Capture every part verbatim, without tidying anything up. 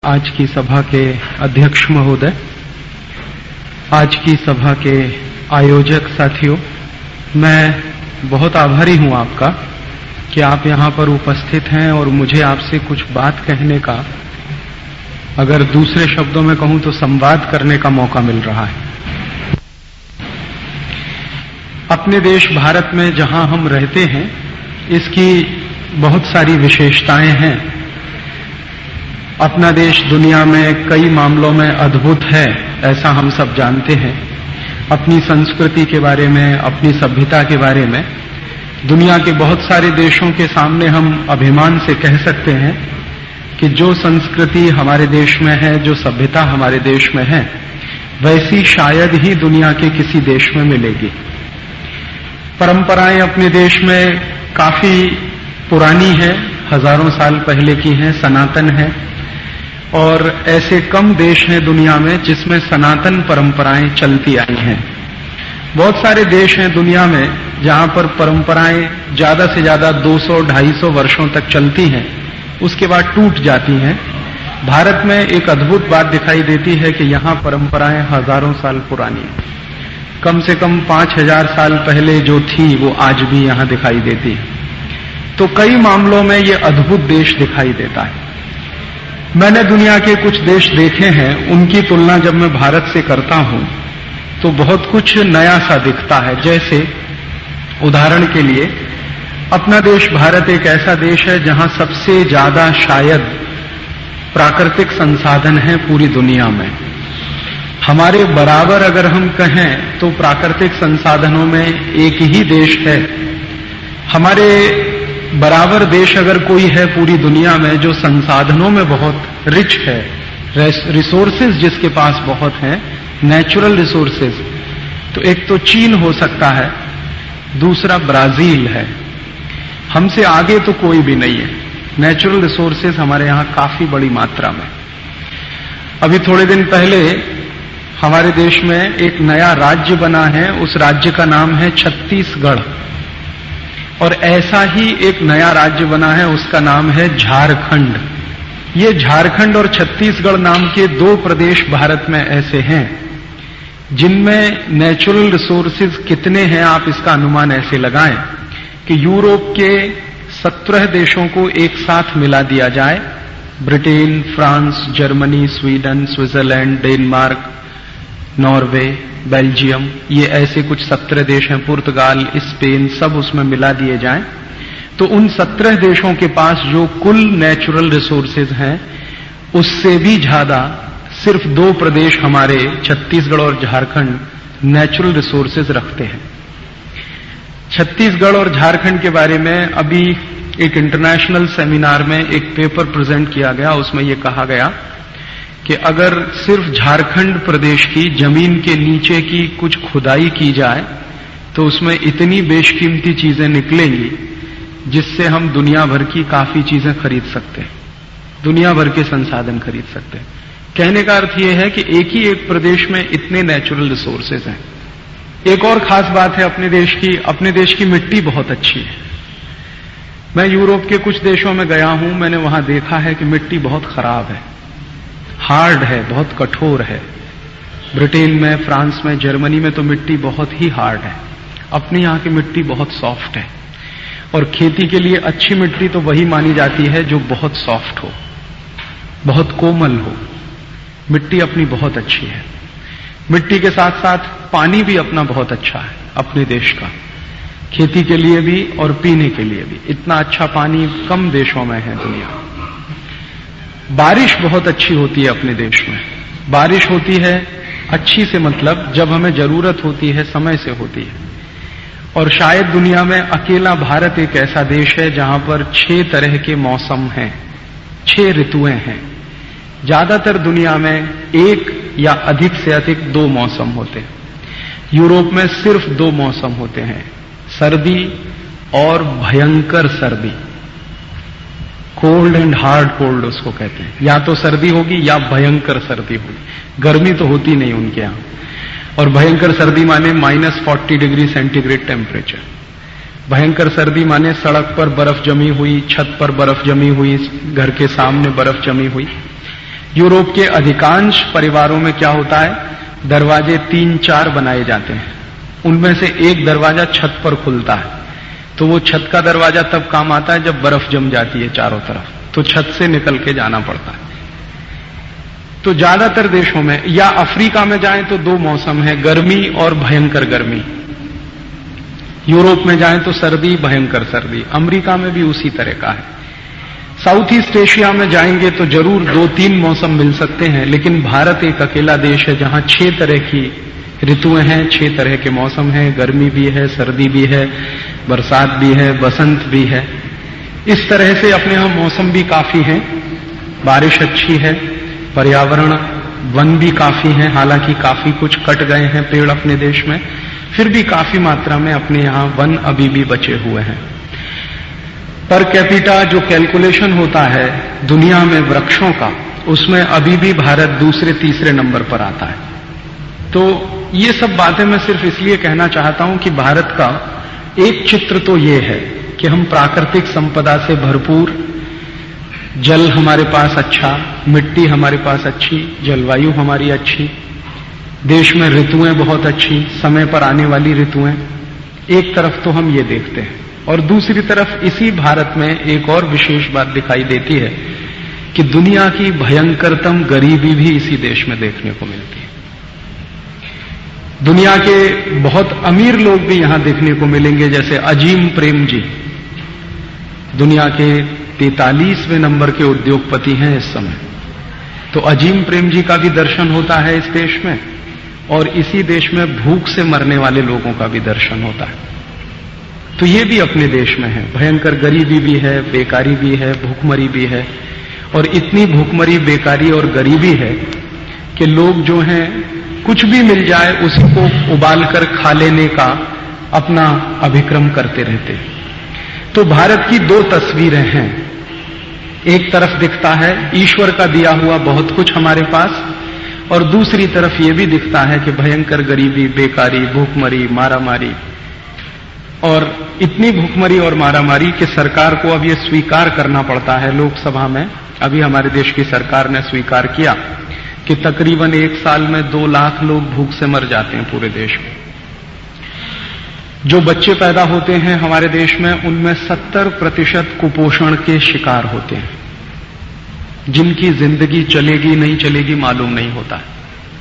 आज की सभा के अध्यक्ष महोदय, आज की सभा के आयोजक साथियों, मैं बहुत आभारी हूं आपका कि आप यहां पर उपस्थित हैं और मुझे आपसे कुछ बात कहने का, अगर दूसरे शब्दों में कहूं तो संवाद करने का मौका मिल रहा है। अपने देश भारत में जहां हम रहते हैं, इसकी बहुत सारी विशेषताएं हैं। अपना देश दुनिया में कई मामलों में अद्भुत है, ऐसा हम सब जानते हैं। अपनी संस्कृति के बारे में, अपनी सभ्यता के बारे में दुनिया के बहुत सारे देशों के सामने हम अभिमान से कह सकते हैं कि जो संस्कृति हमारे देश में है, जो सभ्यता हमारे देश में है, वैसी शायद ही दुनिया के किसी देश में मिलेगी। परंपराएं अपने देश में काफी पुरानी है, हजारों साल पहले की हैं, सनातन है। और ऐसे कम देश हैं दुनिया में जिसमें सनातन परंपराएं चलती आई हैं। बहुत सारे देश हैं दुनिया में जहां पर परंपराएं ज्यादा से ज्यादा दो सौ ढाई सौ वर्षों तक चलती हैं, उसके बाद टूट जाती हैं। भारत में एक अद्भुत बात दिखाई देती है कि यहां परंपराएं हजारों साल पुरानी हैं। कम से कम पांच हजार साल पहले जो थी वो आज भी यहां दिखाई देती है। तो कई मामलों में ये अद्भुत देश दिखाई देता है। मैंने दुनिया के कुछ देश देखे हैं, उनकी तुलना जब मैं भारत से करता हूं तो बहुत कुछ नया सा दिखता है। जैसे उदाहरण के लिए, अपना देश भारत एक ऐसा देश है जहां सबसे ज्यादा शायद प्राकृतिक संसाधन है पूरी दुनिया में। हमारे बराबर अगर हम कहें तो प्राकृतिक संसाधनों में एक ही देश है। हमारे बराबर देश अगर कोई है पूरी दुनिया में जो संसाधनों में बहुत रिच है, रिसोर्सेज जिसके पास बहुत हैं, नेचुरल रिसोर्सेज, तो एक तो चीन हो सकता है, दूसरा ब्राजील है। हमसे आगे तो कोई भी नहीं है। नेचुरल रिसोर्सेज हमारे यहां काफी बड़ी मात्रा में। अभी थोड़े दिन पहले हमारे देश में एक नया राज्य बना है, उस राज्य का नाम है छत्तीसगढ़। और ऐसा ही एक नया राज्य बना है, उसका नाम है झारखंड। ये झारखंड और छत्तीसगढ़ नाम के दो प्रदेश भारत में ऐसे हैं जिनमें नेचुरल रिसोर्सेज कितने हैं, आप इसका अनुमान ऐसे लगाएं कि यूरोप के सत्रह देशों को एक साथ मिला दिया जाए। Britain, France, Germany, Sweden, Switzerland, Denmark, Norway, Belgium, ये ऐसे कुछ सत्रह देश हैं, पुर्तगाल, स्पेन, सब उसमें मिला दिए जाएं तो उन सत्रह देशों के पास जो कुल नेचुरल रिसोर्सेज हैं, उससे भी ज्यादा सिर्फ दो प्रदेश हमारे छत्तीसगढ़ और झारखंड नेचुरल रिसोर्सेज रखते हैं। छत्तीसगढ़ और झारखंड के बारे में अभी एक इंटरनेशनल सेमिनार में एक पेपर प्रेजेंट किया गया, उसमें यह कहा गया कि अगर सिर्फ झारखंड प्रदेश की जमीन के नीचे की कुछ खुदाई की जाए तो उसमें इतनी बेशकीमती चीजें निकलेंगी जिससे हम दुनिया भर की काफी चीजें खरीद सकते हैं, दुनिया भर के संसाधन खरीद सकते हैं। कहने का अर्थ यह है कि एक ही एक प्रदेश में इतने नेचुरल रिसोर्सेज हैं। एक और खास बात है अपने देश की, अपने देश की मिट्टी बहुत अच्छी है। मैं यूरोप के कुछ देशों में गया हूं, मैंने वहां देखा है कि मिट्टी बहुत खराब है, हार्ड है, बहुत कठोर है। ब्रिटेन में, फ्रांस में, जर्मनी में तो मिट्टी बहुत ही हार्ड है। अपने यहां की मिट्टी बहुत सॉफ्ट है। और खेती के लिए अच्छी मिट्टी तो वही मानी जाती है जो बहुत सॉफ्ट हो, बहुत कोमल हो। मिट्टी अपनी बहुत अच्छी है। मिट्टी के साथ साथ पानी भी अपना बहुत अच्छा है, अपने देश का, खेती के लिए भी और पीने के लिए भी। इतना अच्छा पानी कम देशों में है दुनिया। बारिश बहुत अच्छी होती है अपने देश में। बारिश होती है अच्छी से मतलब जब हमें जरूरत होती है, समय से होती है। और शायद दुनिया में अकेला भारत एक ऐसा देश है जहां पर छह तरह के मौसम हैं, छह ऋतुएं हैं। ज्यादातर दुनिया में एक या अधिक से अधिक दो मौसम होते हैं। यूरोप में सिर्फ दो मौसम होते हैं, सर्दी और भयंकर सर्दी। कोल्ड एंड हार्ड कोल्ड उसको कहते हैं। या तो सर्दी होगी या भयंकर सर्दी होगी, गर्मी तो होती नहीं उनके यहां। और भयंकर सर्दी माने minus forty degree centigrade temperature. भयंकर सर्दी माने सड़क पर बर्फ जमी हुई, छत पर बर्फ जमी हुई, घर के सामने बर्फ जमी हुई। यूरोप के अधिकांश परिवारों में क्या होता है, दरवाजे तीन चार बनाए जाते हैं, उनमें से एक दरवाजा छत पर खुलता है। तो वो छत का दरवाजा तब काम आता है जब बर्फ जम जाती है चारों तरफ, तो छत से निकल के जाना पड़ता है। तो ज्यादातर देशों में, या अफ्रीका में जाएं तो दो मौसम है, गर्मी और भयंकर गर्मी। यूरोप में जाएं तो सर्दी, भयंकर सर्दी। अमेरिका में भी उसी तरह का है। साउथ ईस्ट एशिया में जाएंगे तो जरूर दो तीन मौसम मिल सकते हैं, लेकिन भारत एक अकेला देश है जहां छह तरह की ऋतुएं हैं, छह तरह के मौसम हैं। गर्मी भी है, सर्दी भी है, बरसात भी है, बसंत भी है। इस तरह से अपने यहां मौसम भी काफी हैं, बारिश अच्छी है, पर्यावरण वन भी काफी है, हालांकि काफी कुछ कट गए हैं पेड़ अपने देश में, फिर भी काफी मात्रा में अपने यहां वन अभी भी बचे हुए हैं। पर कैपिटा जो कैलकुलेशन होता है दुनिया में वृक्षों का, उसमें अभी भी भारत दूसरे तीसरे नंबर पर आता है। तो ये सब बातें मैं सिर्फ इसलिए कहना चाहता हूं कि भारत का एक चित्र तो ये है कि हम प्राकृतिक संपदा से भरपूर, जल हमारे पास अच्छा, मिट्टी हमारे पास अच्छी, जलवायु हमारी अच्छी, देश में ऋतुएं बहुत अच्छी, समय पर आने वाली ऋतुएं, एक तरफ तो हम ये देखते हैं। और दूसरी तरफ इसी भारत में एक और विशेष बात दिखाई देती है कि दुनिया की भयंकरतम गरीबी भी इसी देश में देखने को मिलती है। दुनिया के बहुत अमीर लोग भी यहां देखने को मिलेंगे, जैसे अजीम प्रेम जी, दुनिया के तैंतालीसवें नंबर के उद्योगपति हैं इस समय। तो अजीम प्रेम जी का भी दर्शन होता है इस देश में, और इसी देश में भूख से मरने वाले लोगों का भी दर्शन होता है। तो ये भी अपने देश में है, भयंकर गरीबी भी है, बेकारी भी है, भूखमरी भी है। और इतनी भूखमरी, बेकारी और गरीबी है कि लोग जो हैं कुछ भी मिल जाए उसी को उबालकर खा लेने का अपना अभिक्रम करते रहते हैं। तो भारत की दो तस्वीरें हैं। एक तरफ दिखता है ईश्वर का दिया हुआ बहुत कुछ हमारे पास, और दूसरी तरफ ये भी दिखता है कि भयंकर गरीबी, बेकारी, भूखमरी, मारामारी, और इतनी भूखमरी और मारामारी कि सरकार को अब ये स्वीकार करना पड़ता है। लोकसभा में अभी हमारे देश की सरकार ने स्वीकार किया कि तकरीबन एक साल में दो लाख लोग भूख से मर जाते हैं पूरे देश में। जो बच्चे पैदा होते हैं हमारे देश में, उनमें सत्तर प्रतिशत कुपोषण के शिकार होते हैं, जिनकी जिंदगी चलेगी नहीं चलेगी मालूम नहीं होता है।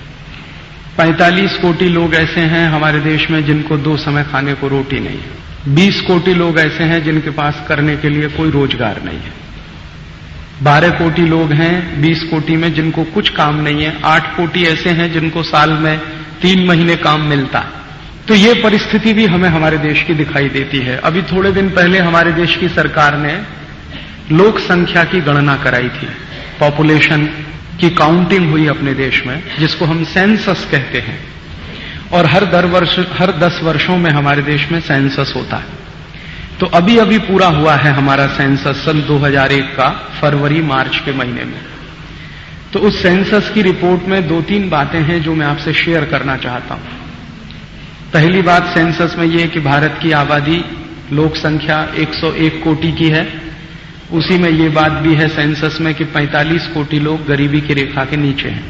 पैंतालीस कोटि लोग ऐसे हैं हमारे देश में जिनको दो समय खाने को रोटी नहीं है। बीस कोटि लोग ऐसे हैं जिनके पास करने के लिए कोई रोजगार नहीं है। बारह कोटि लोग हैं बीस कोटि में जिनको कुछ काम नहीं है। आठ कोटि ऐसे हैं जिनको साल में तीन महीने काम मिलता है। तो ये परिस्थिति भी हमें हमारे देश की दिखाई देती है। अभी थोड़े दिन पहले हमारे देश की सरकार ने लोक संख्या की गणना कराई थी, पॉपुलेशन की काउंटिंग हुई अपने देश में, जिसको हम सेंसस कहते हैं। और हर दर वर्ष हर दस वर्षों में हमारे देश में सेंसस होता है। तो अभी अभी पूरा हुआ है हमारा सेंसस सन दो हज़ार एक का, फरवरी मार्च के महीने में। तो उस सेंसस की रिपोर्ट में दो तीन बातें हैं जो मैं आपसे शेयर करना चाहता हूं। पहली बात सेंसस में यह कि भारत की आबादी, लोक संख्या एक सौ एक कोटि की है। उसी में ये बात भी है सेंसस में कि पैंतालीस कोटि लोग गरीबी की रेखा के नीचे हैं,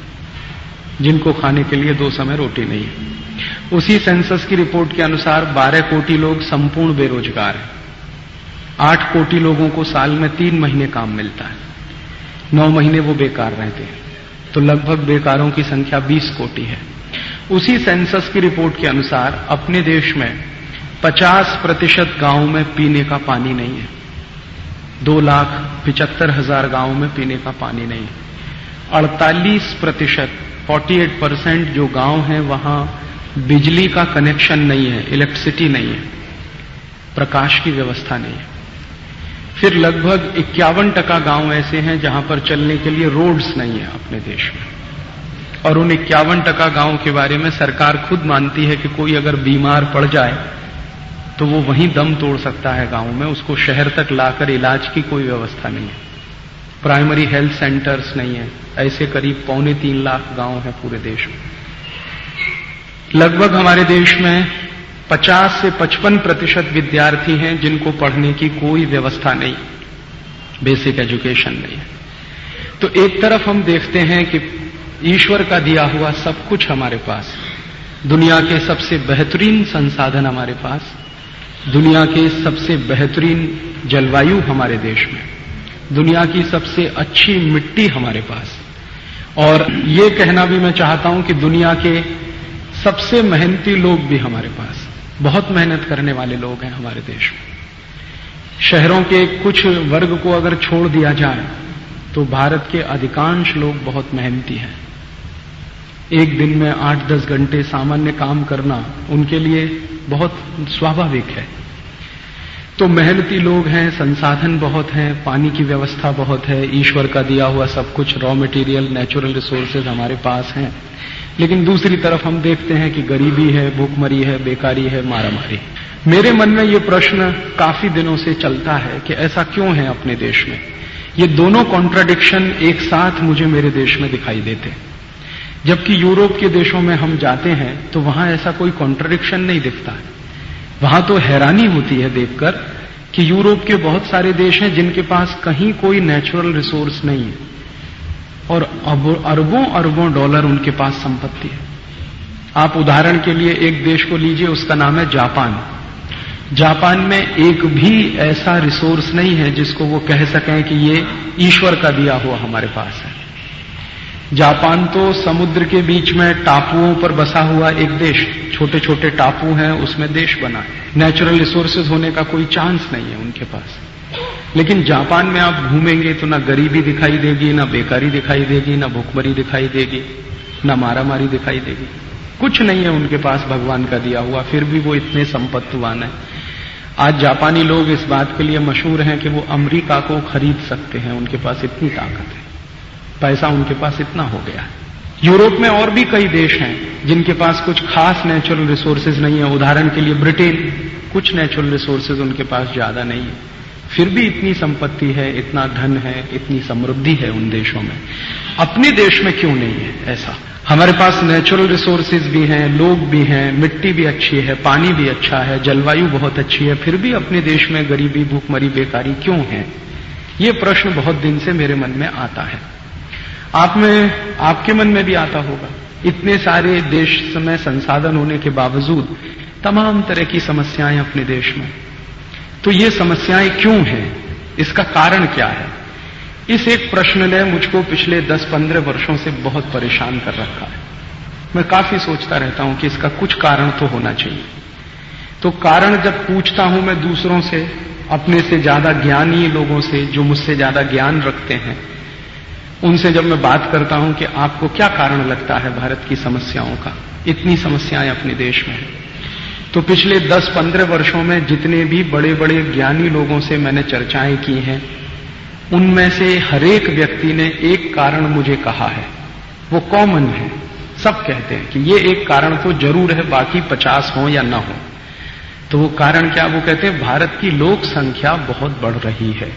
जिनको खाने के लिए दो समय रोटी नहीं है। उसी सेंसस की रिपोर्ट के अनुसार बारह कोटि लोग संपूर्ण बेरोजगार हैं। आठ कोटि लोगों को साल में तीन महीने काम मिलता है, नौ महीने वो बेकार रहते हैं। तो लगभग बेकारों की संख्या बीस कोटि है। उसी सेंसस की रिपोर्ट के अनुसार अपने देश में पचास प्रतिशत गांवों में पीने का पानी नहीं है। दो लाख पिचहत्तर हजार गांवों में पीने का पानी नहीं है। अड़तालीस प्रतिशत अड़तालीस परसेंट जो गांव हैं वहां बिजली का कनेक्शन नहीं है, इलेक्ट्रिसिटी नहीं है, प्रकाश की व्यवस्था नहीं है। फिर लगभग इक्यावन टका गांव ऐसे हैं जहां पर चलने के लिए रोड्स नहीं है अपने देश में। और उन इक्यावन टका गांव के बारे में सरकार खुद मानती है कि कोई अगर बीमार पड़ जाए तो वो वहीं दम तोड़ सकता है गांव में, उसको शहर तक लाकर इलाज की कोई व्यवस्था नहीं है। प्राइमरी हेल्थ सेंटर्स नहीं है। ऐसे करीब पौने तीन लाख गांव हैं पूरे देश में। लगभग हमारे देश में पचास से पचपन प्रतिशत विद्यार्थी हैं जिनको पढ़ने की कोई व्यवस्था नहीं, बेसिक एजुकेशन नहीं है। तो एक तरफ हम देखते हैं कि ईश्वर का दिया हुआ सब कुछ हमारे पास, दुनिया के सबसे बेहतरीन संसाधन हमारे पास, दुनिया के सबसे बेहतरीन जलवायु हमारे देश में, दुनिया की सबसे अच्छी मिट्टी हमारे पास, और ये कहना भी मैं चाहता हूं कि दुनिया के सबसे मेहनती लोग भी हमारे पास, बहुत मेहनत करने वाले लोग हैं हमारे देश में। शहरों के कुछ वर्ग को अगर छोड़ दिया जाए तो भारत के अधिकांश लोग बहुत मेहनती हैं। एक दिन में आठ दस घंटे सामान्य काम करना उनके लिए बहुत स्वाभाविक है। तो मेहनती लोग हैं, संसाधन बहुत हैं, पानी की व्यवस्था बहुत है, ईश्वर का दिया हुआ सब कुछ, रॉ मटेरियल, नेचुरल रिसोर्सेज हमारे पास हैं। लेकिन दूसरी तरफ हम देखते हैं कि गरीबी है, भूखमरी है, बेकारी है, मारामारी। मेरे मन में ये प्रश्न काफी दिनों से चलता है कि ऐसा क्यों है अपने देश में। ये दोनों कॉन्ट्राडिक्शन एक साथ मुझे मेरे देश में दिखाई देते, जबकि यूरोप के देशों में हम जाते हैं तो वहां ऐसा कोई कॉन्ट्राडिक्शन नहीं दिखता है। वहां तो हैरानी होती है देखकर कि यूरोप के बहुत सारे देश हैं जिनके पास कहीं कोई नेचुरल रिसोर्स नहीं है और अरबों अरबों डॉलर उनके पास संपत्ति है। आप उदाहरण के लिए एक देश को लीजिए, उसका नाम है जापान। जापान में एक भी ऐसा रिसोर्स नहीं है जिसको वो कह सकें कि ये ईश्वर का दिया हुआ हमारे पास है। जापान तो समुद्र के बीच में टापुओं पर बसा हुआ एक देश, छोटे छोटे टापू हैं, उसमें देश बना है। नेचुरल रिसोर्सेज होने का कोई चांस नहीं है उनके पास। लेकिन जापान में आप घूमेंगे तो ना गरीबी दिखाई देगी, ना बेकारी दिखाई देगी, ना भूखमरी दिखाई देगी, ना मारामारी दिखाई देगी। कुछ नहीं है उनके पास भगवान का दिया हुआ, फिर भी वो इतने संपत्तिवान है। आज जापानी लोग इस बात के लिए मशहूर हैं कि वो अमेरिका को खरीद सकते हैं, उनके पास इतनी ताकत है, पैसा उनके पास इतना हो गया है। यूरोप में और भी कई देश हैं जिनके पास कुछ खास नेचुरल रिसोर्सेज नहीं है। उदाहरण के लिए ब्रिटेन, कुछ नेचुरल रिसोर्सेज उनके पास ज्यादा नहीं है, फिर भी इतनी संपत्ति है, इतना धन है, इतनी समृद्धि है उन देशों में। अपने देश में क्यों नहीं है ऐसा? हमारे पास नेचुरल रिसोर्सेज भी हैं, लोग भी हैं, मिट्टी भी अच्छी है, पानी भी अच्छा है, जलवायु बहुत अच्छी है, फिर भी अपने देश में गरीबी, भूखमरी, बेकारी क्यों है? ये प्रश्न बहुत दिन से मेरे मन में आता है। आप में, आपके मन में भी आता होगा। इतने सारे देश में संसाधन होने के बावजूद तमाम तरह की समस्याएं अपने देश में। तो ये समस्याएं क्यों हैं? इसका कारण क्या है? इस एक प्रश्न ने मुझको पिछले दस पंद्रह वर्षों से बहुत परेशान कर रखा है। मैं काफी सोचता रहता हूं कि इसका कुछ कारण तो होना चाहिए। तो कारण जब पूछता हूं मैं दूसरों से, अपने से ज्यादा ज्ञानी लोगों से, जो मुझसे ज्यादा ज्ञान रखते हैं, उनसे जब मैं बात करता हूं कि आपको क्या कारण लगता है भारत की समस्याओं का, इतनी समस्याएं अपने देश में हैं, तो पिछले दस पंद्रह वर्षों में जितने भी बड़े बड़े ज्ञानी लोगों से मैंने चर्चाएं की हैं, उनमें से हरेक व्यक्ति ने एक कारण मुझे कहा है। वो कॉमन है, सब कहते हैं कि ये एक कारण तो जरूर है, बाकी पचास हो या ना हो। तो वो कारण क्या? वो कहते हैं भारत की लोक संख्या बहुत बढ़ रही है,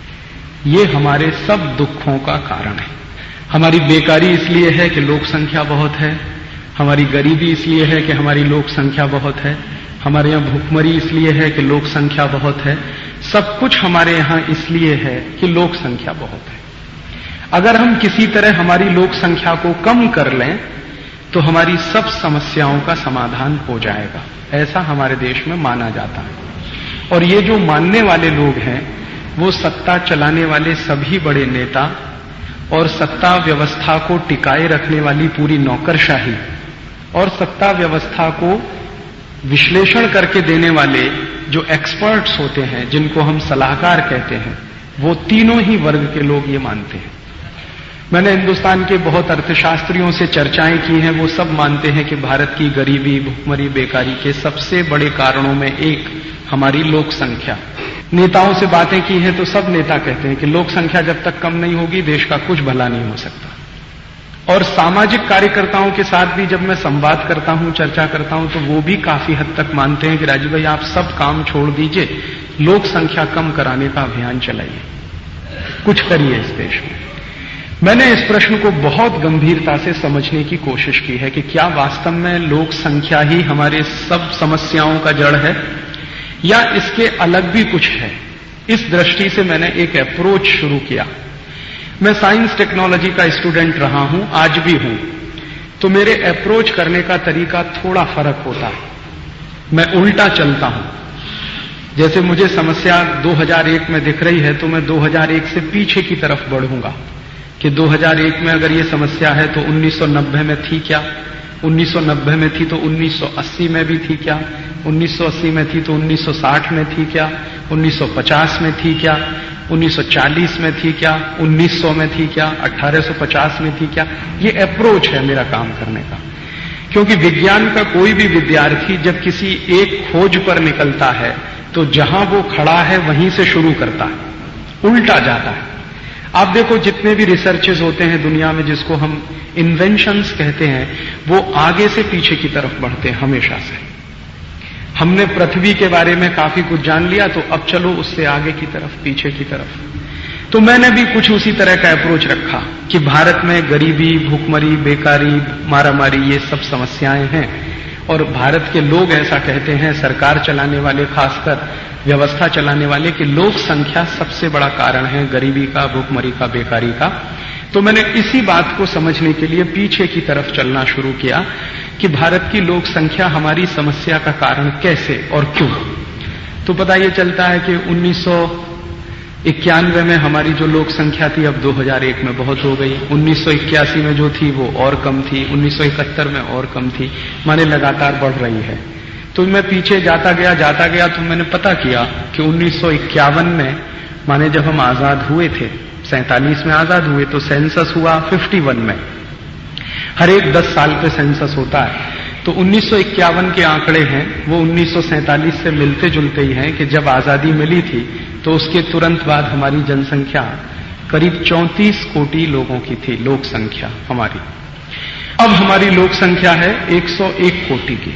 ये हमारे सब दुखों का कारण है। हमारी बेकारी इसलिए है कि लोक संख्या बहुत है, हमारी गरीबी इसलिए है कि हमारी लोक संख्या बहुत है, हमारे यहाँ भूखमरी इसलिए है कि लोक संख्या बहुत है, सब कुछ हमारे यहाँ इसलिए है कि लोक संख्या बहुत है। अगर हम किसी तरह हमारी लोक संख्या को कम कर लें तो हमारी सब समस्याओं का समाधान हो जाएगा, ऐसा हमारे देश में माना जाता है। और ये जो मानने वाले लोग हैं वो सत्ता चलाने वाले सभी बड़े नेता और सत्ता व्यवस्था को टिकाए रखने वाली पूरी नौकरशाही और सत्ता व्यवस्था को विश्लेषण करके देने वाले जो एक्सपर्ट्स होते हैं, जिनको हम सलाहकार कहते हैं, वो तीनों ही वर्ग के लोग ये मानते हैं। मैंने हिंदुस्तान के बहुत अर्थशास्त्रियों से चर्चाएं की हैं, वो सब मानते हैं कि भारत की गरीबी, भूखमरी, बेकारी के सबसे बड़े कारणों में एक हमारी लोक संख्या। नेताओं से बातें की हैं तो सब नेता कहते हैं कि लोक संख्या जब तक कम नहीं होगी देश का कुछ भला नहीं हो सकता। और सामाजिक कार्यकर्ताओं के साथ भी जब मैं संवाद करता हूं, चर्चा करता हूं, तो वो भी काफी हद तक मानते हैं कि राजू भाई आप सब काम छोड़ दीजिए, लोक संख्या कम कराने का अभियान चलाइए, कुछ करिए इस देश में। मैंने इस प्रश्न को बहुत गंभीरता से समझने की कोशिश की है कि क्या वास्तव में लोक संख्या ही हमारे सब समस्याओं का जड़ है या इसके अलग भी कुछ है। इस दृष्टि से मैंने एक अप्रोच शुरू किया। मैं साइंस टेक्नोलॉजी का स्टूडेंट रहा हूं, आज भी हूं, तो मेरे अप्रोच करने का तरीका थोड़ा फर्क होता है। मैं उल्टा चलता हूं। जैसे मुझे समस्या दो हज़ार एक में दिख रही है तो मैं दो हज़ार एक से पीछे की तरफ बढ़ूंगा कि दो हज़ार एक में अगर ये समस्या है तो उन्नीस सौ नब्बे में थी क्या, उन्नीस सौ नब्बे में थी तो उन्नीस सौ अस्सी में भी थी क्या, उन्नीस सौ अस्सी में थी तो उन्नीस सौ साठ में थी क्या, उन्नीस सौ पचास में थी क्या, उन्नीस सौ चालीस में थी क्या, उन्नीस सौ में थी क्या, अठारह सौ पचास में थी क्या। ये अप्रोच है मेरा काम करने का। क्योंकि विज्ञान का कोई भी विद्यार्थी जब किसी एक खोज पर निकलता है तो जहां वो खड़ा है वहीं से शुरू करता है, उल्टा जाता है। आप देखो जितने भी रिसर्चेस होते हैं दुनिया में जिसको हम इन्वेंशंस कहते हैं, वो आगे से पीछे की तरफ बढ़ते हैं हमेशा से। हमने पृथ्वी के बारे में काफी कुछ जान लिया तो अब चलो उससे आगे की तरफ, पीछे की तरफ। तो मैंने भी कुछ उसी तरह का अप्रोच रखा कि भारत में गरीबी, भूखमरी, बेकारी, मारामारी ये सब समस्याएं हैं और भारत के लोग ऐसा कहते हैं, सरकार चलाने वाले, खासकर व्यवस्था चलाने वाले, कि लोक संख्या सबसे बड़ा कारण है गरीबी का, भूखमरी का, बेकारी का। तो मैंने इसी बात को समझने के लिए पीछे की तरफ चलना शुरू किया कि भारत की लोक संख्या हमारी समस्या का कारण कैसे और क्यों। तो पता ये चलता है कि उन्नीस सौ इक्यानवे में हमारी जो लोक संख्या थी अब दो हज़ार एक में बहुत हो गई, उन्नीस सौ इक्यासी में जो थी वो और कम थी, उन्नीस सौ इकहत्तर में और कम थी, माने लगातार बढ़ रही है। तो मैं पीछे जाता गया जाता गया तो मैंने पता किया कि उन्नीस सौ इक्यावन में, माने जब हम आजाद हुए थे, सैंतालीस में आजाद हुए, तो सेंसस हुआ इक्यावन में। हर एक दस साल पे सेंसस होता है। तो उन्नीस सौ इक्यावन के आंकड़े हैं वो उन्नीस सौ सैंतालीस से मिलते जुलते ही हैं कि जब आजादी मिली थी तो उसके तुरंत बाद हमारी जनसंख्या करीब चौंतीस कोटि लोगों की थी, लोक संख्या हमारी। अब हमारी लोक संख्या है एक सौ एक कोटि की,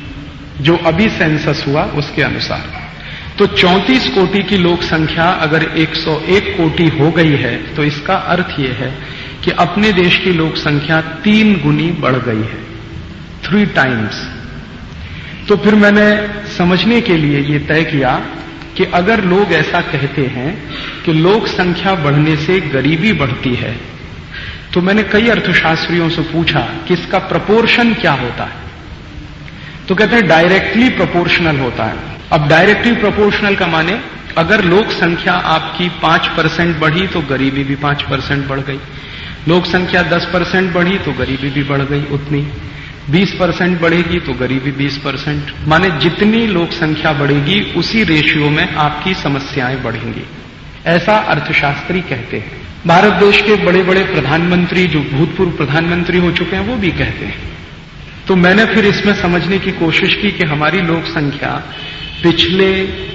जो अभी सेंसस हुआ उसके अनुसार। तो चौंतीस कोटि की लोक संख्या अगर एक सौ एक कोटि हो गई है तो इसका अर्थ यह है कि अपने देश की लोक संख्या तीन गुनी बढ़ गई है, थ्री टाइम्स। तो फिर मैंने समझने के लिए ये तय किया कि अगर लोग ऐसा कहते हैं कि लोक संख्या बढ़ने से गरीबी बढ़ती है, तो मैंने कई अर्थशास्त्रियों से पूछा कि इसका प्रपोर्शन क्या होता है। तो कहते हैं डायरेक्टली प्रोपोर्शनल होता है। अब डायरेक्टली प्रोपोर्शनल का माने अगर लोक संख्या आपकी पांच परसेंट बढ़ी तो गरीबी भी पांच परसेंट बढ़ गई, लोक संख्या दस परसेंट बढ़ी तो गरीबी भी बढ़ गई उतनी, बीस परसेंट बढ़ेगी तो गरीबी बीस परसेंट, माने जितनी लोक संख्या बढ़ेगी उसी रेशियो में आपकी समस्याएं बढ़ेंगी, ऐसा अर्थशास्त्री कहते हैं। भारत देश के बड़े बड़े प्रधानमंत्री जो भूतपूर्व प्रधानमंत्री हो चुके हैं वो भी कहते हैं। तो मैंने फिर इसमें समझने की कोशिश की कि हमारी लोक संख्या पिछले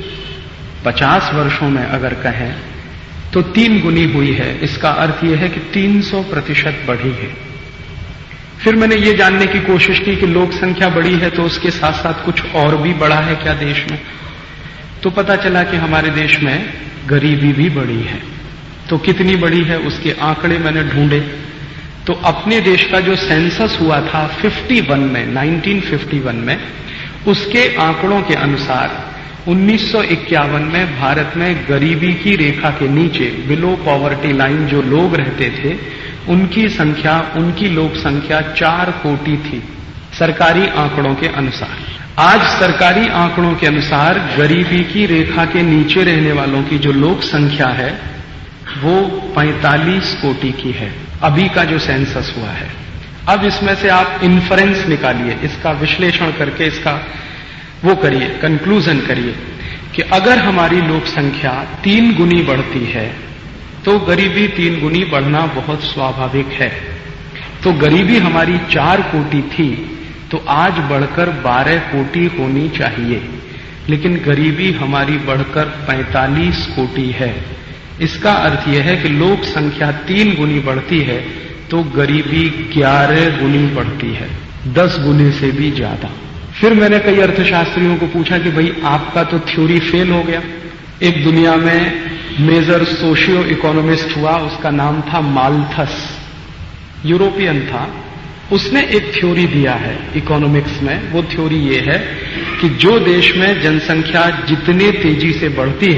पचास वर्षों में अगर कहें तो तीन गुनी हुई है। इसका अर्थ यह है कि तीन सौ प्रतिशत बढ़ी है। फिर मैंने ये जानने की कोशिश की कि लोक संख्या बढ़ी है तो उसके साथ साथ कुछ और भी बढ़ा है क्या देश में। तो पता चला कि हमारे देश में गरीबी भी बढ़ी है। तो कितनी बढ़ी है उसके आंकड़े मैंने ढूंढे। तो अपने देश का जो सेंसस हुआ था इक्यावन में, उन्नीस सौ इक्यावन में, उसके आंकड़ों के अनुसार उन्नीस सौ इक्यावन में भारत में गरीबी की रेखा के नीचे, बिलो पॉवर्टी लाइन, जो लोग रहते थे उनकी संख्या, उनकी लोक संख्या चार कोटि थी सरकारी आंकड़ों के अनुसार। आज सरकारी आंकड़ों के अनुसार गरीबी की रेखा के नीचे रहने वालों की जो लोक संख्या है वो पैंतालीस कोटि की है, अभी का जो सेंसस हुआ है। अब इसमें से आप इन्फरेंस निकालिए, इसका विश्लेषण करके इसका वो करिए, कंक्लूजन करिए कि अगर हमारी लोक संख्या तीन गुनी बढ़ती है तो गरीबी तीन गुनी बढ़ना बहुत स्वाभाविक है। तो गरीबी हमारी चार कोटि थी तो आज बढ़कर बारह कोटि होनी चाहिए, लेकिन गरीबी हमारी बढ़कर पैंतालीस कोटि है। इसका अर्थ यह है कि लोक संख्या तीन गुनी बढ़ती है तो गरीबी ग्यारह गुनी बढ़ती है, दस गुने से भी ज्यादा। फिर मैंने कई अर्थशास्त्रियों को पूछा कि भाई आपका तो थ्योरी फेल हो गया। एक दुनिया में मेजर सोशियो इकोनॉमिस्ट हुआ, उसका नाम था माल्थस, यूरोपियन था। उसने एक थ्योरी दिया है इकोनॉमिक्स में। वो थ्योरी ये है कि जो देश में जनसंख्या जितने तेजी से बढ़ती है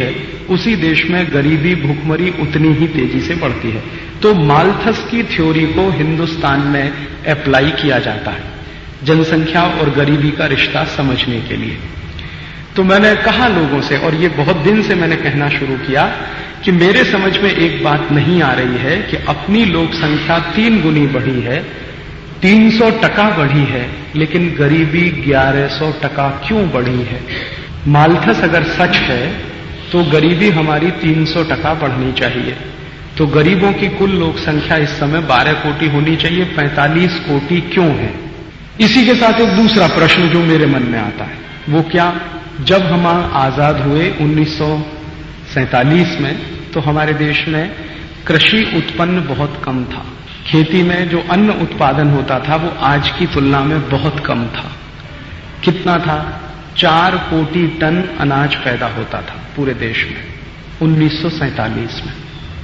उसी देश में गरीबी, भुखमरी उतनी ही तेजी से बढ़ती है। तो माल्थस की थ्योरी को हिंदुस्तान में अप्लाई किया जाता है जनसंख्या और गरीबी का रिश्ता समझने के लिए। तो मैंने कहा लोगों से, और ये बहुत दिन से मैंने कहना शुरू किया कि मेरे समझ में एक बात नहीं आ रही है कि अपनी लोक संख्या तीन गुनी बढ़ी है, तीन सौ टका बढ़ी है, लेकिन गरीबी ग्यारह सौ टका क्यों बढ़ी है। माल्थस अगर सच है तो गरीबी हमारी तीन सौ टका बढ़नी चाहिए। तो गरीबों की कुल लोक संख्या इस समय बारह कोटि होनी चाहिए, पैंतालीस कोटि क्यों है। इसी के साथ एक दूसरा प्रश्न जो मेरे मन में आता है वो क्या, जब हम आजाद हुए उन्नीस सौ सैंतालीस में तो हमारे देश में कृषि उत्पन्न बहुत कम था। खेती में जो अन्न उत्पादन होता था वो आज की तुलना में बहुत कम था। कितना था? चार कोटि टन अनाज पैदा होता था पूरे देश में उन्नीस सौ सैंतालीस में।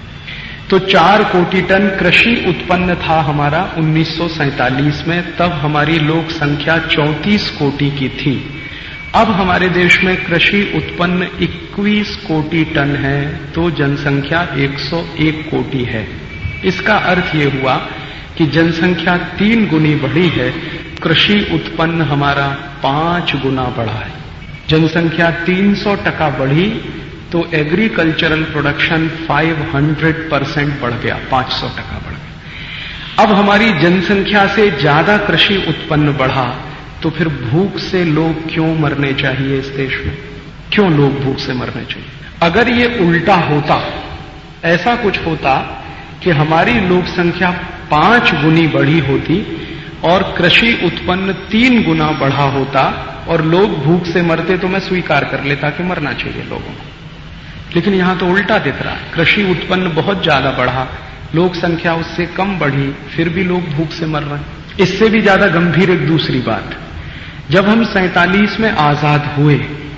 तो चार कोटि टन कृषि उत्पन्न था हमारा उन्नीस सौ सैंतालीस में, तब हमारी लोक संख्या चौंतीस कोटि की थी। अब हमारे देश में कृषि उत्पन्न इक्कीस कोटि टन है, तो जनसंख्या एक सौ एक कोटि है। इसका अर्थ ये हुआ कि जनसंख्या तीन गुनी बढ़ी है, कृषि उत्पन्न हमारा पांच गुना बढ़ा है। जनसंख्या तीन सौ टका बढ़ी तो एग्रीकल्चरल प्रोडक्शन पाँच सौ परसेंट बढ़ गया, पांच सौ टका बढ़ गया। अब हमारी जनसंख्या से ज्यादा कृषि उत्पन्न बढ़ा तो फिर भूख से लोग क्यों मरने चाहिए इस देश में? क्यों लोग भूख से मरने चाहिए? अगर ये उल्टा होता, ऐसा कुछ होता कि हमारी लोक संख्या पांच गुनी बढ़ी होती और कृषि उत्पन्न तीन गुना बढ़ा होता और लोग भूख से मरते, तो मैं स्वीकार कर लेता कि मरना चाहिए लोगों को। लेकिन यहां तो उल्टा दिख रहा है, कृषि उत्पन्न बहुत ज्यादा बढ़ा, लोक संख्या उससे कम बढ़ी, फिर भी लोग भूख से मर रहे हैं। इससे भी ज्यादा गंभीर एक दूसरी बात, जब हम सैंतालीस में आजाद हुए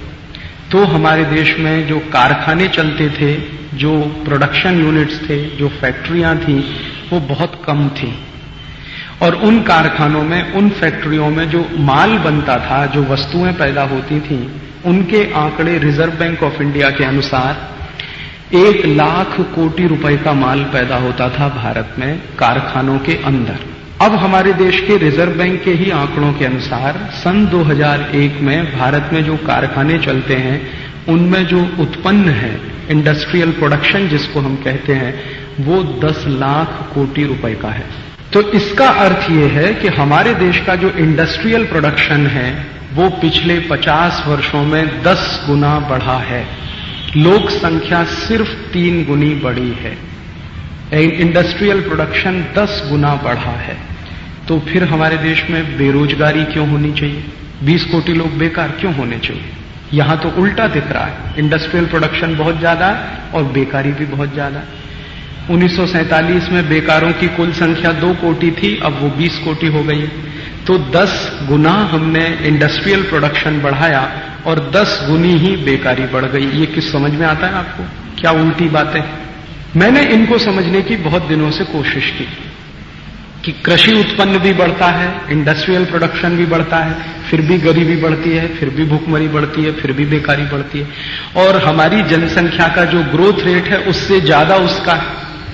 तो हमारे देश में जो कारखाने चलते थे, जो प्रोडक्शन यूनिट्स थे, जो फैक्ट्रियां थी, वो बहुत कम थी। और उन कारखानों में, उन फैक्ट्रियों में जो माल बनता था, जो वस्तुएं पैदा होती थी, उनके आंकड़े रिजर्व बैंक ऑफ इंडिया के अनुसार एक लाख कोटि रुपए का माल पैदा होता था भारत में कारखानों के अंदर। अब हमारे देश के रिजर्व बैंक के ही आंकड़ों के अनुसार सन दो हज़ार एक में भारत में जो कारखाने चलते हैं उनमें जो उत्पन्न है, इंडस्ट्रियल प्रोडक्शन जिसको हम कहते हैं, वो दस लाख कोटि रुपए का है। तो इसका अर्थ ये है कि हमारे देश का जो इंडस्ट्रियल प्रोडक्शन है वो पिछले पचास वर्षों में दस गुना बढ़ा है। लोक संख्या सिर्फ तीन गुनी बढ़ी है, इंडस्ट्रियल प्रोडक्शन दस गुना बढ़ा है। तो फिर हमारे देश में बेरोजगारी क्यों होनी चाहिए? बीस कोटि लोग बेकार क्यों होने चाहिए? यहां तो उल्टा दिख रहा है, इंडस्ट्रियल प्रोडक्शन बहुत ज्यादा है और बेकारी भी बहुत ज्यादा है। उन्नीस सौ सैंतालीस में बेकारों की कुल संख्या दो कोटि थी, अब वो बीस कोटि हो गई। तो दस गुना हमने इंडस्ट्रियल प्रोडक्शन बढ़ाया और दस गुनी ही बेकारी बढ़ गई। ये किस समझ में आता है आपको? क्या उल्टी बातें। मैंने इनको समझने की बहुत दिनों से कोशिश की कि कृषि उत्पन्न भी बढ़ता है, इंडस्ट्रियल प्रोडक्शन भी बढ़ता है, फिर भी गरीबी बढ़ती है, फिर भी भूखमरी बढ़ती है, फिर भी बेकारी बढ़ती है, और हमारी जनसंख्या का जो ग्रोथ रेट है उससे ज्यादा उसका है,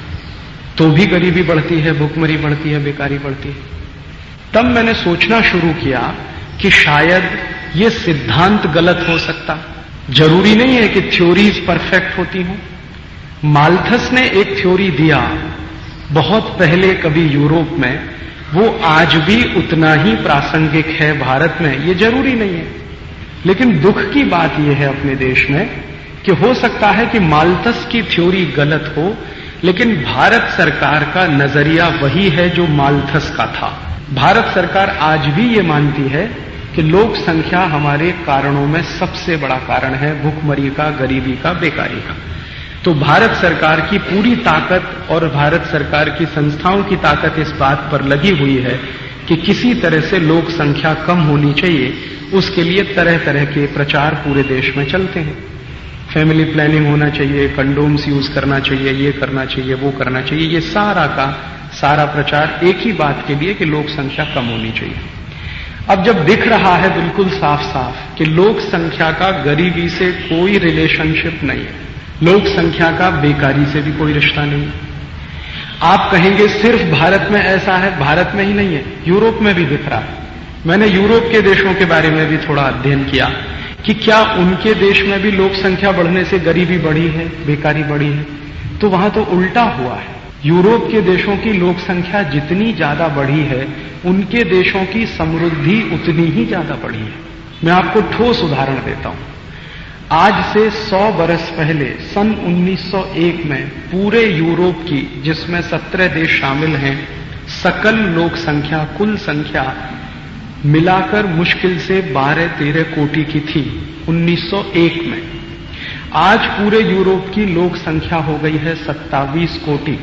तो भी गरीबी बढ़ती है, भूखमरी बढ़ती है, बेकारी बढ़ती है। तब मैंने सोचना शुरू किया कि शायद ये सिद्धांत गलत हो सकता, जरूरी नहीं है कि थ्योरीज परफेक्ट होती हों। माल्थस ने एक थ्योरी दिया बहुत पहले कभी यूरोप में, वो आज भी उतना ही प्रासंगिक है भारत में, ये जरूरी नहीं है। लेकिन दुख की बात यह है अपने देश में कि हो सकता है कि माल्थस की थ्योरी गलत हो, लेकिन भारत सरकार का नजरिया वही है जो माल्थस का था। भारत सरकार आज भी ये मानती है कि लोक संख्या हमारे कारणों में सबसे बड़ा कारण है, भूखमरी का, गरीबी का, बेकारी का। तो भारत सरकार की पूरी ताकत और भारत सरकार की संस्थाओं की ताकत इस बात पर लगी हुई है कि किसी तरह से लोक संख्या कम होनी चाहिए। उसके लिए तरह तरह के प्रचार पूरे देश में चलते हैं। फैमिली प्लानिंग होना चाहिए, कंडोम्स यूज करना चाहिए, ये करना चाहिए, वो करना चाहिए। ये सारा का सारा प्रचार एक ही बात के लिए कि लोक संख्या कम होनी चाहिए। अब जब दिख रहा है बिल्कुल साफ साफ कि लोक संख्या का गरीबी से कोई रिलेशनशिप नहीं है, लोक संख्या का बेकारी से भी कोई रिश्ता नहीं। आप कहेंगे सिर्फ भारत में ऐसा है, भारत में ही नहीं है, यूरोप में भी दिख रहा है। मैंने यूरोप के देशों के बारे में भी थोड़ा अध्ययन किया कि क्या उनके देश में भी लोक संख्या बढ़ने से गरीबी बढ़ी है, बेकारी बढ़ी है, तो वहां तो उल्टा हुआ है। यूरोप के देशों की लोक संख्या जितनी ज्यादा बढ़ी है, उनके देशों की समृद्धि उतनी ही ज्यादा बढ़ी है। मैं आपको ठोस उदाहरण देता हूं। आज से सौ बरस पहले सन उन्नीस सौ एक में पूरे यूरोप की, जिसमें सत्रह देश शामिल हैं, सकल लोक संख्या, कुल संख्या मिलाकर मुश्किल से बारह तेरह कोटि की थी उन्नीस सौ एक में। आज पूरे यूरोप की लोक संख्या हो गई है सत्ताईस कोटि।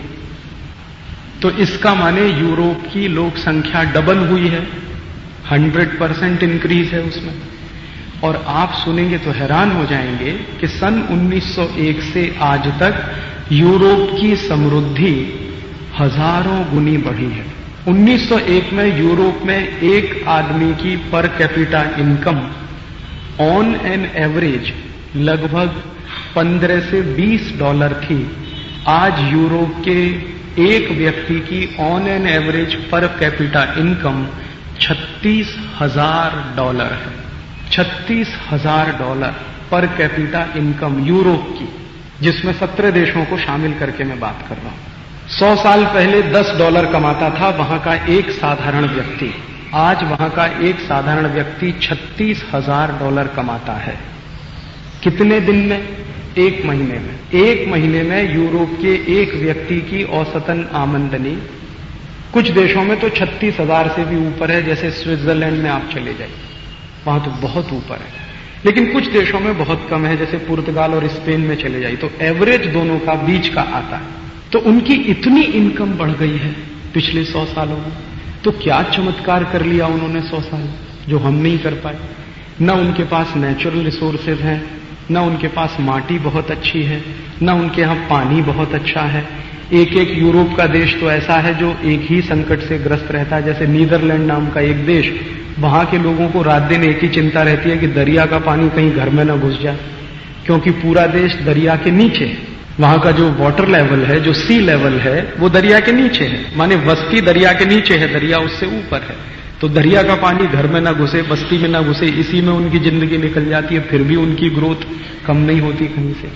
तो इसका माने यूरोप की लोक संख्या डबल हुई है, हंड्रेड परसेंट इंक्रीज है उसमें। और आप सुनेंगे तो हैरान हो जाएंगे कि सन उन्नीस सौ एक से आज तक यूरोप की समृद्धि हजारों गुनी बढ़ी है। उन्नीस सौ एक में यूरोप में एक आदमी की per capita income on an average लगभग पंद्रह से बीस डॉलर थी। आज यूरोप के एक व्यक्ति की on an average per capita income छत्तीस हजार डॉलर है। छत्तीस हजार डॉलर पर कैपिटा इनकम यूरोप की, जिसमें सत्रह देशों को शामिल करके मैं बात कर रहा हूं। सौ साल पहले दस डॉलर कमाता था वहां का एक साधारण व्यक्ति, आज वहां का एक साधारण व्यक्ति छत्तीस हजार डॉलर कमाता है। कितने दिन में? एक महीने में। एक महीने में यूरोप के एक व्यक्ति की औसतन आमदनी कुछ देशों में तो छत्तीस हजार से भी ऊपर है, जैसे स्विट्जरलैंड में आप चले जाइए, वहां तो बहुत ऊपर है। लेकिन कुछ देशों में बहुत कम है, जैसे पुर्तगाल और स्पेन में चले जाइए तो एवरेज दोनों का बीच का आता है। तो उनकी इतनी इनकम बढ़ गई है पिछले सौ सालों में। तो क्या चमत्कार कर लिया उन्होंने सौ साल, जो हम नहीं कर पाए। न उनके पास नेचुरल रिसोर्सेज हैं, न उनके पास माटी बहुत अच्छी है, न उनके यहां पानी बहुत अच्छा है। एक एक यूरोप का देश तो ऐसा है जो एक ही संकट से ग्रस्त रहता है, जैसे नीदरलैंड नाम का एक देश, वहां के लोगों को रात दिन एक ही चिंता रहती है कि दरिया का पानी कहीं घर में न घुस जाए, क्योंकि पूरा देश दरिया के नीचे है। वहां का जो वाटर लेवल है, जो सी लेवल है, वो दरिया के नीचे है। माने बस्ती दरिया के नीचे है, दरिया उससे ऊपर है। तो दरिया का पानी घर में ना घुसे, बस्ती में ना घुसे, इसी में उनकी जिंदगी निकल जाती है, फिर भी उनकी ग्रोथ कम नहीं होती कहीं से।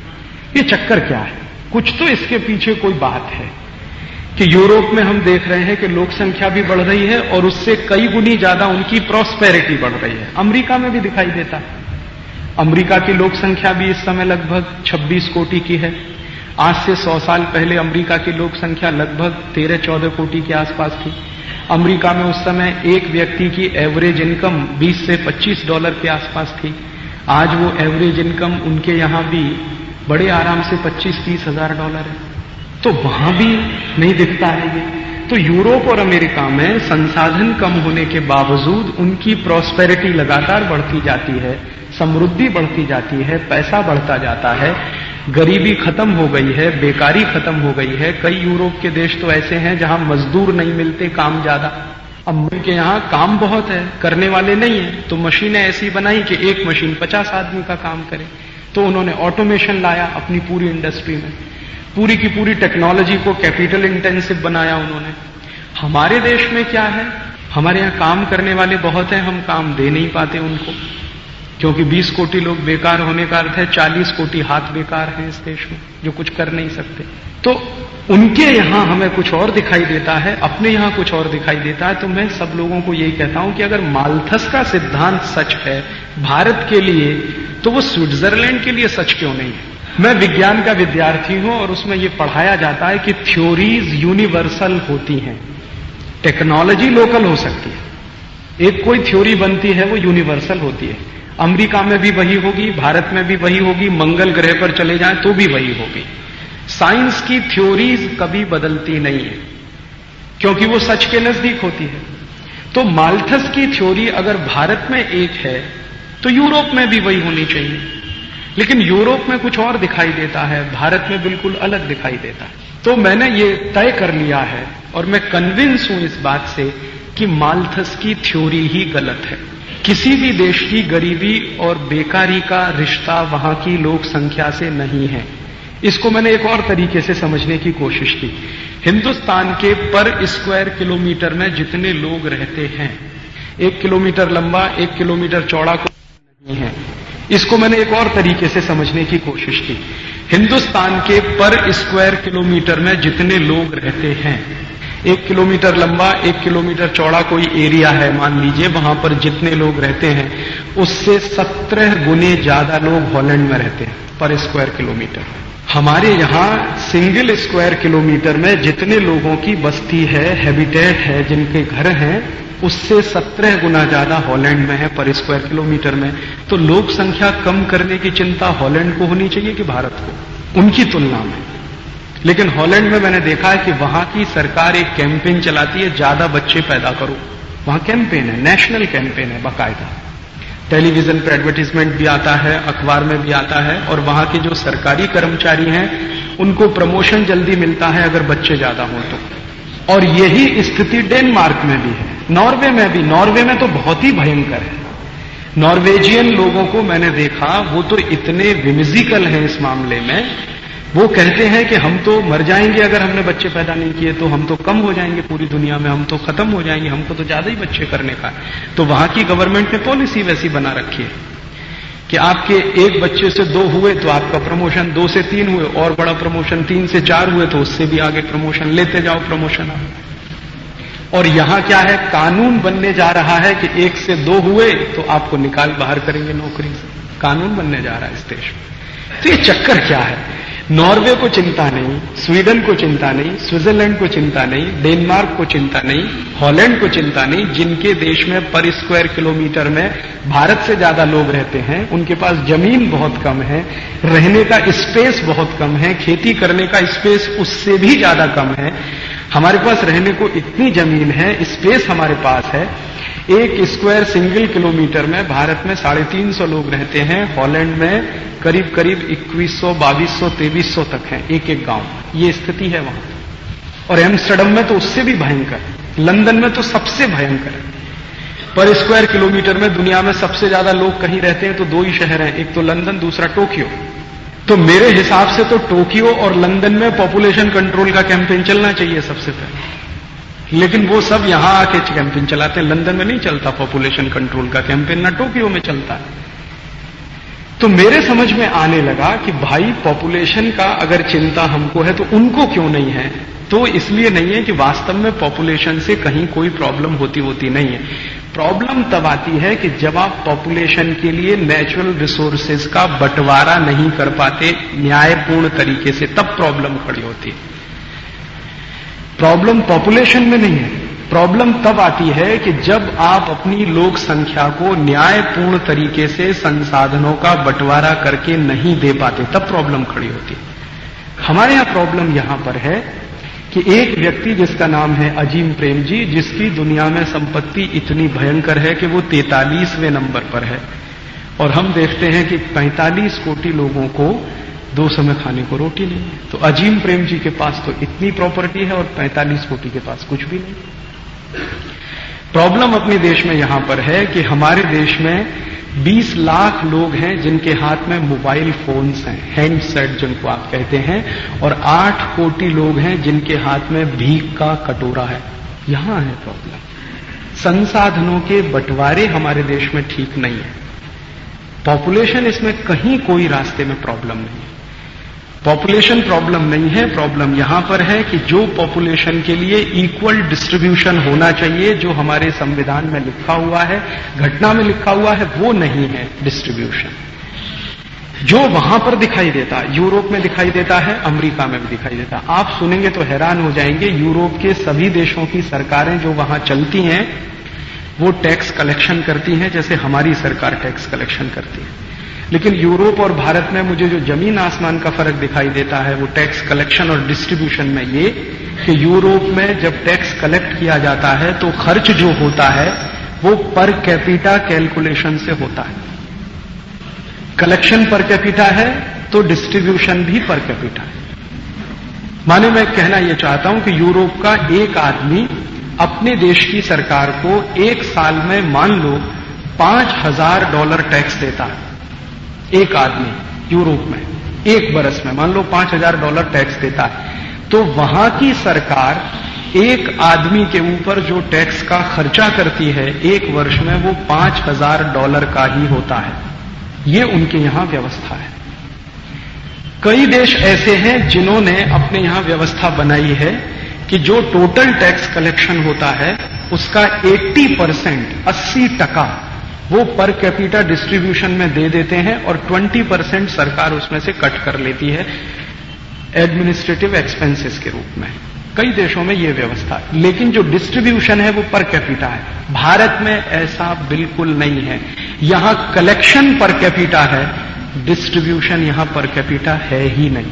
ये चक्कर क्या है? कुछ तो इसके पीछे कोई बात है कि यूरोप में हम देख रहे हैं कि लोक संख्या भी बढ़ रही है और उससे कई गुनी ज्यादा उनकी प्रॉस्पेरिटी बढ़ रही है। अमेरिका में भी दिखाई देता है। अमेरिका की लोक संख्या भी इस समय लगभग छब्बीस कोटि की है। आज से सौ साल पहले अमेरिका की लोक संख्या लगभग तेरह चौदह कोटि के आसपास थी। अमेरिका में उस समय एक व्यक्ति की एवरेज इनकम बीस से पच्चीस डॉलर के आसपास थी। आज वो एवरेज इनकम उनके यहां भी बड़े आराम से पच्चीस तीस हजार डॉलर है। तो वहां भी नहीं दिखता है ये। तो यूरोप और अमेरिका में संसाधन कम होने के बावजूद उनकी प्रॉस्पेरिटी लगातार बढ़ती जाती है, समृद्धि बढ़ती जाती है, पैसा बढ़ता जाता है, गरीबी खत्म हो गई है, बेकारी खत्म हो गई है। कई यूरोप के देश तो ऐसे हैं जहां मजदूर नहीं मिलते, काम ज्यादा। अब उनके यहां काम बहुत है, करने वाले नहीं है, तो मशीनें ऐसी बनाई कि एक मशीन पचास आदमी का काम करे। तो उन्होंने ऑटोमेशन लाया अपनी पूरी इंडस्ट्री में, पूरी की पूरी टेक्नोलॉजी को कैपिटल इंटेंसिव बनाया उन्होंने। हमारे देश में क्या है? हमारे यहां काम करने वाले बहुत हैं, हम काम दे नहीं पाते उनको, क्योंकि बीस कोटि लोग बेकार होने का अर्थ है चालीस कोटि हाथ बेकार हैं इस देश में, जो कुछ कर नहीं सकते। तो उनके यहां हमें कुछ और दिखाई देता है, अपने यहां कुछ और दिखाई देता है। तो मैं सब लोगों को यही कहता हूं कि अगर माल्थस का सिद्धांत सच है भारत के लिए, तो वो स्विट्जरलैंड के लिए सच क्यों नहीं है? मैं विज्ञान का विद्यार्थी हूं और उसमें यह पढ़ाया जाता है कि थ्योरीज यूनिवर्सल होती हैं, टेक्नोलॉजी लोकल हो सकती है। एक कोई थ्योरी बनती है वो यूनिवर्सल होती है। अमेरिका में भी वही होगी, भारत में भी वही होगी, मंगल ग्रह पर चले जाएं तो भी वही होगी। साइंस की थ्योरीज कभी बदलती नहीं है, क्योंकि वो सच के नजदीक होती है। तो माल्थस की थ्योरी अगर भारत में एक है तो यूरोप में भी वही होनी चाहिए, लेकिन यूरोप में कुछ और दिखाई देता है, भारत में बिल्कुल अलग दिखाई देता है। तो मैंने ये तय कर लिया है और मैं कन्विंस हूं इस बात से कि माल्थस की थ्योरी ही गलत है। किसी भी देश की गरीबी और बेकारी का रिश्ता वहां की लोक संख्या से नहीं है। इसको मैंने एक और तरीके से समझने की कोशिश की। हिंदुस्तान के पर स्क्वायर किलोमीटर में जितने लोग रहते हैं, एक किलोमीटर लंबा एक किलोमीटर चौड़ा कोई नहीं है। इसको मैंने एक और तरीके से समझने की कोशिश की। हिंदुस्तान के पर स्क्वायर किलोमीटर में जितने लोग रहते हैं, एक किलोमीटर लंबा एक किलोमीटर चौड़ा कोई एरिया है मान लीजिए, वहां पर जितने लोग रहते हैं उससे सत्रह गुने ज्यादा लोग हॉलैंड में रहते हैं पर स्क्वायर किलोमीटर। हमारे यहां सिंगल स्क्वायर किलोमीटर में जितने लोगों की बस्ती है, हैबिटेट है, जिनके घर हैं, उससे सत्रह गुना ज्यादा हॉलैंड में है पर स्क्वायर किलोमीटर में। तो लोक संख्या कम करने की चिंता हॉलैंड को होनी चाहिए कि भारत को, उनकी तुलना में। लेकिन हॉलैंड में मैंने देखा है कि वहां की सरकार एक कैंपेन चलाती है, ज्यादा बच्चे पैदा करो। वहां कैंपेन है, नेशनल कैंपेन है बाकायदा। टेलीविजन पे एडवर्टीजमेंट भी आता है, अखबार में भी आता है, और वहां के जो सरकारी कर्मचारी हैं उनको प्रमोशन जल्दी मिलता है अगर बच्चे ज्यादा हों तो। और यही स्थिति डेनमार्क में भी है, नॉर्वे में भी। नॉर्वे में तो बहुत ही भयंकर है। नॉर्वेजियन लोगों को मैंने देखा, वो तो इतने विमिजिकल हैं इस मामले में। वो कहते हैं कि हम तो मर जाएंगे अगर हमने बच्चे पैदा नहीं किए, तो हम तो कम हो जाएंगे पूरी दुनिया में, हम तो खत्म हो जाएंगे, हमको तो ज्यादा ही बच्चे करने का है। तो वहां की गवर्नमेंट ने पॉलिसी वैसी बना रखी है कि आपके एक बच्चे से दो हुए तो आपका प्रमोशन, दो से तीन हुए और बड़ा प्रमोशन, तीन से चार हुए तो उससे भी आगे प्रमोशन, लेते जाओ प्रमोशन आप। और यहां क्या है, कानून बनने जा रहा है कि एक से दो हुए तो आपको निकाल बाहर करेंगे नौकरी से। कानून बनने जा रहा है इस देश में। तो ये चक्कर क्या है? नॉर्वे को चिंता नहीं, स्वीडन को चिंता नहीं, स्विट्जरलैंड को चिंता नहीं, डेनमार्क को चिंता नहीं, हॉलैंड को चिंता नहीं, जिनके देश में पर स्क्वायर किलोमीटर में भारत से ज्यादा लोग रहते हैं, उनके पास जमीन बहुत कम है, रहने का स्पेस बहुत कम है, खेती करने का स्पेस उससे भी ज्यादा कम है। हमारे पास रहने को इतनी जमीन है, स्पेस हमारे पास है। एक स्क्वायर सिंगल किलोमीटर में भारत में साढ़े तीन सौ लोग रहते हैं, हॉलैंड में करीब करीब इक्कीस सौ, बाईस सौ, तेईस सौ तक हैं एक एक गांव। ये स्थिति है वहां। और एम्स्टर्डम में तो उससे भी भयंकर, लंदन में तो सबसे भयंकर है। पर स्क्वायर किलोमीटर में दुनिया में सबसे ज्यादा लोग कहीं रहते हैं तो दो ही शहर हैं, एक तो लंदन, दूसरा टोक्यो। तो मेरे हिसाब से तो टोक्यो और लंदन में पॉपुलेशन कंट्रोल का कैंपेन चलना चाहिए सबसे पहले। लेकिन वो सब यहां आके कैंपेन चलाते हैं। लंदन में नहीं चलता पॉपुलेशन कंट्रोल का कैंपेन, ना टोक्यो में चलता है। तो मेरे समझ में आने लगा कि भाई पॉपुलेशन का अगर चिंता हमको है तो उनको क्यों नहीं है? तो इसलिए नहीं है कि वास्तव में पॉपुलेशन से कहीं कोई प्रॉब्लम होती होती नहीं है। प्रॉब्लम तब आती है कि जब आप पॉपुलेशन के लिए नेचुरल रिसोर्सेज का बंटवारा नहीं कर पाते न्यायपूर्ण तरीके से, तब प्रॉब्लम खड़ी होती है। प्रॉब्लम पॉपुलेशन में नहीं है, प्रॉब्लम तब आती है कि जब आप अपनी लोक संख्या को न्यायपूर्ण तरीके से संसाधनों का बंटवारा करके नहीं दे पाते, तब प्रॉब्लम खड़ी होती है। हमारे यहां प्रॉब्लम यहां पर है कि एक व्यक्ति जिसका नाम है अजीम प्रेम जी, जिसकी दुनिया में संपत्ति इतनी भयंकर है कि वो तैंतालीसवें नंबर पर है, और हम देखते हैं कि पैंतालीस कोटि लोगों को दो समय खाने को रोटी नहीं है। तो अजीम प्रेम जी के पास तो इतनी प्रॉपर्टी है और पैंतालीस कोटि के पास कुछ भी नहीं। प्रॉब्लम अपने देश में यहां पर है कि हमारे देश में बीस लाख लोग हैं जिनके हाथ में मोबाइल फोन्स हैं, हैंडसेट जिनको आप कहते हैं, और आठ कोटि लोग हैं जिनके हाथ में भीख का कटोरा है। यहां है प्रॉब्लम। संसाधनों के बंटवारे हमारे देश में ठीक नहीं है। पॉपुलेशन इसमें कहीं कोई रास्ते में प्रॉब्लम नहीं है। पॉपुलेशन प्रॉब्लम नहीं है, प्रॉब्लम यहां पर है कि जो पॉपुलेशन के लिए इक्वल डिस्ट्रीब्यूशन होना चाहिए, जो हमारे संविधान में लिखा हुआ है, घटना में लिखा हुआ है, वो नहीं है डिस्ट्रीब्यूशन। जो वहां पर दिखाई देता, यूरोप में दिखाई देता है, अमेरिका में भी दिखाई देता। आप सुनेंगे तो हैरान हो जाएंगे, यूरोप के सभी देशों की सरकारें जो वहां चलती हैं वो टैक्स कलेक्शन करती हैं जैसे हमारी सरकार टैक्स कलेक्शन करती है। लेकिन यूरोप और भारत में मुझे जो जमीन आसमान का फर्क दिखाई देता है वो टैक्स कलेक्शन और डिस्ट्रीब्यूशन में, ये कि यूरोप में जब टैक्स कलेक्ट किया जाता है तो खर्च जो होता है वो पर कैपिटा कैलकुलेशन से होता है। कलेक्शन पर कैपिटा है तो डिस्ट्रीब्यूशन भी पर कैपिटा है। माने मैं कहना यह चाहता हूं कि यूरोप का एक आदमी अपने देश की सरकार को एक साल में मान लो पांच हजार डॉलर टैक्स देता है एक आदमी यूरोप में, एक बरस में मान लो पांच हजार डॉलर टैक्स देता है, तो वहां की सरकार एक आदमी के ऊपर जो टैक्स का खर्चा करती है एक वर्ष में वो पांच हजार डॉलर का ही होता है। ये उनके यहां व्यवस्था है। कई देश ऐसे हैं जिन्होंने अपने यहां व्यवस्था बनाई है कि जो टोटल टैक्स कलेक्शन होता है उसका अस्सी परसेंट अस्सी टका वो पर कैपिटा डिस्ट्रीब्यूशन में दे देते हैं और बीस परसेंट सरकार उसमें से कट कर लेती है एडमिनिस्ट्रेटिव एक्सपेंसेस के रूप में। कई देशों में ये व्यवस्था है, लेकिन जो डिस्ट्रीब्यूशन है वो पर कैपिटा है। भारत में ऐसा बिल्कुल नहीं है। यहां कलेक्शन पर कैपिटा है, डिस्ट्रीब्यूशन यहां पर कैपिटा है ही नहीं।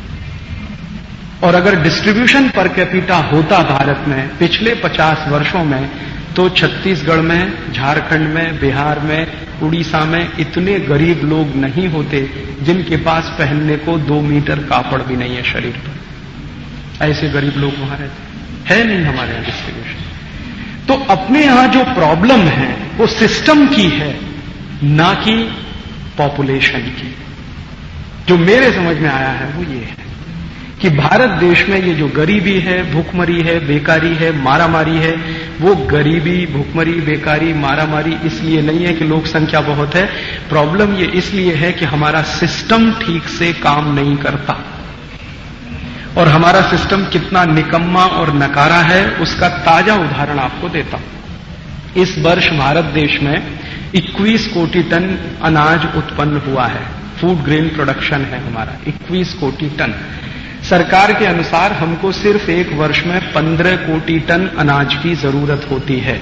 और अगर डिस्ट्रीब्यूशन पर कैपिटा होता भारत में पिछले पचास वर्षों में, तो छत्तीसगढ़ में, झारखंड में, बिहार में, उड़ीसा में इतने गरीब लोग नहीं होते जिनके पास पहनने को दो मीटर कापड़ भी नहीं है शरीर पर। ऐसे गरीब लोग वहां रहते है नहीं हमारे यहां डिस्ट्रीब्यूशन। तो अपने यहां जो प्रॉब्लम है वो सिस्टम की है, ना कि पॉपुलेशन की। जो मेरे समझ में आया है वो ये है कि भारत देश में ये जो गरीबी है, भूखमरी है, बेकारी है, मारामारी है, वो गरीबी, भूखमरी, बेकारी, मारामारी इसलिए नहीं है कि लोक संख्या बहुत है। प्रॉब्लम ये इसलिए है कि हमारा सिस्टम ठीक से काम नहीं करता। और हमारा सिस्टम कितना निकम्मा और नकारा है उसका ताजा उदाहरण आपको देता हूं। इस वर्ष भारत देश में इक्कीस कोटि टन अनाज उत्पन्न हुआ है। फूड ग्रेन प्रोडक्शन है हमारा इक्कीस कोटि टन। सरकार के अनुसार हमको सिर्फ एक वर्ष में पंद्रह कोटि टन अनाज की जरूरत होती है।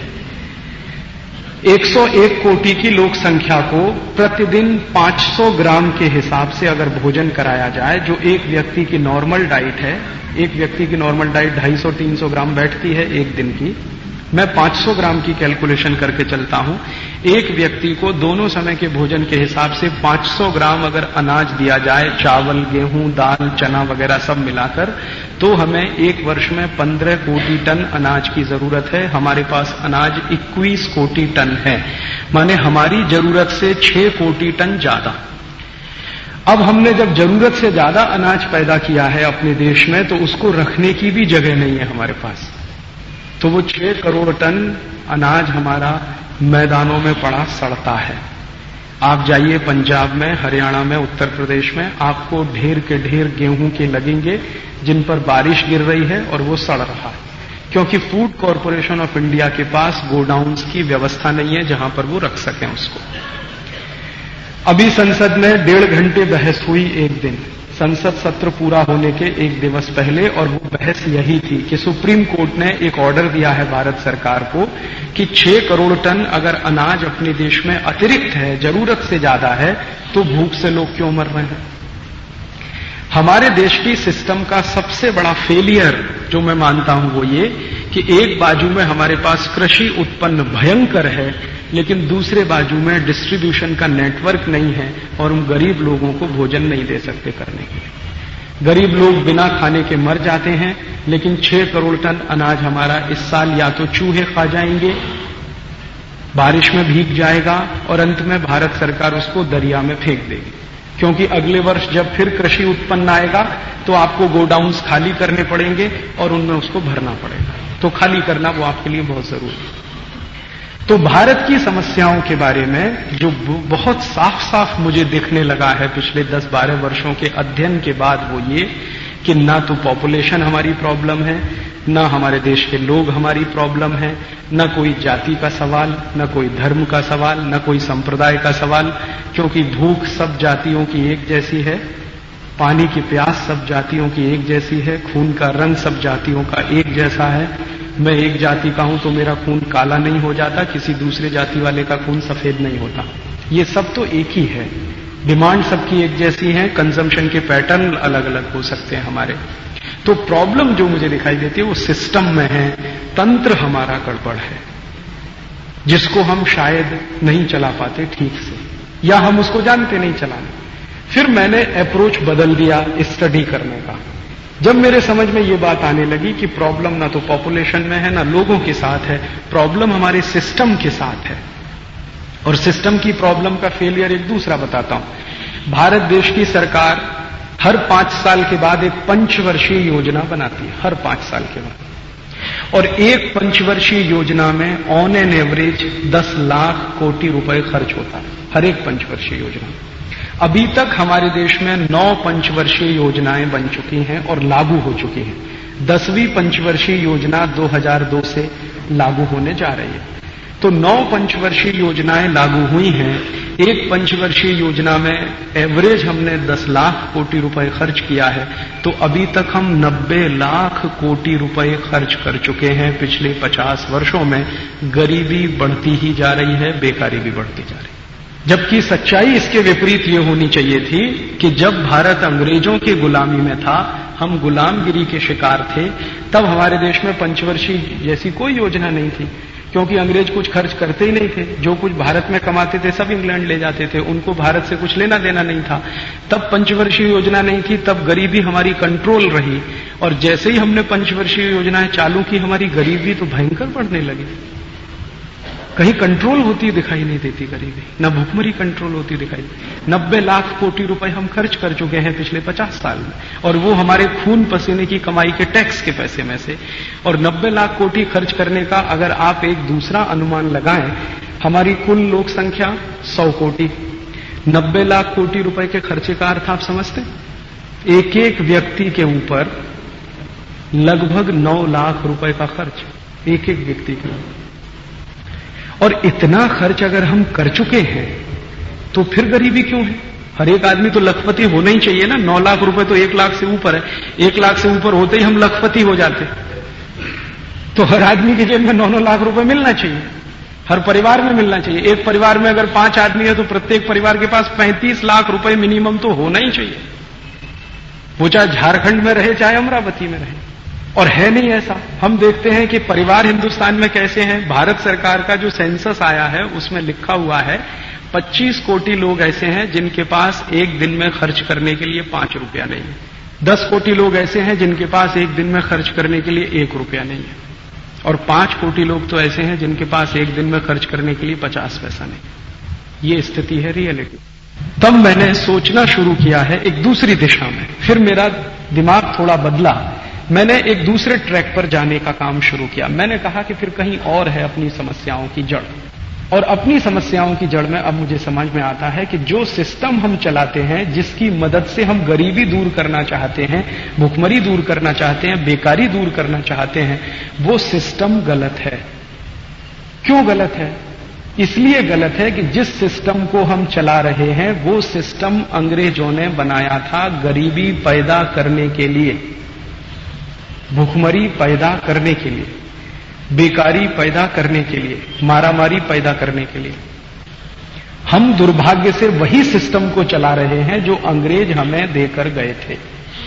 एक सौ एक कोटि की लोक संख्या को प्रतिदिन पांच सौ ग्राम के हिसाब से अगर भोजन कराया जाए, जो एक व्यक्ति की नॉर्मल डाइट है, एक व्यक्ति की नॉर्मल डाइट ढाई सौ तीन सौ ग्राम बैठती है एक दिन की, मैं पांच सौ ग्राम की कैलकुलेशन करके चलता हूं। एक व्यक्ति को दोनों समय के भोजन के हिसाब से पांच सौ ग्राम अगर अनाज दिया जाए, चावल, गेहूं, दाल, चना वगैरह सब मिलाकर, तो हमें एक वर्ष में पंद्रह कोटि टन अनाज की जरूरत है। हमारे पास अनाज इक्कीस कोटि टन है, माने हमारी जरूरत से छह कोटि टन ज्यादा। अब हमने जब जरूरत से ज्यादा अनाज पैदा किया है अपने देश में, तो उसको रखने की भी जगह नहीं है हमारे पास। तो वो छह करोड़ टन अनाज हमारा मैदानों में पड़ा सड़ता है। आप जाइए पंजाब में, हरियाणा में, उत्तर प्रदेश में, आपको ढेर के ढेर गेहूं के लगेंगे जिन पर बारिश गिर रही है और वो सड़ रहा है, क्योंकि फूड कॉरपोरेशन ऑफ इंडिया के पास गोडाउन्स की व्यवस्था नहीं है जहां पर वो रख सकें उसको। अभी संसद में डेढ़ घंटे बहस हुई एक दिन, संसद सत्र पूरा होने के एक दिवस पहले, और वो बहस यही थी कि सुप्रीम कोर्ट ने एक ऑर्डर दिया है भारत सरकार को कि छह करोड़ टन अगर अनाज अपने देश में अतिरिक्त है, जरूरत से ज्यादा है, तो भूख से लोग क्यों मर रहे हैं। हमारे देश की सिस्टम का सबसे बड़ा फेलियर जो मैं मानता हूं वो ये कि एक बाजू में हमारे पास कृषि उत्पन्न भयंकर है, लेकिन दूसरे बाजू में डिस्ट्रीब्यूशन का नेटवर्क नहीं है और हम गरीब लोगों को भोजन नहीं दे सकते करने के लिए। गरीब लोग बिना खाने के मर जाते हैं, लेकिन छह करोड़ टन अनाज हमारा इस साल या तो चूहे खा जाएंगे, बारिश में भीग जाएगा, और अंत में भारत सरकार उसको दरिया में फेंक देगी, क्योंकि अगले वर्ष जब फिर कृषि उत्पन्न आएगा तो आपको गोडाउन्स खाली करने पड़ेंगे और उनमें उसको भरना पड़ेगा। तो खाली करना वो आपके लिए बहुत जरूरी है। तो भारत की समस्याओं के बारे में जो बहुत साफ साफ मुझे दिखने लगा है पिछले दस बारह वर्षों के अध्ययन के बाद, वो ये कि ना तो पॉपुलेशन हमारी प्रॉब्लम है, ना हमारे देश के लोग हमारी प्रॉब्लम है, न कोई जाति का सवाल, न कोई धर्म का सवाल, न कोई संप्रदाय का सवाल, क्योंकि भूख सब जातियों की एक जैसी है, पानी की प्यास सब जातियों की एक जैसी है, खून का रंग सब जातियों का एक जैसा है। मैं एक जाति का हूं तो मेरा खून काला नहीं हो जाता, किसी दूसरे जाति वाले का खून सफेद नहीं होता। ये सब तो एक ही है, डिमांड सबकी एक जैसी है, कंजम्पशन के पैटर्न अलग अलग हो सकते हैं हमारे। तो प्रॉब्लम जो मुझे दिखाई देती है वो सिस्टम में है, तंत्र हमारा गड़बड़ है, जिसको हम शायद नहीं चला पाते ठीक से, या हम उसको जानते नहीं चलाने। फिर मैंने अप्रोच बदल दिया स्टडी करने का। जब मेरे समझ में ये बात आने लगी कि प्रॉब्लम ना तो पॉपुलेशन में है, ना लोगों के साथ है, प्रॉब्लम हमारे सिस्टम के साथ है। और सिस्टम की प्रॉब्लम का फेलियर एक दूसरा बताता हूं। भारत देश की सरकार हर पांच साल के बाद एक पंचवर्षीय योजना बनाती है, हर पांच साल के बाद। और एक पंचवर्षीय योजना में ऑन एन एवरेज दस लाख कोटि रुपए खर्च होता है, हर एक पंचवर्षीय योजना। अभी तक हमारे देश में नौ पंचवर्षीय योजनाएं बन चुकी हैं और लागू हो चुकी हैं। दसवीं पंचवर्षीय योजना दो हज़ार दो से लागू होने जा रही है। तो नौ पंचवर्षीय योजनाएं लागू हुई हैं। एक पंचवर्षीय योजना में एवरेज हमने दस लाख कोटि रुपए खर्च किया है, तो अभी तक हम नब्बे लाख कोटि रुपए खर्च कर चुके हैं पिछले पचास वर्षों में। गरीबी बढ़ती ही जा रही है, बेकारी भी बढ़ती जा रही है। जबकि सच्चाई इसके विपरीत ये होनी चाहिए थी कि जब भारत अंग्रेजों की गुलामी में था, हम गुलामगिरी के शिकार थे, तब हमारे देश में पंचवर्षीय जैसी कोई योजना नहीं थी, क्योंकि अंग्रेज कुछ खर्च करते ही नहीं थे। जो कुछ भारत में कमाते थे सब इंग्लैंड ले जाते थे, उनको भारत से कुछ लेना देना नहीं था। तब पंचवर्षीय योजना नहीं थी, तब गरीबी हमारी कंट्रोल रही। और जैसे ही हमने पंचवर्षीय योजनाएं चालू की, हमारी गरीबी तो भयंकर बढ़ने लगी। कहीं कंट्रोल होती दिखाई नहीं देती गरीबी, न भुखमरी कंट्रोल होती दिखाई। नब्बे लाख कोटि रुपए हम खर्च कर चुके हैं पिछले पचास साल में, और वो हमारे खून पसीने की कमाई के टैक्स के पैसे में से। और नब्बे लाख कोटि खर्च करने का अगर आप एक दूसरा अनुमान लगाएं, हमारी कुल लोक संख्या सौ कोटि, नब्बे लाख कोटि रुपए के खर्चे का अर्थ आप समझते? एक एक व्यक्ति के ऊपर लगभग नौ लाख रुपए का खर्च, एक एक व्यक्ति के ऊपर। और इतना खर्च अगर हम कर चुके हैं तो फिर गरीबी क्यों है? हर एक आदमी तो लखपति होना ही चाहिए ना। नौ लाख रुपए तो एक लाख से ऊपर है, एक लाख से ऊपर होते ही हम लखपति हो जाते। तो हर आदमी की जेब में नौ नौ लाख रुपए मिलना चाहिए, हर परिवार में मिलना चाहिए। एक परिवार में अगर पांच आदमी है तो प्रत्येक परिवार के पास पैंतीस लाख रुपए मिनिमम तो होना ही चाहिए, वो चाहे झारखंड में रहे चाहे अमरावती में रहे। और है नहीं ऐसा। हम देखते हैं कि परिवार हिंदुस्तान में कैसे हैं। भारत सरकार का जो सेंसस आया है उसमें लिखा हुआ है पच्चीस कोटि लोग ऐसे हैं जिनके पास एक दिन में खर्च करने के लिए पांच रुपया नहीं है। दस कोटि लोग ऐसे हैं जिनके पास एक दिन में खर्च करने के लिए एक रुपया नहीं है। और पांच कोटि लोग तो ऐसे हैं जिनके पास एक दिन में खर्च करने के लिए पचास पैसा नहीं। ये स्थिति है रियलिटी। तब मैंने सोचना शुरू किया है एक दूसरी दिशा में। फिर मेरा दिमाग थोड़ा बदला, मैंने एक दूसरे ट्रैक पर जाने का काम शुरू किया। मैंने कहा कि फिर कहीं और है अपनी समस्याओं की जड़। और अपनी समस्याओं की जड़ में अब मुझे समझ में आता है कि जो सिस्टम हम चलाते हैं, जिसकी मदद से हम गरीबी दूर करना चाहते हैं, भुखमरी दूर करना चाहते हैं, बेकारी दूर करना चाहते हैं, वो सिस्टम गलत है। क्यों गलत है? इसलिए गलत है कि जिस सिस्टम को हम चला रहे हैं वो सिस्टम अंग्रेजों ने बनाया था गरीबी पैदा करने के लिए, भुखमरी पैदा करने के लिए, बेकारी पैदा करने के लिए, मारामारी पैदा करने के लिए। हम दुर्भाग्य से वही सिस्टम को चला रहे हैं जो अंग्रेज हमें देकर गए थे।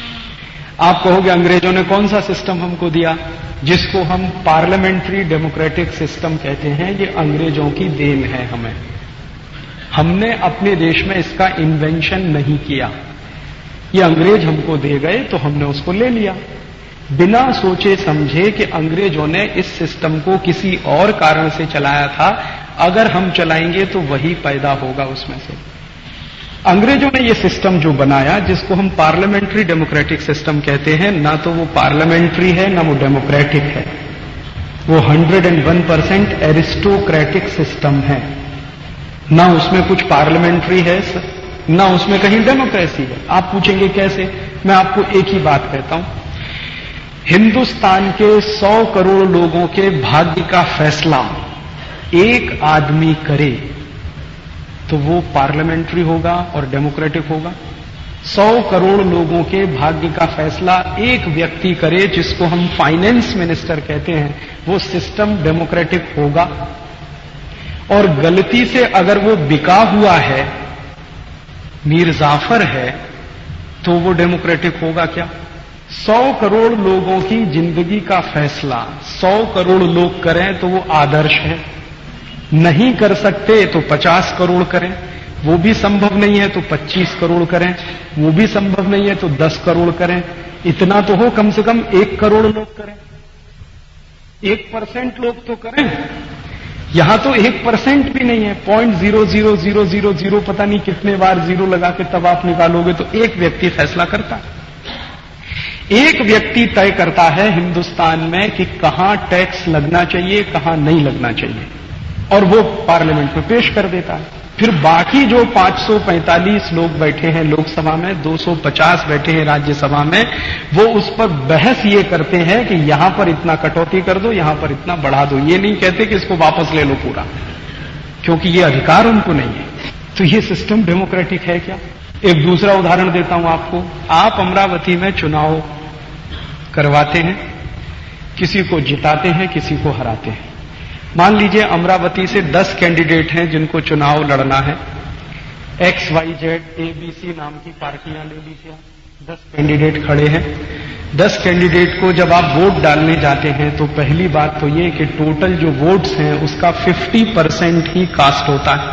आप कहोगे अंग्रेजों ने कौन सा सिस्टम हमको दिया? जिसको हम पार्लियामेंट्री डेमोक्रेटिक सिस्टम कहते हैं, ये अंग्रेजों की देन है हमें। हमने अपने देश में इसका इन्वेंशन नहीं किया, ये अंग्रेज हमको दे गए तो हमने उसको ले लिया, बिना सोचे समझे कि अंग्रेजों ने इस सिस्टम को किसी और कारण से चलाया था, अगर हम चलाएंगे तो वही पैदा होगा उसमें से। अंग्रेजों ने ये सिस्टम जो बनाया, जिसको हम पार्लियामेंट्री डेमोक्रेटिक सिस्टम कहते हैं, ना तो वो पार्लियामेंट्री है ना वो डेमोक्रेटिक है, वो hundred and one percent aristocratic system है। ना उसमें कुछ पार्लियामेंट्री है, ना उसमें कहीं डेमोक्रेसी है। आप पूछेंगे कैसे? मैं आपको एक ही बात कहता हूं, हिंदुस्तान के सौ करोड़ लोगों के भाग्य का फैसला एक आदमी करे तो वो पार्लियामेंट्री होगा और डेमोक्रेटिक होगा। सौ करोड़ लोगों के भाग्य का फैसला एक व्यक्ति करे, जिसको हम फाइनेंस मिनिस्टर कहते हैं, वो सिस्टम डेमोक्रेटिक होगा। और गलती से अगर वो बिका हुआ है, मीर जाफर है, तो वो डेमोक्रेटिक होगा क्या? सौ करोड़ लोगों की जिंदगी का फैसला सौ करोड़ लोग करें तो वो आदर्श है। नहीं कर सकते तो पचास करोड़ करें, वो भी संभव नहीं है तो पच्चीस करोड़ करें, वो भी संभव नहीं है तो दस करोड़ करें। इतना तो हो, कम से कम एक करोड़ लोग करें, एक परसेंट लोग तो करें। यहां तो एक परसेंट भी नहीं है, point zero zero zero zero zero पता नहीं कितने बार जीरो लगा के तब आप निकालोगे तो एक व्यक्ति फैसला करता है। एक व्यक्ति तय करता है हिंदुस्तान में कि कहां टैक्स लगना चाहिए, कहां नहीं लगना चाहिए, और वो पार्लियामेंट में पेश कर देता है। फिर बाकी जो पांच सौ पैंतालीस लोग बैठे हैं लोकसभा में, दो सौ पचास बैठे हैं राज्यसभा में, वो उस पर बहस ये करते हैं कि यहां पर इतना कटौती कर दो, यहां पर इतना बढ़ा दो। ये नहीं कहते कि इसको वापस ले लो पूरा, क्योंकि ये अधिकार उनको नहीं है। तो ये सिस्टम डेमोक्रेटिक है क्या? एक दूसरा उदाहरण देता हूं आपको। आप अमरावती में चुनाव करवाते हैं, किसी को जिताते हैं, किसी को हराते हैं। मान लीजिए अमरावती से दस कैंडिडेट हैं जिनको चुनाव लड़ना है। X Y Z A B C नाम की पार्टियां ले लीजिए, दस कैंडिडेट खड़े हैं। दस कैंडिडेट को जब आप वोट डालने जाते हैं तो पहली बात तो ये कि टोटल जो वोट्स हैं उसका पचास परसेंट ही कास्ट होता है।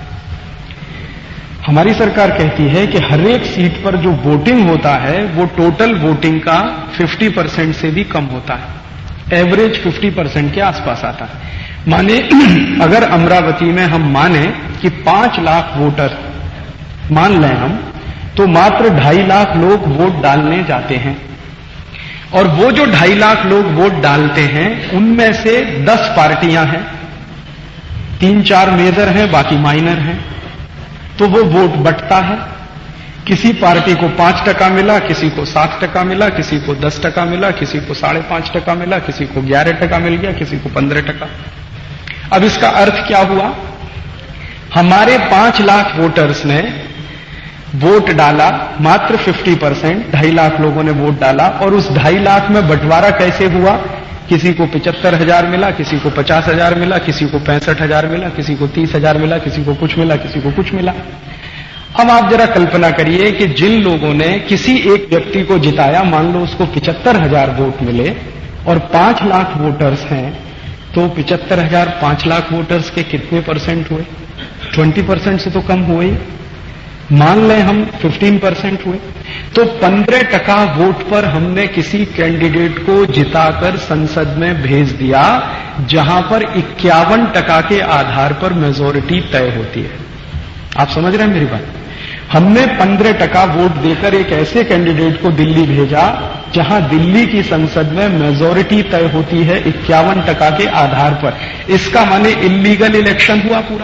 हमारी सरकार कहती है कि हर एक सीट पर जो वोटिंग होता है वो टोटल वोटिंग का पचास परसेंट से भी कम होता है, एवरेज पचास परसेंट के आसपास आता है। माने अगर अमरावती में हम माने कि पांच लाख वोटर मान लें हम, तो मात्र ढाई लाख लोग वोट डालने जाते हैं, और वो जो ढाई लाख लोग वोट डालते हैं उनमें से दस पार्टियां हैं, तीन चार मेजर हैं, बाकी माइनर हैं। तो वो वोट बंटता है, किसी पार्टी को पांच टका मिला, किसी को सात टका मिला, किसी को दस टका मिला, किसी को साढ़े पांच टका मिला, किसी को ग्यारह टका मिल गया, किसी को पंद्रह टका। अब इसका अर्थ क्या हुआ? हमारे पांच लाख वोटर्स ने वोट डाला, मात्र पचास परसेंट, ढाई लाख लोगों ने वोट डाला, और उस ढाई लाख में बंटवारा कैसे हुआ? किसी को पिचहत्तर हजार मिला, किसी को पचास हजार मिला, किसी को पैंसठ हजार मिला, किसी को तीस हजार मिला, किसी को कुछ मिला, किसी को कुछ मिला। अब आप जरा कल्पना करिए कि जिन लोगों ने किसी एक व्यक्ति को जिताया, मान लो उसको पिचहत्तर हजार वोट मिले और पांच लाख वोटर्स हैं, तो पिचहत्तर हजार पांच लाख वोटर्स के कितने परसेंट हुए? बीस परसेंट से तो कम हुए ही। मान लें हम पंद्रह परसेंट हुए, तो पंद्रह टका वोट पर हमने किसी कैंडिडेट को जिताकर संसद में भेज दिया, जहां पर इक्यावन टका के आधार पर मेजोरिटी तय होती है। आप समझ रहे हैं मेरी बात? हमने पंद्रह टका वोट देकर एक ऐसे कैंडिडेट को दिल्ली भेजा जहां दिल्ली की संसद में मेजोरिटी तय होती है इक्यावन टका के आधार पर। इसका माने इल्लीगल इलेक्शन हुआ पूरा।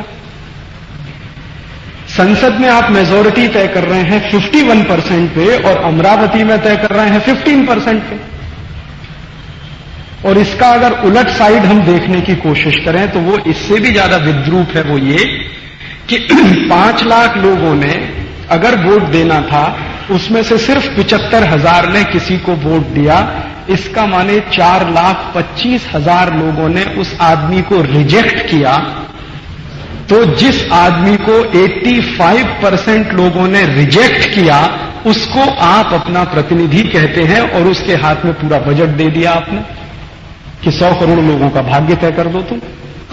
संसद में आप मेजोरिटी तय कर रहे हैं इक्यावन परसेंट पे, और अमरावती में तय कर रहे हैं पंद्रह परसेंट पे। और इसका अगर उलट साइड हम देखने की कोशिश करें तो वो इससे भी ज्यादा विद्रूप है। वो ये कि पांच लाख लोगों ने अगर वोट देना था, उसमें से सिर्फ पिचहत्तर हजार ने किसी को वोट दिया। इसका माने चार लाख पच्चीस हजार लोगों ने उस आदमी को रिजेक्ट किया। तो जिस आदमी को पचासी परसेंट लोगों ने रिजेक्ट किया, उसको आप अपना प्रतिनिधि कहते हैं, और उसके हाथ में पूरा बजट दे दिया आपने कि सौ करोड़ लोगों का भाग्य तय कर दो तुम।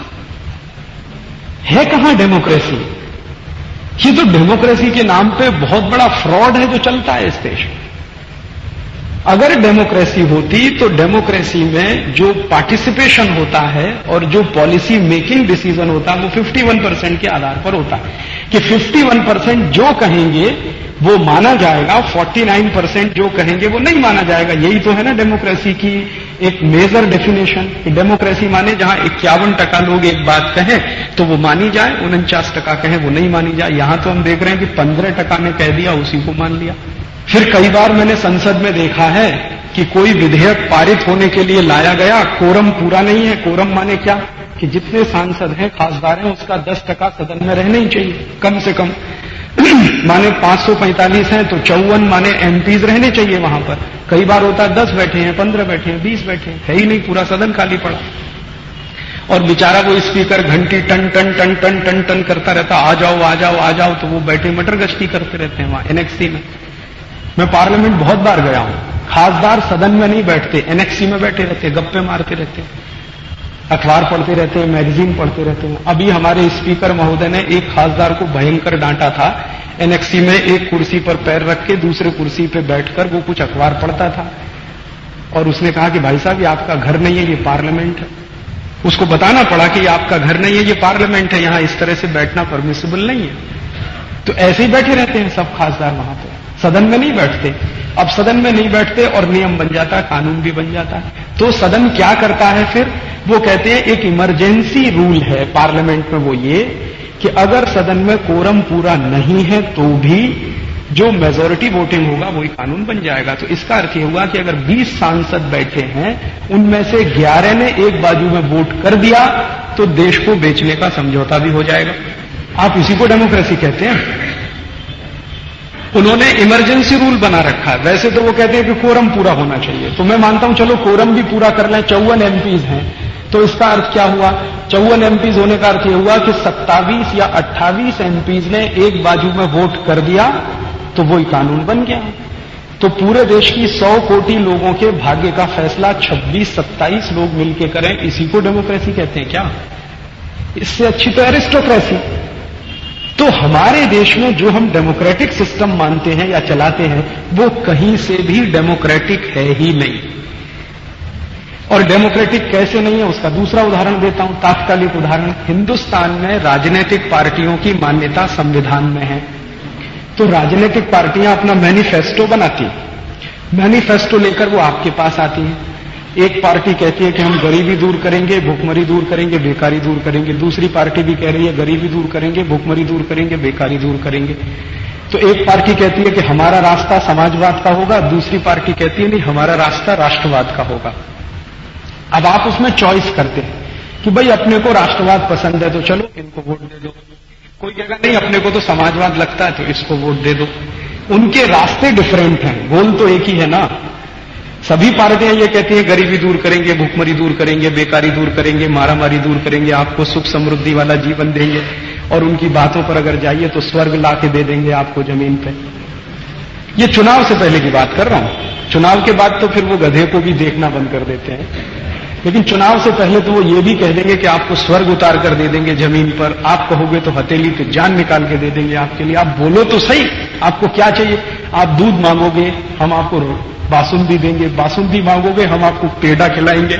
है कहां डेमोक्रेसी? ये तो डेमोक्रेसी के नाम पे बहुत बड़ा फ्रॉड है जो चलता है इस देश में। अगर डेमोक्रेसी होती तो डेमोक्रेसी में जो पार्टिसिपेशन होता है और जो पॉलिसी मेकिंग डिसीजन होता है वो इक्यावन परसेंट के आधार पर होता है कि इक्यावन परसेंट जो कहेंगे वो माना जाएगा, उनचास परसेंट जो कहेंगे वो नहीं माना जाएगा। यही तो है ना डेमोक्रेसी की एक मेजर डेफिनेशन। डेमोक्रेसी माने जहां इक्यावन टका लोग एक बात कहें तो वो मानी जाए, उनचास टका कहें वो नहीं मानी जाए। यहां तो हम देख रहे हैं कि पंद्रह टका ने कह दिया, उसी को मान लिया। फिर कई बार मैंने संसद में देखा है कि कोई विधेयक पारित होने के लिए लाया गया, कोरम पूरा नहीं है। कोरम माने क्या? कि जितने सांसद हैं, खासदार हैं, उसका दस टका सदन में रहना ही चाहिए कम से कम। माने पांच सौ पैंतालीस हैं तो चौवन माने एमपीज रहने चाहिए वहां पर। कई बार होता है दस बैठे हैं, पंद्रह बैठे हैं, बीस बैठे हैं, है ही नहीं, पूरा सदन खाली पड़ा। और बेचारा वो स्पीकर घंटी टन टन टन टन टन टन करता रहता, आ जाओ आ जाओ आ जाओ। तो वो बैठे मटर गश्ती करते रहते हैं वहां एनेक्सी में। मैं पार्लियामेंट बहुत बार गया हूं, खासदार सदन में नहीं बैठते, एनेक्सी में बैठे रहते, गप्पे मारते रहते, अखबार पढ़ते रहते हैं, मैगजीन पढ़ते रहते हैं। अभी हमारे स्पीकर महोदय ने एक खासदार को भयंकर डांटा था। एनेक्सी में एक कुर्सी पर पैर रख के दूसरे कुर्सी पे बैठकर वो कुछ अखबार पढ़ता था, और उसने कहा कि भाई साहब ये आपका घर नहीं है, ये पार्लियामेंट है। उसको बताना पड़ा कि ये आपका घर नहीं है, ये पार्लियामेंट है, यहां इस तरह से बैठना परमिसिबल नहीं है। तो ऐसे ही बैठे रहते हैं सब खासदार वहां पे, सदन में नहीं बैठते। अब सदन में नहीं बैठते और नियम बन जाता है, कानून भी बन जाता है। तो सदन क्या करता है फिर? वो कहते हैं एक इमरजेंसी रूल है पार्लियामेंट में, वो ये कि अगर सदन में कोरम पूरा नहीं है तो भी जो मेजोरिटी वोटिंग होगा वही कानून बन जाएगा। तो इसका अर्थ यह हुआ कि अगर बीस सांसद बैठे हैं, उनमें से ग्यारह ने एक बाजू में वोट कर दिया तो देश को बेचने का समझौता भी हो जाएगा। आप इसी को डेमोक्रेसी कहते हैं। उन्होंने इमरजेंसी रूल बना रखा है। वैसे तो वो कहते हैं कि कोरम पूरा होना चाहिए, तो मैं मानता हूं चलो कोरम भी पूरा कर लें, चौवन एमपीज हैं, तो इसका अर्थ क्या हुआ? चौवन एमपीज होने का अर्थ यह हुआ कि सत्ताईस या अट्ठाईस एमपीज ने एक बाजू में वोट कर दिया तो वही कानून बन गया। तो पूरे देश की सौ कोटि लोगों के भाग्य का फैसला छब्बीस सत्ताईस लोग मिलकर करें, इसी को डेमोक्रेसी कहते हैं क्या? इससे अच्छी तो एरिस्टोक्रेसी। तो हमारे देश में जो हम डेमोक्रेटिक सिस्टम मानते हैं या चलाते हैं, वो कहीं से भी डेमोक्रेटिक है ही नहीं। और डेमोक्रेटिक कैसे नहीं है उसका दूसरा उदाहरण देता हूं, तात्कालिक उदाहरण। हिंदुस्तान में राजनीतिक पार्टियों की मान्यता संविधान में है। तो राजनीतिक पार्टियां अपना मैनिफेस्टो बनाती, मैनिफेस्टो लेकर वो आपके पास आती हैं। एक पार्टी कहती है कि हम गरीबी दूर करेंगे, भुखमरी दूर करेंगे, बेकारी दूर करेंगे। दूसरी पार्टी भी कह रही है गरीबी दूर करेंगे, भुखमरी दूर करेंगे, बेकारी दूर करेंगे। तो एक पार्टी कहती है कि हमारा रास्ता समाजवाद का होगा, दूसरी पार्टी कहती है नहीं हमारा रास्ता राष्ट्रवाद का होगा। अब आप उसमें चॉइस करते हैं कि भाई अपने को राष्ट्रवाद पसंद है तो चलो इनको वोट दे दो। कोई कहेगा नहीं अपने को तो समाजवाद लगता है तो इसको वोट दे दो। उनके रास्ते डिफरेंट हैं, गोल तो एक ही है ना। सभी पार्टियां ये कहती हैं गरीबी दूर करेंगे, भुखमरी दूर करेंगे, बेकारी दूर करेंगे, मारामारी दूर करेंगे, आपको सुख समृद्धि वाला जीवन देंगे, और उनकी बातों पर अगर जाइए तो स्वर्ग ला के दे देंगे आपको जमीन पे। ये चुनाव से पहले की बात कर रहा हूं। चुनाव के बाद तो फिर वो गधे को भी देखना बंद कर देते हैं, लेकिन चुनाव से पहले तो वो ये भी कह देंगे कि आपको स्वर्ग उतार कर दे देंगे जमीन पर। आप कहोगे तो हथेली पे जान निकाल के दे देंगे आपके लिए। आप बोलो तो सही, आपको क्या चाहिए? आप दूध मांगोगे हम आपको बासुंदी देंगे, बासुंदी मांगोगे हम आपको पेड़ा खिलाएंगे।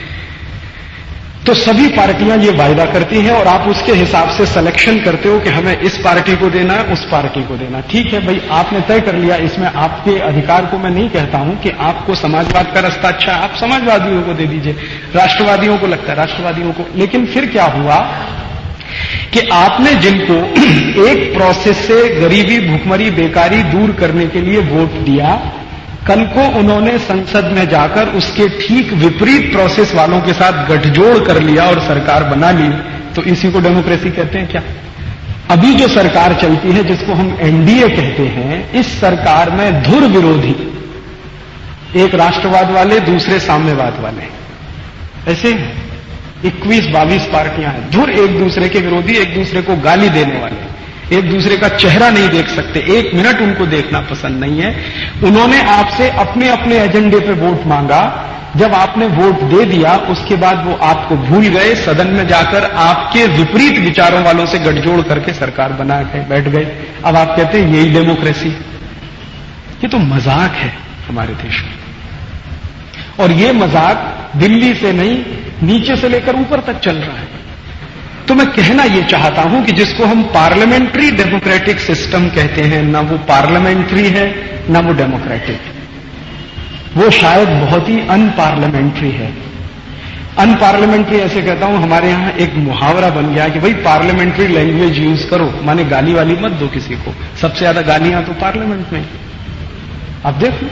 तो सभी पार्टियां ये वायदा करती हैं और आप उसके हिसाब से सिलेक्शन करते हो कि हमें इस पार्टी को देना है, उस पार्टी को देना। ठीक है भाई, आपने तय कर लिया। इसमें आपके अधिकार को मैं नहीं कहता हूं कि आपको समाजवाद का रास्ता अच्छा है, आप समाजवादियों को दे दीजिए, राष्ट्रवादियों को लगता है राष्ट्रवादियों को। लेकिन फिर क्या हुआ कि आपने जिनको एक प्रोसेस से गरीबी, भुखमरी, बेकारी दूर करने के लिए वोट दिया, कल को उन्होंने संसद में जाकर उसके ठीक विपरीत प्रोसेस वालों के साथ गठजोड़ कर लिया और सरकार बना ली, तो इसी को डेमोक्रेसी कहते हैं क्या? अभी जो सरकार चलती है जिसको हम एनडीए कहते हैं, इस सरकार में धुर विरोधी, एक राष्ट्रवाद वाले, दूसरे साम्यवाद वाले, ऐसे इक्कीस बाईस पार्टियां हैं। धुर एक दूसरे के विरोधी, एक दूसरे को गाली देने वाले, एक दूसरे का चेहरा नहीं देख सकते, एक मिनट उनको देखना पसंद नहीं है। उन्होंने आपसे अपने अपने एजेंडे पे वोट मांगा। जब आपने वोट दे दिया उसके बाद वो आपको भूल गए, सदन में जाकर आपके विपरीत विचारों वालों से गठजोड़ करके सरकार बना के बैठ गए। अब आप कहते हैं यही डेमोक्रेसी। ये तो मजाक है हमारे देश में, और ये मजाक दिल्ली से नहीं, नीचे से लेकर ऊपर तक चल रहा है। तो मैं कहना यह चाहता हूं कि जिसको हम पार्लियामेंट्री डेमोक्रेटिक सिस्टम कहते हैं, ना वो पार्लियामेंट्री है ना वो डेमोक्रेटिक, वो शायद बहुत ही अनपार्लियामेंट्री है। अनपार्लियामेंट्री ऐसे कहता हूं, हमारे यहां एक मुहावरा बन गया कि भाई पार्लियामेंट्री लैंग्वेज यूज करो, माने गाली वाली मत दो किसी को। सबसे ज्यादा गालियां तो पार्लियामेंट में। अब देखो,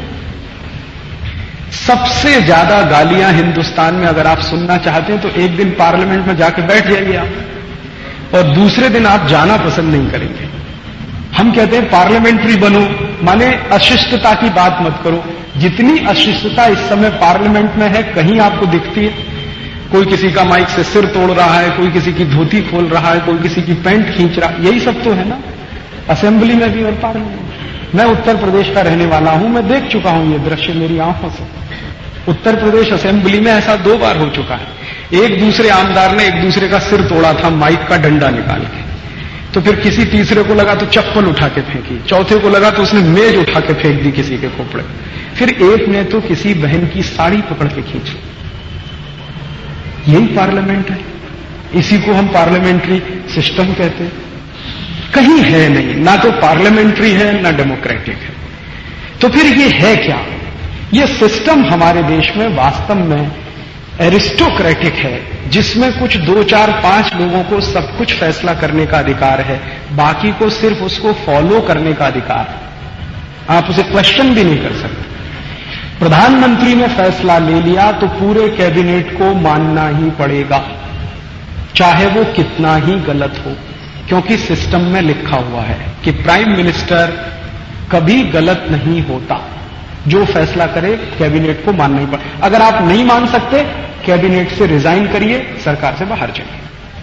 सबसे ज्यादा गालियां हिंदुस्तान में अगर आप सुनना चाहते हैं तो एक दिन पार्लियामेंट में जाके बैठ जाइए आप, और दूसरे दिन आप जाना पसंद नहीं करेंगे। हम कहते हैं पार्लियामेंट्री बनो, माने अशिष्टता की बात मत करो। जितनी अशिष्टता इस समय पार्लियामेंट में है, कहीं आपको दिखती है? कोई किसी का माइक से सिर तोड़ रहा है, कोई किसी की धोती खोल रहा है, कोई किसी की पैंट खींच रहा है, यही सब तो है ना, असेंबली में भी और पार्लियामेंट। मैं उत्तर प्रदेश का रहने वाला हूं, मैं देख चुका हूं ये दृश्य मेरी आंखों से। उत्तर प्रदेश असेंबली में ऐसा दो बार हो चुका है। एक दूसरे आमदार ने एक दूसरे का सिर तोड़ा था माइक का डंडा निकाल के, तो फिर किसी तीसरे को लगा तो चप्पल उठा के फेंकी, चौथे को लगा तो उसने मेज उठा के फेंक दी किसी के खोपड़े, फिर एक ने तो किसी बहन की साड़ी पकड़ के खींची। यही पार्लियामेंट है, इसी को हम पार्लियामेंट्री सिस्टम कहते हैं। कहीं है नहीं, ना तो पार्लियामेंट्री है ना डेमोक्रेटिक है। तो फिर ये है क्या? ये सिस्टम हमारे देश में वास्तव में एरिस्टोक्रेटिक है, जिसमें कुछ दो चार पांच लोगों को सब कुछ फैसला करने का अधिकार है, बाकी को सिर्फ उसको फॉलो करने का अधिकार है। आप उसे क्वेश्चन भी नहीं कर सकते। प्रधानमंत्री ने फैसला ले लिया तो पूरे कैबिनेट को मानना ही पड़ेगा, चाहे वो कितना ही गलत हो, क्योंकि सिस्टम में लिखा हुआ है कि प्राइम मिनिस्टर कभी गलत नहीं होता, जो फैसला करे कैबिनेट को मानना ही पड़ेगा। अगर आप नहीं मान सकते, कैबिनेट से रिजाइन करिए, सरकार से बाहर जाइए।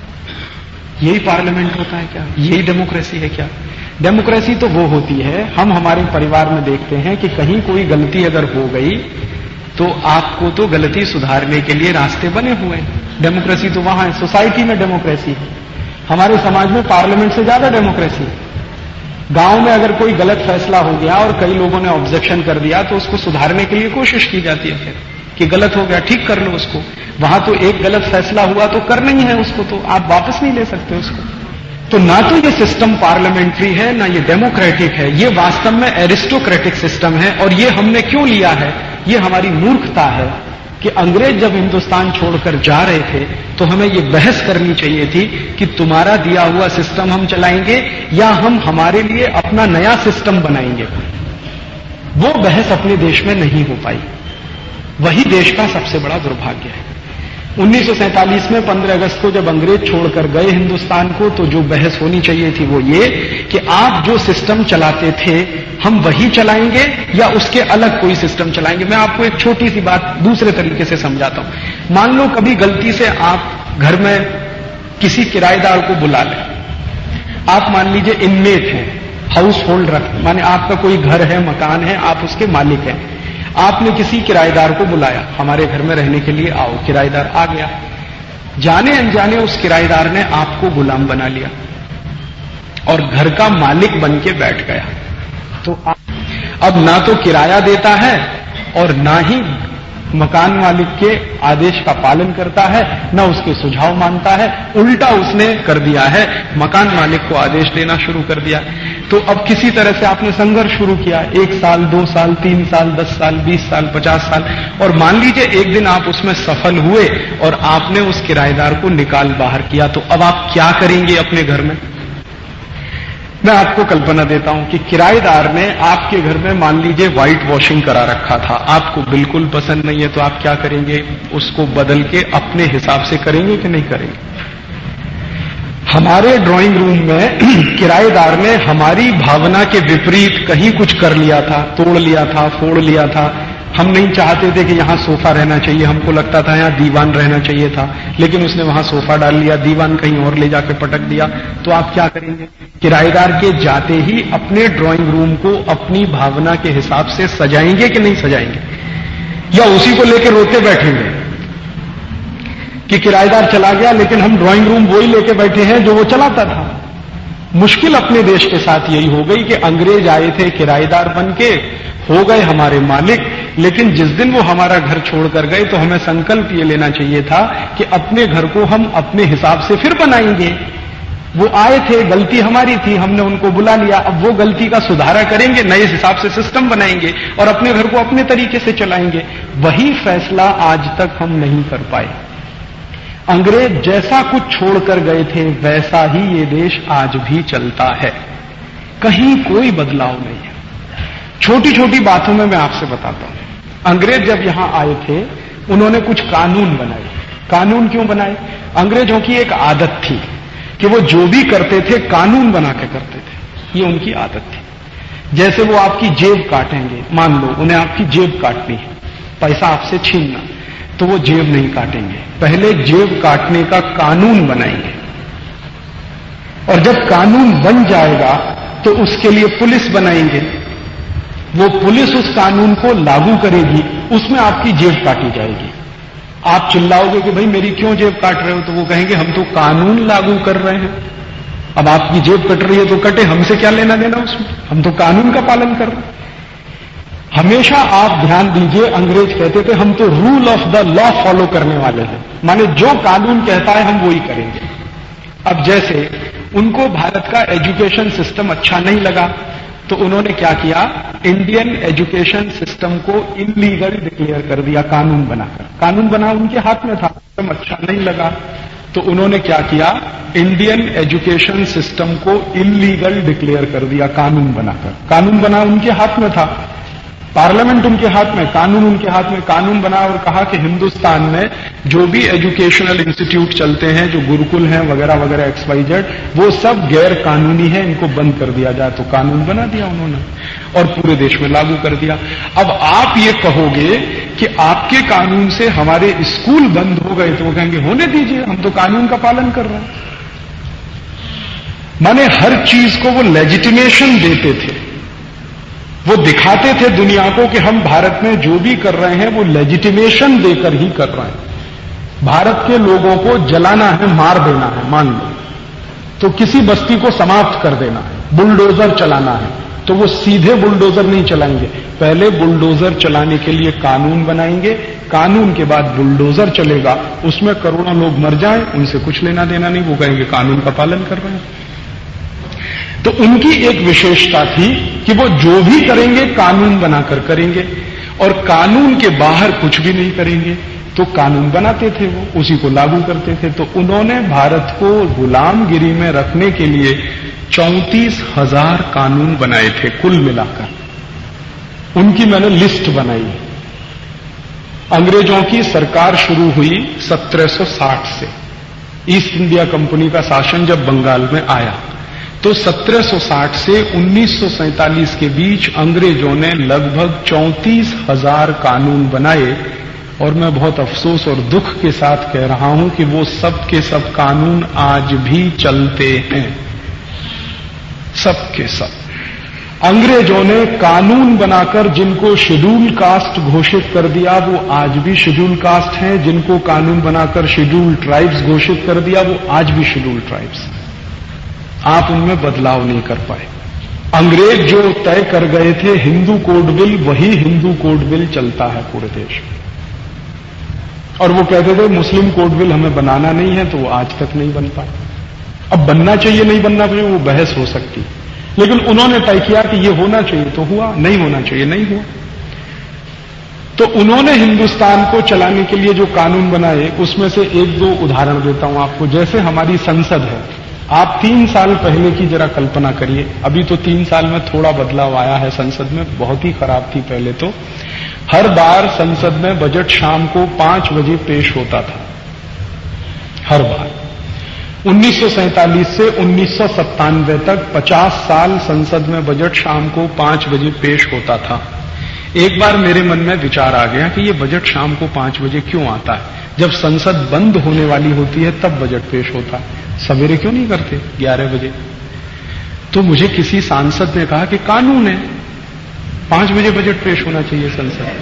यही पार्लियामेंट होता है क्या? यही डेमोक्रेसी है क्या? डेमोक्रेसी तो वो होती है, हम हमारे परिवार में देखते हैं कि कहीं कोई गलती अगर हो गई तो आपको तो गलती सुधारने के लिए रास्ते बने हुए हैं। डेमोक्रेसी तो वहां है, सोसाइटी में डेमोक्रेसी है। हमारे समाज में पार्लियामेंट से ज्यादा डेमोक्रेसी है। गांव में अगर कोई गलत फैसला हो गया और कई लोगों ने ऑब्जेक्शन कर दिया तो उसको सुधारने के लिए कोशिश की जाती है, फिर कि गलत हो गया, ठीक कर लो उसको। वहां तो एक गलत फैसला हुआ तो करना ही है उसको, तो आप वापस नहीं ले सकते उसको। तो ना तो ये सिस्टम पार्लियामेंट्री है ना ये डेमोक्रेटिक है, ये वास्तव में एरिस्टोक्रेटिक सिस्टम है। और ये हमने क्यों लिया है? ये हमारी मूर्खता है कि अंग्रेज जब हिंदुस्तान छोड़कर जा रहे थे तो हमें ये बहस करनी चाहिए थी कि तुम्हारा दिया हुआ सिस्टम हम चलाएंगे या हम हमारे लिए अपना नया सिस्टम बनाएंगे। वो बहस अपने देश में नहीं हो पाई। वही देश का सबसे बड़ा दुर्भाग्य है। उन्नीस सौ सैंतालीस में पंद्रह अगस्त को जब अंग्रेज छोड़कर गए हिंदुस्तान को, तो जो बहस होनी चाहिए थी वो ये कि आप जो सिस्टम चलाते थे हम वही चलाएंगे या उसके अलग कोई सिस्टम चलाएंगे। मैं आपको एक छोटी सी बात दूसरे तरीके से समझाता हूं। मान लो कभी गलती से आप घर में किसी किराएदार को बुला लें। आप मान लीजिए इनमेट हैं, हाउस होल्ड रख, माने आपका कोई घर है, मकान है, आप उसके मालिक हैं। आपने किसी किराएदार को बुलाया, हमारे घर में रहने के लिए आओ। किराएदार आ गया, जाने अनजाने उस किराएदार ने आपको गुलाम बना लिया और घर का मालिक बन के बैठ गया। तो अब ना तो किराया देता है और ना ही मकान मालिक के आदेश का पालन करता है, ना उसके सुझाव मानता है। उल्टा उसने कर दिया है, मकान मालिक को आदेश देना शुरू कर दिया। तो अब किसी तरह से आपने संघर्ष शुरू किया, एक साल, दो साल, तीन साल, दस साल, बीस साल, पचास साल, और मान लीजिए एक दिन आप उसमें सफल हुए और आपने उस किराएदार को निकाल बाहर किया। तो अब आप क्या करेंगे अपने घर में? मैं आपको कल्पना देता हूं कि किराएदार ने आपके घर में मान लीजिए व्हाइट वॉशिंग करा रखा था, आपको बिल्कुल पसंद नहीं है, तो आप क्या करेंगे? उसको बदल के अपने हिसाब से करेंगे कि नहीं करेंगे? हमारे ड्राइंग रूम में किराएदार ने हमारी भावना के विपरीत कहीं कुछ कर लिया था, तोड़ लिया था, फोड़ लिया था। हम नहीं चाहते थे कि यहां सोफा रहना चाहिए, हमको लगता था यहां दीवान रहना चाहिए था, लेकिन उसने वहां सोफा डाल लिया, दीवान कहीं और ले जाके पटक दिया। तो आप क्या करेंगे? किराएदार के जाते ही अपने ड्राइंग रूम को अपनी भावना के हिसाब से सजाएंगे कि नहीं सजाएंगे, या उसी को लेकर रोते बैठेंगे कि किराएदार चला गया लेकिन हम ड्राइंग रूम वही लेके बैठे हैं जो वो चलाता था। मुश्किल अपने देश के साथ यही हो गई कि अंग्रेज आए थे किराएदार बन के, हो गए हमारे मालिक, लेकिन जिस दिन वो हमारा घर छोड़कर गए तो हमें संकल्प ये लेना चाहिए था कि अपने घर को हम अपने हिसाब से फिर बनाएंगे। वो आए थे, गलती हमारी थी, हमने उनको बुला लिया, अब वो गलती का सुधारा करेंगे, नए हिसाब से सिस्टम बनाएंगे और अपने घर को अपने तरीके से चलाएंगे। वही फैसला आज तक हम नहीं कर पाए। अंग्रेज जैसा कुछ छोड़कर गए थे वैसा ही ये देश आज भी चलता है, कहीं कोई बदलाव नहीं है। छोटी छोटी बातों में मैं आपसे बताता हूं। अंग्रेज जब यहां आए थे उन्होंने कुछ कानून बनाए। कानून क्यों बनाए? अंग्रेजों की एक आदत थी कि वो जो भी करते थे कानून बना के करते थे, ये उनकी आदत थी। जैसे वो आपकी जेब काटेंगे, मान लो उन्हें आपकी जेब काटनी है, पैसा आपसे छीनना, तो वो जेब नहीं काटेंगे, पहले जेब काटने का कानून बनाएंगे। और जब कानून बन जाएगा तो उसके लिए पुलिस बनाएंगे, वो पुलिस उस कानून को लागू करेगी, उसमें आपकी जेब काटी जाएगी। आप चिल्लाओगे कि भाई मेरी क्यों जेब काट रहे हो, तो वो कहेंगे हम तो कानून लागू कर रहे हैं, अब आपकी जेब कट रही है तो कटे, हमसे क्या लेना देना उसमें, हम तो कानून का पालन कर रहे हैं। हमेशा आप ध्यान दीजिए, अंग्रेज कहते थे हम तो rule of the law follow करने वाले हैं, माने जो कानून कहता है हम वही करेंगे। अब जैसे उनको भारत का एजुकेशन सिस्टम अच्छा नहीं लगा तो उन्होंने क्या किया, इंडियन एजुकेशन सिस्टम को इलीगल डिक्लेयर कर दिया कानून बनाकर। कानून बना उनके हाथ में था, सिस्टम अच्छा नहीं लगा तो उन्होंने क्या किया, इंडियन एजुकेशन सिस्टम को इलीगल डिक्लेयर कर दिया कानून बनाकर। कानून बना उनके हाथ में था, पार्लियामेंट उनके हाथ में, कानून उनके हाथ में। कानून बना और कहा कि हिंदुस्तान में जो भी एजुकेशनल इंस्टीट्यूट चलते हैं, जो गुरुकुल हैं वगैरह वगैरह एक्स वाई जेड, वो सब गैर कानूनी है, इनको बंद कर दिया जाए। तो कानून बना दिया उन्होंने और पूरे देश में लागू कर दिया। अब आप ये कहोगे कि आपके कानून से हमारे स्कूल बंद हो गए, तो वो कहेंगे होने दीजिए, हम तो कानून का पालन कर रहे हैं। माने हर चीज को वो लेजिटिमेशन देते थे, वो दिखाते थे दुनिया को कि हम भारत में जो भी कर रहे हैं वो लेजिटिमेशन देकर ही कर रहे हैं। भारत के लोगों को जलाना है, मार देना है, मान लो, तो किसी बस्ती को समाप्त कर देना है, बुलडोजर चलाना है, तो वो सीधे बुलडोजर नहीं चलाएंगे, पहले बुलडोजर चलाने के लिए कानून बनाएंगे, कानून के बाद बुलडोजर चलेगा, उसमें करोड़ों लोग मर जाएं, उनसे कुछ लेना देना नहीं, वो कहेंगे कानून का पालन कर रहे हैं। तो उनकी एक विशेषता थी कि वो जो भी करेंगे कानून बनाकर करेंगे और कानून के बाहर कुछ भी नहीं करेंगे। तो कानून बनाते थे वो, उसी को लागू करते थे। तो उन्होंने भारत को गुलामगिरी में रखने के लिए चौंतीस हजार कानून बनाए थे कुल मिलाकर। उनकी मैंने लिस्ट बनाई। अंग्रेजों की सरकार शुरू हुई सत्रह सौ साठ से, ईस्ट इंडिया कंपनी का शासन जब बंगाल में आया, तो सत्रह सौ साठ से उन्नीस सौ सैंतालीस के बीच अंग्रेजों ने लगभग चौंतीस हजार कानून बनाए। और मैं बहुत अफसोस और दुख के साथ कह रहा हूं कि वो सब के सब कानून आज भी चलते हैं, सब के सब। अंग्रेजों ने कानून बनाकर जिनको शेड्यूल कास्ट घोषित कर दिया वो आज भी शेड्यूल कास्ट हैं, जिनको कानून बनाकर शेड्यूल ट्राइब्स घोषित कर दिया वो आज भी शेड्यूल ट्राइब्स। आप उनमें बदलाव नहीं कर पाए। अंग्रेज जो तय कर गए थे हिंदू कोड बिल, वही हिंदू कोड बिल चलता है पूरे देश में। और वो कहते थे मुस्लिम कोड बिल हमें बनाना नहीं है, तो वो आज तक नहीं बन पाए। अब बनना चाहिए नहीं बनना चाहिए वो बहस हो सकती, लेकिन उन्होंने तय किया कि ये होना चाहिए तो हुआ, नहीं होना चाहिए नहीं हुआ। तो उन्होंने हिंदुस्तान को चलाने के लिए जो कानून बनाए उसमें से एक दो उदाहरण देता हूं आपको। जैसे हमारी संसद है, आप तीन साल पहले की जरा कल्पना करिए, अभी तो तीन साल में थोड़ा बदलाव आया है संसद में, बहुत ही खराब थी पहले तो। हर बार संसद में बजट शाम को पांच बजे पेश होता था, हर बार। उन्नीस सौ सैंतालीस से उन्नीस सौ सत्तानवे तक पचास साल संसद में बजट शाम को पांच बजे पेश होता था। एक बार मेरे मन में विचार आ गया कि ये बजट शाम को पांच बजे क्यों आता है, जब संसद बंद होने वाली होती है तब बजट पेश होता है, सवेरे क्यों नहीं करते ग्यारह बजे। तो मुझे किसी सांसद ने कहा कि कानून है, पांच बजे बजट पेश होना चाहिए संसद।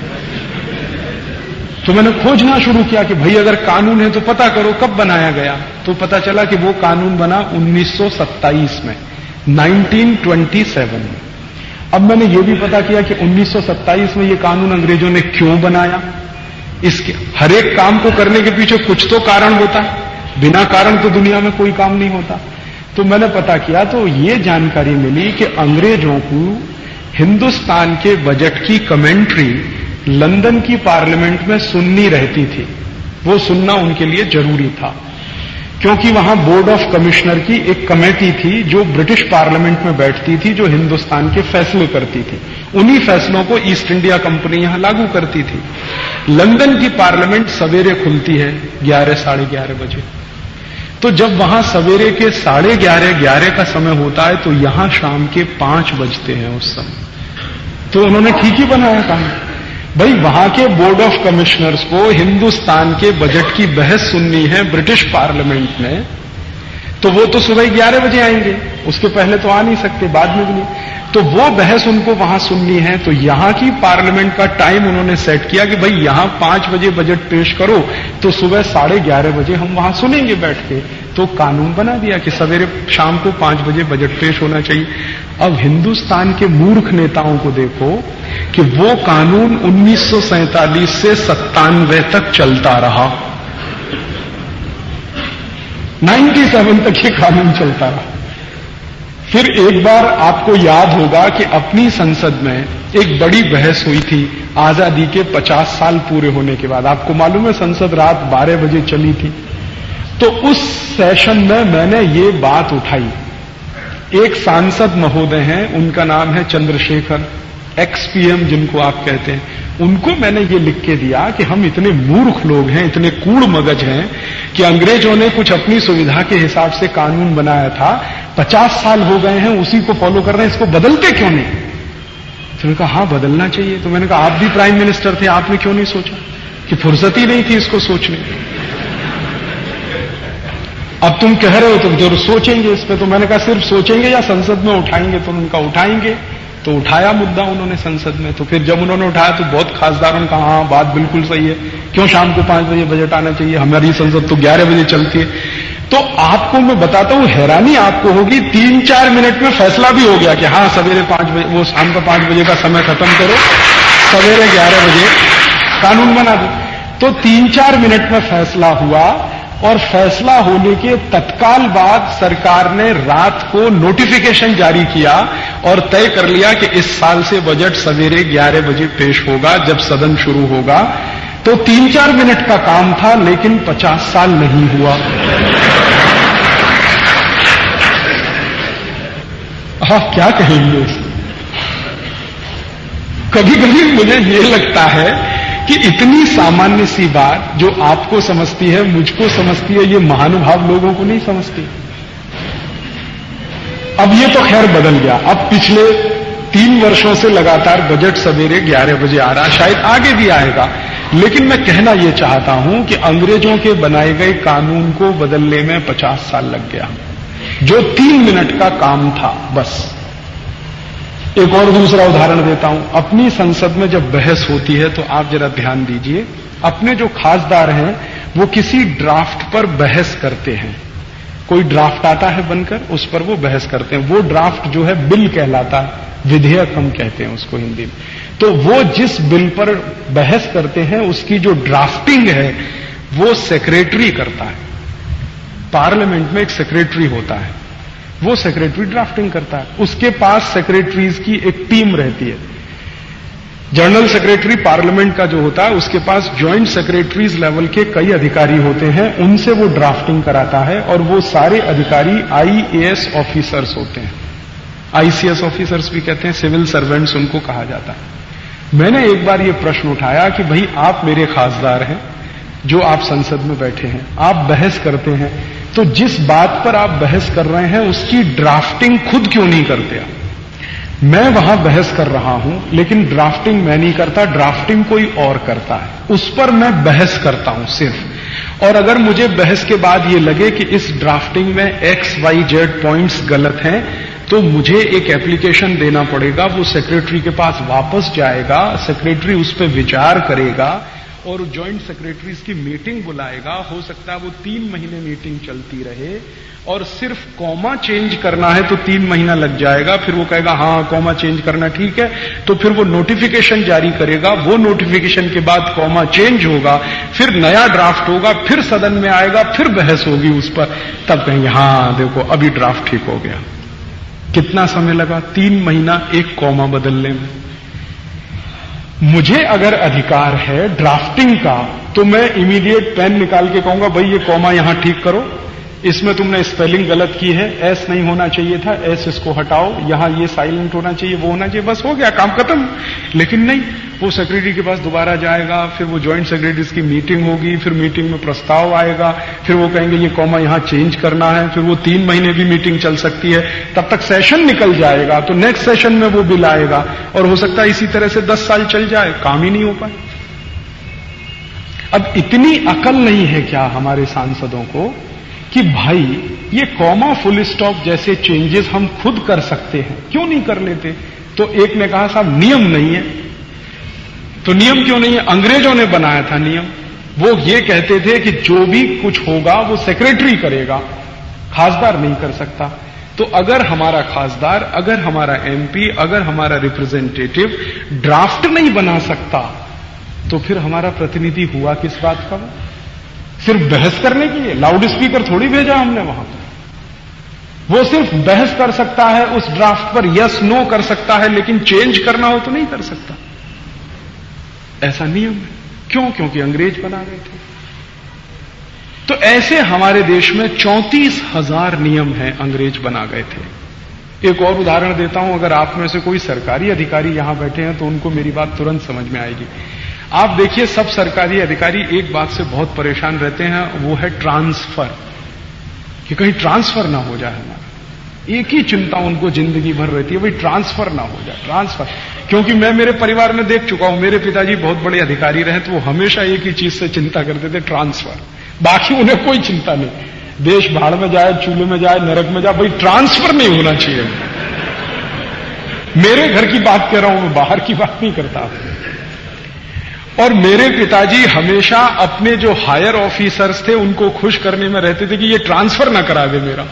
तो मैंने खोजना शुरू किया कि भाई अगर कानून है तो पता करो कब बनाया गया। तो पता चला कि वो कानून बना उन्नीस सौ सत्ताईस में, उन्नीस सौ सत्ताईस में। अब मैंने ये भी पता किया कि उन्नीस सौ सत्ताईस में ये कानून अंग्रेजों ने क्यों बनाया। इसके हर एक काम को करने के पीछे कुछ तो कारण होता है, बिना कारण तो दुनिया में कोई काम नहीं होता। तो मैंने पता किया तो ये जानकारी मिली कि अंग्रेजों को हिंदुस्तान के बजट की कमेंट्री लंदन की पार्लियामेंट में सुननी रहती थी। वो सुनना उनके लिए जरूरी था, क्योंकि वहां बोर्ड ऑफ कमिश्नर की एक कमेटी थी जो ब्रिटिश पार्लियामेंट में बैठती थी, जो हिंदुस्तान के फैसले करती थी। उन्हीं फैसलों को ईस्ट इंडिया कंपनी यहां लागू करती थी। लंदन की पार्लियामेंट सवेरे खुलती है ग्यारह साढ़े ग्यारह बजे। तो जब वहां सवेरे के साढ़े ग्यारह ग्यारह का समय होता है तो यहां शाम के पांच बजते हैं उस समय। तो उन्होंने ठीक ही बनाया काम, भाई वहां के बोर्ड ऑफ कमिश्नर्स को हिंदुस्तान के बजट की बहस सुननी है ब्रिटिश पार्लियामेंट में, तो वो तो सुबह ग्यारह बजे आएंगे, उसके पहले तो आ नहीं सकते, बाद में भी नहीं। तो वो बहस उनको वहां सुननी है। तो यहां की पार्लियामेंट का टाइम उन्होंने सेट किया कि भाई यहां पांच बजे बजट पेश करो, तो सुबह साढ़े ग्यारह बजे हम वहां सुनेंगे बैठ के। तो कानून बना दिया कि सवेरे शाम को पांच बजे बजट पेश होना चाहिए। अब हिंदुस्तान के मूर्ख नेताओं को देखो कि वो कानून उन्नीस सौ सैंतालीस से सत्तानवे तक चलता रहा, सत्तानवे तक ये कानून चलता रहा। फिर एक बार आपको याद होगा कि अपनी संसद में एक बड़ी बहस हुई थी आजादी के पचास साल पूरे होने के बाद। आपको मालूम है संसद रात बारह बजे चली थी। तो उस सेशन में मैंने ये बात उठाई। एक सांसद महोदय हैं, उनका नाम है चंद्रशेखर, एक्स पीएम जिनको आप कहते हैं, उनको मैंने ये लिख के दिया कि हम इतने मूर्ख लोग हैं, इतने कूड़ मगज हैं कि अंग्रेजों ने कुछ अपनी सुविधा के हिसाब से कानून बनाया था, पचास साल हो गए हैं उसी को फॉलो कर रहे हैं, इसको बदलते क्यों नहीं? तो उन्होंने कहा हाँ बदलना चाहिए। तो मैंने कहा आप भी प्राइम मिनिस्टर थे, आपने क्यों नहीं सोचा? कि फुर्सत ही नहीं थी इसको सोचने। अब तुम कह रहे हो तो जरूर सोचेंगे इस पे। तो मैंने कहा सिर्फ सोचेंगे या संसद में उठाएंगे? तो उनका उठाएंगे। तो उठाया मुद्दा उन्होंने संसद में। तो फिर जब उन्होंने उठाया तो बहुत खासदारों ने कहा हाँ बात बिल्कुल सही है, क्यों शाम को पांच बजे बजट आना चाहिए, हमारी संसद तो ग्यारह बजे चलती है। तो आपको मैं बताता हूं, हैरानी आपको होगी, तीन चार मिनट में फैसला भी हो गया कि हाँ सवेरे पांच बजे, वो शाम का पांच बजे का समय खत्म करो, सवेरे ग्यारह बजे कानून बना दो। तो तीन चार मिनट में फैसला हुआ और फैसला होने के तत्काल बाद सरकार ने रात को नोटिफिकेशन जारी किया और तय कर लिया कि इस साल से बजट सवेरे ग्यारह बजे पेश होगा जब सदन शुरू होगा। तो तीन चार मिनट का काम था, लेकिन पचास साल नहीं हुआ। आप क्या कहेंगे इसमें? कभी कभी मुझे ये लगता है कि इतनी सामान्य सी बात जो आपको समझती है, मुझको समझती है, ये महानुभाव लोगों को नहीं समझती। अब ये तो खैर बदल गया। अब पिछले तीन वर्षों से लगातार बजट सवेरे ग्यारह बजे आ रहा, शायद आगे भी आएगा। लेकिन मैं कहना यह चाहता हूं कि अंग्रेजों के बनाए गए कानून को बदलने में पचास साल लग गया, जो तीन मिनट का काम था बस। एक और दूसरा उदाहरण देता हूं। अपनी संसद में जब बहस होती है तो आप जरा ध्यान दीजिए, अपने जो खासदार हैं वो किसी ड्राफ्ट पर बहस करते हैं। कोई ड्राफ्ट आता है बनकर, उस पर वो बहस करते हैं। वो ड्राफ्ट जो है बिल कहलाता है, विधेयक हम कहते हैं उसको हिंदी में। तो वो जिस बिल पर बहस करते हैं उसकी जो ड्राफ्टिंग है वो सेक्रेटरी करता है। पार्लियामेंट में एक सेक्रेटरी होता है, वो सेक्रेटरी ड्राफ्टिंग करता है। उसके पास सेक्रेटरीज की एक टीम रहती है। जनरल सेक्रेटरी पार्लियामेंट का जो होता है उसके पास ज्वाइंट सेक्रेटरीज लेवल के कई अधिकारी होते हैं, उनसे वो ड्राफ्टिंग कराता है। और वो सारे अधिकारी आईएएस ऑफिसर्स होते हैं, आईसीएस ऑफिसर्स भी कहते हैं, सिविल सर्वेंट्स उनको कहा जाता है। मैंने एक बार ये प्रश्न उठाया कि भाई आप मेरे खासदार हैं, जो आप संसद में बैठे हैं, आप बहस करते हैं, तो जिस बात पर आप बहस कर रहे हैं उसकी ड्राफ्टिंग खुद क्यों नहीं करते आप? मैं वहां बहस कर रहा हूं लेकिन ड्राफ्टिंग मैं नहीं करता, ड्राफ्टिंग कोई और करता है, उस पर मैं बहस करता हूं सिर्फ। और अगर मुझे बहस के बाद ये लगे कि इस ड्राफ्टिंग में एक्स वाई जेड पॉइंट्स गलत हैं, तो मुझे एक एप्लीकेशन देना पड़ेगा, वो सेक्रेटरी के पास वापस जाएगा, सेक्रेटरी उस पर विचार करेगा और ज्वाइंट सेक्रेटरीज की मीटिंग बुलाएगा। हो सकता है वो तीन महीने मीटिंग चलती रहे और सिर्फ कॉमा चेंज करना है तो तीन महीना लग जाएगा। फिर वो कहेगा हाँ कॉमा चेंज करना ठीक है, तो फिर वो नोटिफिकेशन जारी करेगा। वो नोटिफिकेशन के बाद कॉमा चेंज होगा, फिर नया ड्राफ्ट होगा, फिर सदन में आएगा, फिर बहस होगी उस पर। तब कहेंगे हाँ देखो अभी ड्राफ्ट ठीक हो गया। कितना समय लगा? तीन महीना एक कॉमा बदलने में। मुझे अगर अधिकार है ड्राफ्टिंग का तो मैं इमीडिएट पेन निकाल के कहूंगा भाई ये कॉमा यहां ठीक करो, इसमें तुमने स्पेलिंग गलत की है, एस नहीं होना चाहिए था, एस इसको हटाओ, यहां ये साइलेंट होना चाहिए, वो होना चाहिए, बस हो गया काम खत्म। लेकिन नहीं, वो सेक्रेटरी के पास दोबारा जाएगा, फिर वो ज्वाइंट सेक्रेटरीज की मीटिंग होगी, फिर मीटिंग में प्रस्ताव आएगा, फिर वो कहेंगे ये कॉमा यहां चेंज करना है, फिर वो तीन महीने भी मीटिंग चल सकती है, तब तक सेशन निकल जाएगा, तो नेक्स्ट सेशन में वो बिल आएगा और हो सकता है इसी तरह से दस साल चल जाए, काम ही नहीं हो पाए। अब इतनी अकल नहीं है क्या हमारे सांसदों को कि भाई ये कॉमा फुल स्टॉप जैसे चेंजेस हम खुद कर सकते हैं, क्यों नहीं कर लेते? तो एक ने कहा साहब नियम नहीं है। तो नियम क्यों नहीं है? अंग्रेजों ने बनाया था नियम। वो ये कहते थे कि जो भी कुछ होगा वो सेक्रेटरी करेगा, खासदार नहीं कर सकता। तो अगर हमारा खासदार, अगर हमारा एमपी, अगर हमारा रिप्रेजेंटेटिव ड्राफ्ट नहीं बना सकता तो फिर हमारा प्रतिनिधि हुआ किस बात का? सिर्फ बहस करने के लिए? लाउड स्पीकर थोड़ी भेजा हमने वहां पर। वो सिर्फ बहस कर सकता है उस ड्राफ्ट पर, यस नो कर सकता है, लेकिन चेंज करना हो तो नहीं कर सकता। ऐसा नियम है। क्यों? क्योंकि अंग्रेज बना गए थे। तो ऐसे हमारे देश में चौंतीस हजार नियम हैं, अंग्रेज बना गए थे। एक और उदाहरण देता हूं, अगर आप में से कोई सरकारी अधिकारी यहां बैठे हैं तो उनको मेरी बात तुरंत समझ में आएगी। आप देखिए, सब सरकारी अधिकारी एक बात से बहुत परेशान रहते हैं, वो है ट्रांसफर, कि कहीं ट्रांसफर ना हो जाए हमारा। एक ही चिंता उनको जिंदगी भर रहती है, भाई ट्रांसफर ना हो जाए, ट्रांसफर। क्योंकि मैं मेरे परिवार में देख चुका हूं, मेरे पिताजी बहुत बड़े अधिकारी रहे तो वो हमेशा एक ही चीज से चिंता करते थे, ट्रांसफर। बाकी उन्हें कोई चिंता नहीं, देश भाड़ में जाए, चूल्हे में जाए, नरक में जाए, भाई ट्रांसफर नहीं होना चाहिए। मेरे घर की बात कह रहा हूं, मैं बाहर की बात नहीं करता। और मेरे पिताजी हमेशा अपने जो हायर ऑफिसर्स थे उनको खुश करने में रहते थे कि ये ट्रांसफर ना करा दे मेरा।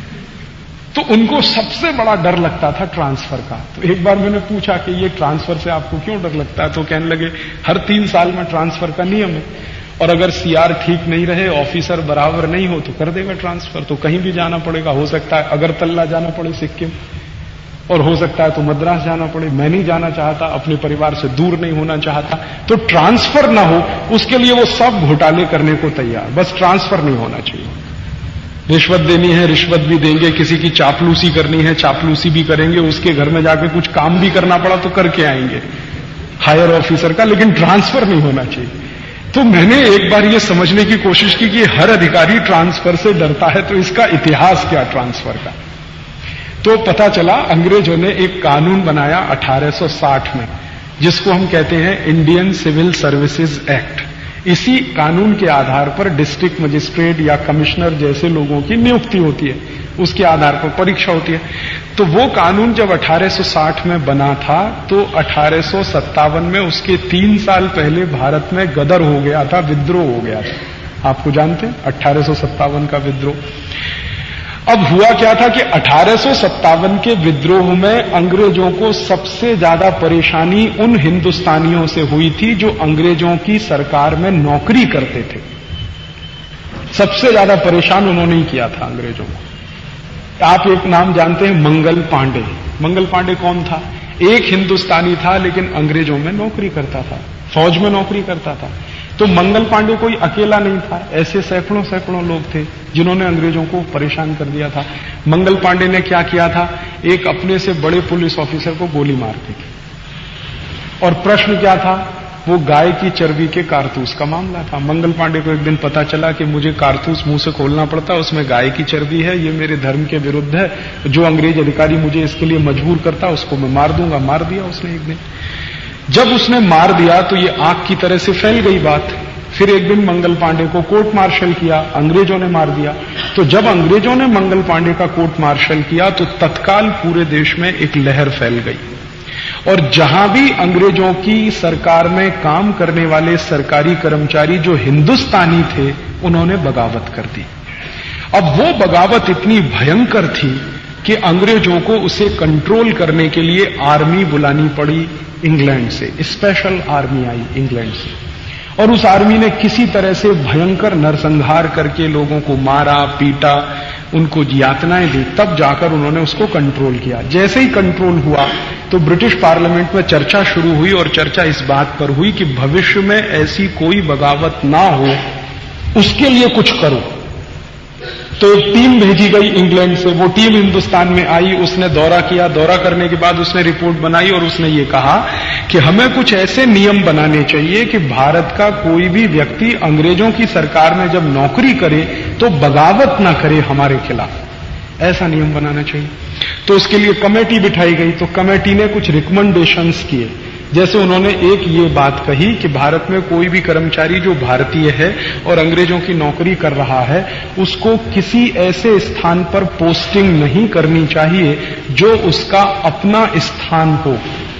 तो उनको सबसे बड़ा डर लगता था ट्रांसफर का। तो एक बार मैंने पूछा कि ये ट्रांसफर से आपको क्यों डर लगता है? तो कहने लगे हर तीन साल में ट्रांसफर का नियम है, और अगर सीआर ठीक नहीं रहे, ऑफिसर बराबर नहीं हो तो कर देगा ट्रांसफर। तो कहीं भी जाना पड़ेगा, हो सकता है अगरतला जाना पड़े सिक्किम, और हो सकता है तो मद्रास जाना पड़े। मैं नहीं जाना चाहता, अपने परिवार से दूर नहीं होना चाहता, तो ट्रांसफर ना हो उसके लिए वो सब घोटाले करने को तैयार, बस ट्रांसफर नहीं होना चाहिए। रिश्वत देनी है, रिश्वत भी देंगे, किसी की चापलूसी करनी है, चापलूसी भी करेंगे, उसके घर में जाके कुछ काम भी करना पड़ा तो करके आएंगे हायर ऑफिसर का, लेकिन ट्रांसफर नहीं होना चाहिए। तो मैंने एक बार ये समझने की कोशिश की कि हर अधिकारी ट्रांसफर से डरता है, तो इसका इतिहास क्या ट्रांसफर का? तो पता चला अंग्रेजों ने एक कानून बनाया अठारह सौ साठ में, जिसको हम कहते हैं इंडियन सिविल सर्विसेज एक्ट। इसी कानून के आधार पर डिस्ट्रिक्ट मजिस्ट्रेट या कमिश्नर जैसे लोगों की नियुक्ति होती है, उसके आधार पर परीक्षा होती है। तो वो कानून जब अठारह सौ साठ में बना था तो अठारह सौ सत्तावन में उसके तीन साल पहले भारत में गदर हो गया था, विद्रोह हो गया था। आपको जानते हैं अठारह सौ सत्तावन का विद्रोह। अब हुआ क्या था कि अठारह सौ सत्तावन के विद्रोह में अंग्रेजों को सबसे ज्यादा परेशानी उन हिंदुस्तानियों से हुई थी जो अंग्रेजों की सरकार में नौकरी करते थे। सबसे ज्यादा परेशान उन्होंने ही किया था अंग्रेजों को। आप एक नाम जानते हैं, मंगल पांडे। मंगल पांडे कौन था? एक हिंदुस्तानी था लेकिन अंग्रेजों में नौकरी करता था, फौज में नौकरी करता था। तो मंगल पांडे कोई अकेला नहीं था, ऐसे सैकड़ों सैकड़ों लोग थे जिन्होंने अंग्रेजों को परेशान कर दिया था। मंगल पांडे ने क्या किया था? एक अपने से बड़े पुलिस ऑफिसर को गोली मार दी थी। और प्रश्न क्या था? वो गाय की चर्बी के कारतूस का मामला था। मंगल पांडे को एक दिन पता चला कि मुझे कारतूस मुंह से खोलना पड़ता, उसमें गाय की चर्बी है, ये मेरे धर्म के विरुद्ध है, जो अंग्रेज अधिकारी मुझे इसके लिए मजबूर करता उसको मैं मार दूंगा। मार दिया उसने एक दिन। जब उसने मार दिया तो ये आग की तरह से फैल गई बात। फिर एक दिन मंगल पांडे को कोर्ट मार्शल किया, अंग्रेजों ने मार दिया। तो जब अंग्रेजों ने मंगल पांडे का कोर्ट मार्शल किया तो तत्काल पूरे देश में एक लहर फैल गई, और जहां भी अंग्रेजों की सरकार में काम करने वाले सरकारी कर्मचारी जो हिंदुस्तानी थे उन्होंने बगावत कर दी। अब वो बगावत इतनी भयंकर थी कि अंग्रेजों को उसे कंट्रोल करने के लिए आर्मी बुलानी पड़ी इंग्लैंड से। स्पेशल आर्मी आई इंग्लैंड से, और उस आर्मी ने किसी तरह से भयंकर नरसंहार करके लोगों को मारा, पीटा, उनको यातनाएं दी, तब जाकर उन्होंने उसको कंट्रोल किया। जैसे ही कंट्रोल हुआ तो ब्रिटिश पार्लियामेंट में चर्चा शुरू हुई, और चर्चा इस बात पर हुई कि भविष्य में ऐसी कोई बगावत ना हो, उसके लिए कुछ करो। तो एक टीम भेजी गई इंग्लैंड से। वो टीम हिंदुस्तान में आई, उसने दौरा किया। दौरा करने के बाद उसने रिपोर्ट बनाई और उसने ये कहा कि हमें कुछ ऐसे नियम बनाने चाहिए कि भारत का कोई भी व्यक्ति अंग्रेजों की सरकार में जब नौकरी करे तो बगावत ना करे हमारे खिलाफ। ऐसा नियम बनाना चाहिए। तो उसके लिए कमेटी बिठाई गई। तो कमेटी ने कुछ रिकमेंडेशंस किए जैसे उन्होंने एक ये बात कही कि भारत में कोई भी कर्मचारी जो भारतीय है और अंग्रेजों की नौकरी कर रहा है, उसको किसी ऐसे स्थान पर पोस्टिंग नहीं करनी चाहिए जो उसका अपना स्थान हो।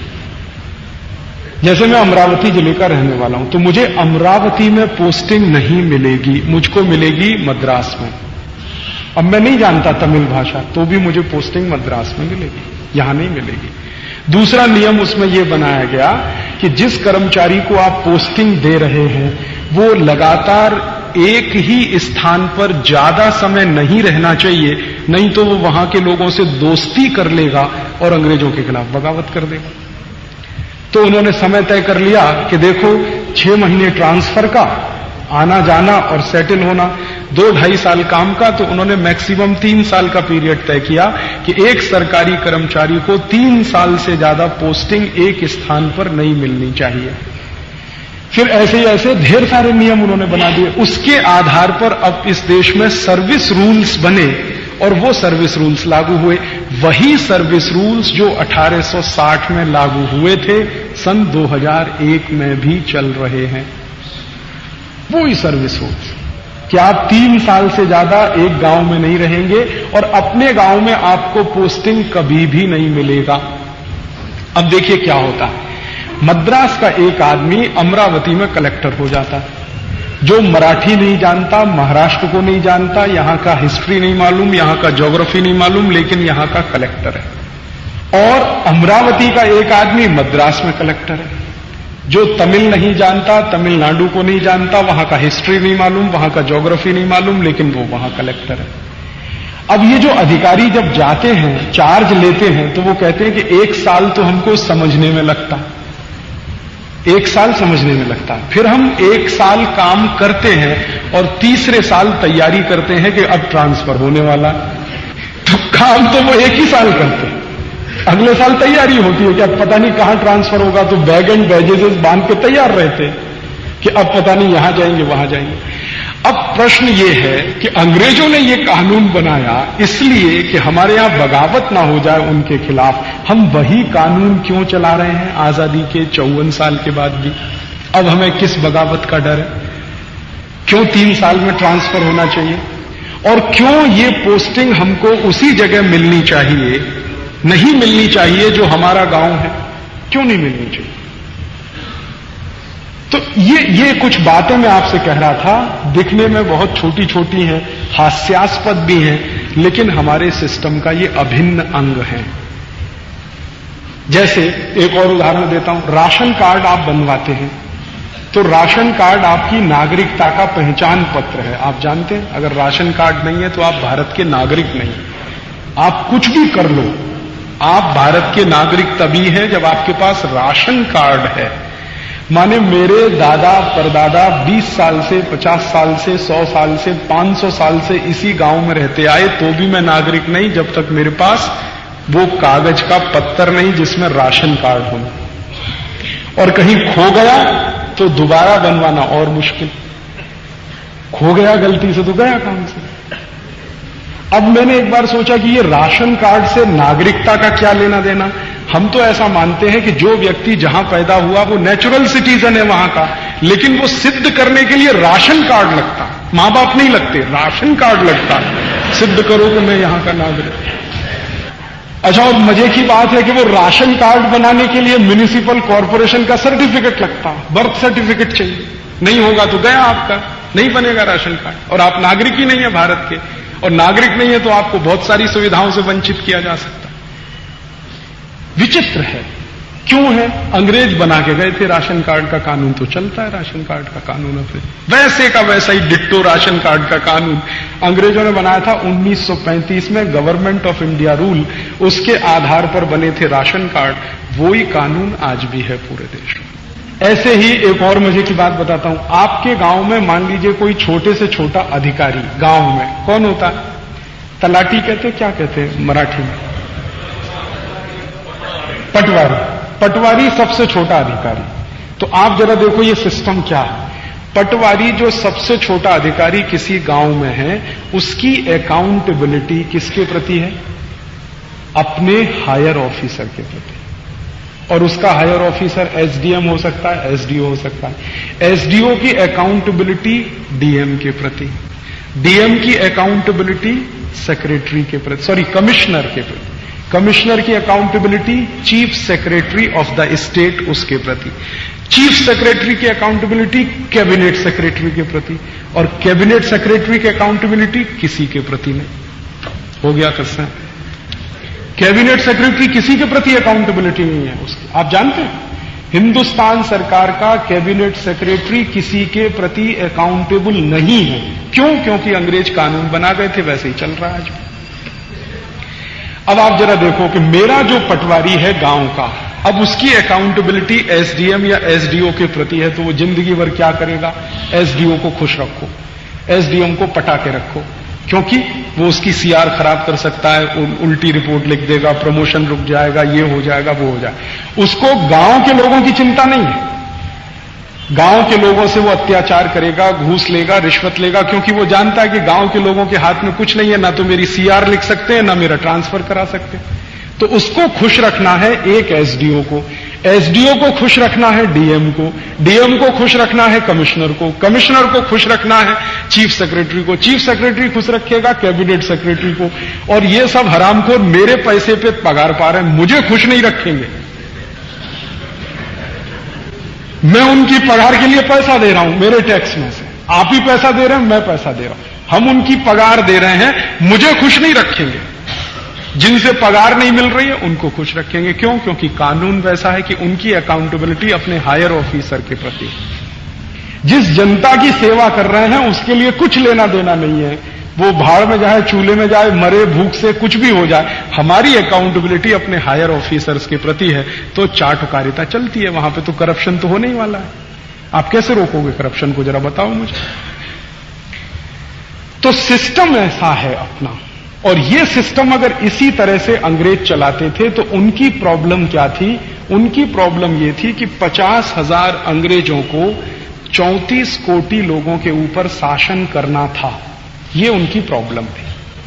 जैसे मैं अमरावती जिले का रहने वाला हूं, तो मुझे अमरावती में पोस्टिंग नहीं मिलेगी, मुझको मिलेगी मद्रास में। अब मैं नहीं जानता तमिल भाषा, तो भी मुझे पोस्टिंग मद्रास में मिलेगी, यहां नहीं मिलेगी। दूसरा नियम उसमें यह बनाया गया कि जिस कर्मचारी को आप पोस्टिंग दे रहे हैं वो लगातार एक ही स्थान पर ज्यादा समय नहीं रहना चाहिए, नहीं तो वो वहां के लोगों से दोस्ती कर लेगा और अंग्रेजों के खिलाफ बगावत कर देगा। तो उन्होंने समय तय कर लिया कि देखो, छह महीने ट्रांसफर का, आना जाना और सेटल होना, दो ढाई साल काम का, तो उन्होंने मैक्सिमम तीन साल का पीरियड तय किया कि एक सरकारी कर्मचारी को तीन साल से ज्यादा पोस्टिंग एक स्थान पर नहीं मिलनी चाहिए। फिर ऐसे ही ऐसे ढेर सारे नियम उन्होंने बना दिए। उसके आधार पर अब इस देश में सर्विस रूल्स बने और वो सर्विस रूल्स लागू हुए। वही सर्विस रूल्स जो अठारह सौ साठ में लागू हुए थे, सन दो हज़ार एक में भी चल रहे हैं। वो ही सर्विस रूल्स कि आप तीन साल से ज्यादा एक गांव में नहीं रहेंगे और अपने गांव में आपको पोस्टिंग कभी भी नहीं मिलेगा। अब देखिए क्या होता है, मद्रास का एक आदमी अमरावती में कलेक्टर हो जाता है, जो मराठी नहीं जानता, महाराष्ट्र को नहीं जानता, यहां का हिस्ट्री नहीं मालूम, यहां का ज्योग्राफी नहीं मालूम, लेकिन यहां का कलेक्टर है। और अमरावती का एक आदमी मद्रास में कलेक्टर है, जो तमिल नहीं जानता, तमिलनाडु को नहीं जानता, वहां का हिस्ट्री नहीं मालूम, वहां का ज्योग्राफी नहीं मालूम, लेकिन वो वहां कलेक्टर है। अब ये जो अधिकारी जब जाते हैं, चार्ज लेते हैं, तो वो कहते हैं कि एक साल तो हमको समझने में लगता, एक साल समझने में लगता, फिर हम एक साल काम करते हैं और तीसरे साल तैयारी करते हैं कि अब ट्रांसफर होने वाला। तो काम तो वो एक ही साल करते हैं, अगले साल तैयारी होती है कि अब पता नहीं कहां ट्रांसफर होगा, तो बैग एंड बैजेस बांध के तैयार रहते कि अब पता नहीं यहां जाएंगे वहां जाएंगे। अब प्रश्न ये है कि अंग्रेजों ने ये कानून बनाया इसलिए कि हमारे यहां बगावत ना हो जाए उनके खिलाफ। हम वही कानून क्यों चला रहे हैं आजादी के चौवन साल के बाद भी? अब हमें किस बगावत का डर है? क्यों तीन साल में ट्रांसफर होना चाहिए? और क्यों ये पोस्टिंग हमको उसी जगह मिलनी चाहिए, नहीं मिलनी चाहिए जो हमारा गांव है? क्यों नहीं मिलनी चाहिए? तो ये ये कुछ बातें मैं आपसे कह रहा था, दिखने में बहुत छोटी छोटी हैं, हास्यास्पद भी हैं, लेकिन हमारे सिस्टम का ये अभिन्न अंग है। जैसे एक और उदाहरण देता हूं, राशन कार्ड आप बनवाते हैं तो राशन कार्ड आपकी नागरिकता का पहचान पत्र है। आप जानते हैं, अगर राशन कार्ड नहीं है तो आप भारत के नागरिक नहीं। आप कुछ भी कर लो, आप भारत के नागरिक तभी हैं जब आपके पास राशन कार्ड है। माने मेरे दादा परदादा बीस साल से, पचास साल से, सौ साल से, पांच सौ साल से इसी गांव में रहते आए, तो भी मैं नागरिक नहीं जब तक मेरे पास वो कागज का पत्तर नहीं जिसमें राशन कार्ड हो। और कहीं खो गया तो दोबारा बनवाना और मुश्किल। खो गया गलती से तो गया काम से। अब मैंने एक बार सोचा कि ये राशन कार्ड से नागरिकता का क्या लेना देना। हम तो ऐसा मानते हैं कि जो व्यक्ति जहां पैदा हुआ वो नेचुरल सिटीजन है वहां का, लेकिन वो सिद्ध करने के लिए राशन कार्ड लगता। मां बाप नहीं लगते, राशन कार्ड लगता, सिद्ध करो कि मैं यहां का नागरिक। अच्छा, और मजे की बात है कि वो राशन कार्ड बनाने के लिए म्युनिसिपल कॉर्पोरेशन का सर्टिफिकेट लगता, बर्थ सर्टिफिकेट चाहिए। नहीं होगा तो गया आपका, नहीं बनेगा राशन कार्ड। और आप नागरिक ही नहीं है भारत के, और नागरिक नहीं है तो आपको बहुत सारी सुविधाओं से वंचित किया जा सकता। विचित्र है, क्यों है? अंग्रेज बना के गए थे राशन कार्ड का कानून, तो चलता है राशन कार्ड का कानून। अपने वैसे का वैसा ही डिट्टो राशन कार्ड का कानून अंग्रेजों ने बनाया था उन्नीस सौ पैंतीस में, गवर्नमेंट ऑफ इंडिया रूल, उसके आधार पर बने थे राशन कार्ड। वो ही कानून आज भी है पूरे देश में। ऐसे ही एक और मजे की बात बताता हूं। आपके गांव में मान लीजिए कोई छोटे से छोटा अधिकारी गांव में, कौन होता है? तलाटी कहते, क्या कहते हैं मराठी में? पटवारी। पटवारी सबसे छोटा अधिकारी। तो आप जरा देखो ये सिस्टम क्या है। पटवारी जो सबसे छोटा अधिकारी किसी गांव में है, उसकी अकाउंटेबिलिटी किसके प्रति है? अपने हायर ऑफिसर के प्रति। और उसका हायर ऑफिसर एसडीएम हो सकता है, एसडीओ हो सकता है। एसडीओ की अकाउंटेबिलिटी डीएम के प्रति, डीएम की अकाउंटेबिलिटी सेक्रेटरी के प्रति, सॉरी कमिश्नर के प्रति, कमिश्नर की accountability chief secretary of the state उसके प्रति, चीफ सेक्रेटरी की अकाउंटेबिलिटी कैबिनेट सेक्रेटरी के प्रति, और कैबिनेट सेक्रेटरी की अकाउंटेबिलिटी किसी के प्रति नहीं। हो गया क्वेश्चन। कैबिनेट सेक्रेटरी किसी के प्रति अकाउंटेबिलिटी नहीं है उसकी। आप जानते हैं हिंदुस्तान सरकार का कैबिनेट सेक्रेटरी किसी के प्रति अकाउंटेबल नहीं है। क्यों? क्योंकि अंग्रेज कानून बना गए थे, वैसे ही चल रहा है आज। अब आप जरा देखो कि मेरा जो पटवारी है गांव का, अब उसकी अकाउंटेबिलिटी एसडीएम या एसडीओ के प्रति है, तो वो जिंदगी भर क्या करेगा? एसडीओ को खुश रखो, एसडीएम को पटा के रखो, क्योंकि वो उसकी सीआर खराब कर सकता है, उ, उल्टी रिपोर्ट लिख देगा, प्रमोशन रुक जाएगा, ये हो जाएगा, वो हो जाएगा। उसको गांव के लोगों की चिंता नहीं है। गांव के लोगों से वो अत्याचार करेगा, घूस लेगा, रिश्वत लेगा, क्योंकि वो जानता है कि गांव के लोगों के हाथ में कुछ नहीं है, ना तो मेरी सीआर लिख सकते हैं, ना मेरा ट्रांसफर करा सकते हैं। तो उसको खुश रखना है एक एसडीओ को, एसडीओ को खुश रखना है डीएम को, डीएम को खुश रखना है कमिश्नर को, कमिश्नर को खुश रखना है चीफ सेक्रेटरी को, चीफ सेक्रेटरी खुश रखेगा कैबिनेट सेक्रेटरी को। और ये सब हरामखोर मेरे पैसे पे पगार पा रहे हैं, मुझे खुश नहीं रखेंगे। मैं उनकी पगार के लिए पैसा दे रहा हूं मेरे टैक्स में से, आप ही पैसा दे रहे हैं, मैं पैसा दे रहा हूं, हम उनकी पगार दे रहे हैं, मुझे खुश नहीं रखेंगे। जिनसे पगार नहीं मिल रही है उनको खुश रखेंगे। क्यों? क्योंकि कानून वैसा है कि उनकी अकाउंटेबिलिटी अपने हायर ऑफिसर के प्रति। जिस जनता की सेवा कर रहे हैं उसके लिए कुछ लेना देना नहीं है, वो भाड़ में जाए, चूल्हे में जाए, मरे भूख से, कुछ भी हो जाए, हमारी अकाउंटेबिलिटी अपने हायर ऑफिसर्स के प्रति है। तो चाटुकारिता चलती है, वहां पे तो करप्शन तो होने ही वाला है। आप कैसे रोकोगे करप्शन को, जरा बताओ मुझे। तो सिस्टम ऐसा है अपना, और ये सिस्टम अगर इसी तरह से अंग्रेज चलाते थे तो उनकी प्रॉब्लम क्या थी? उनकी प्रॉब्लम ये थी कि पचास हजार अंग्रेजों को चौंतीस कोटि लोगों के ऊपर शासन करना था, ये उनकी प्रॉब्लम थी।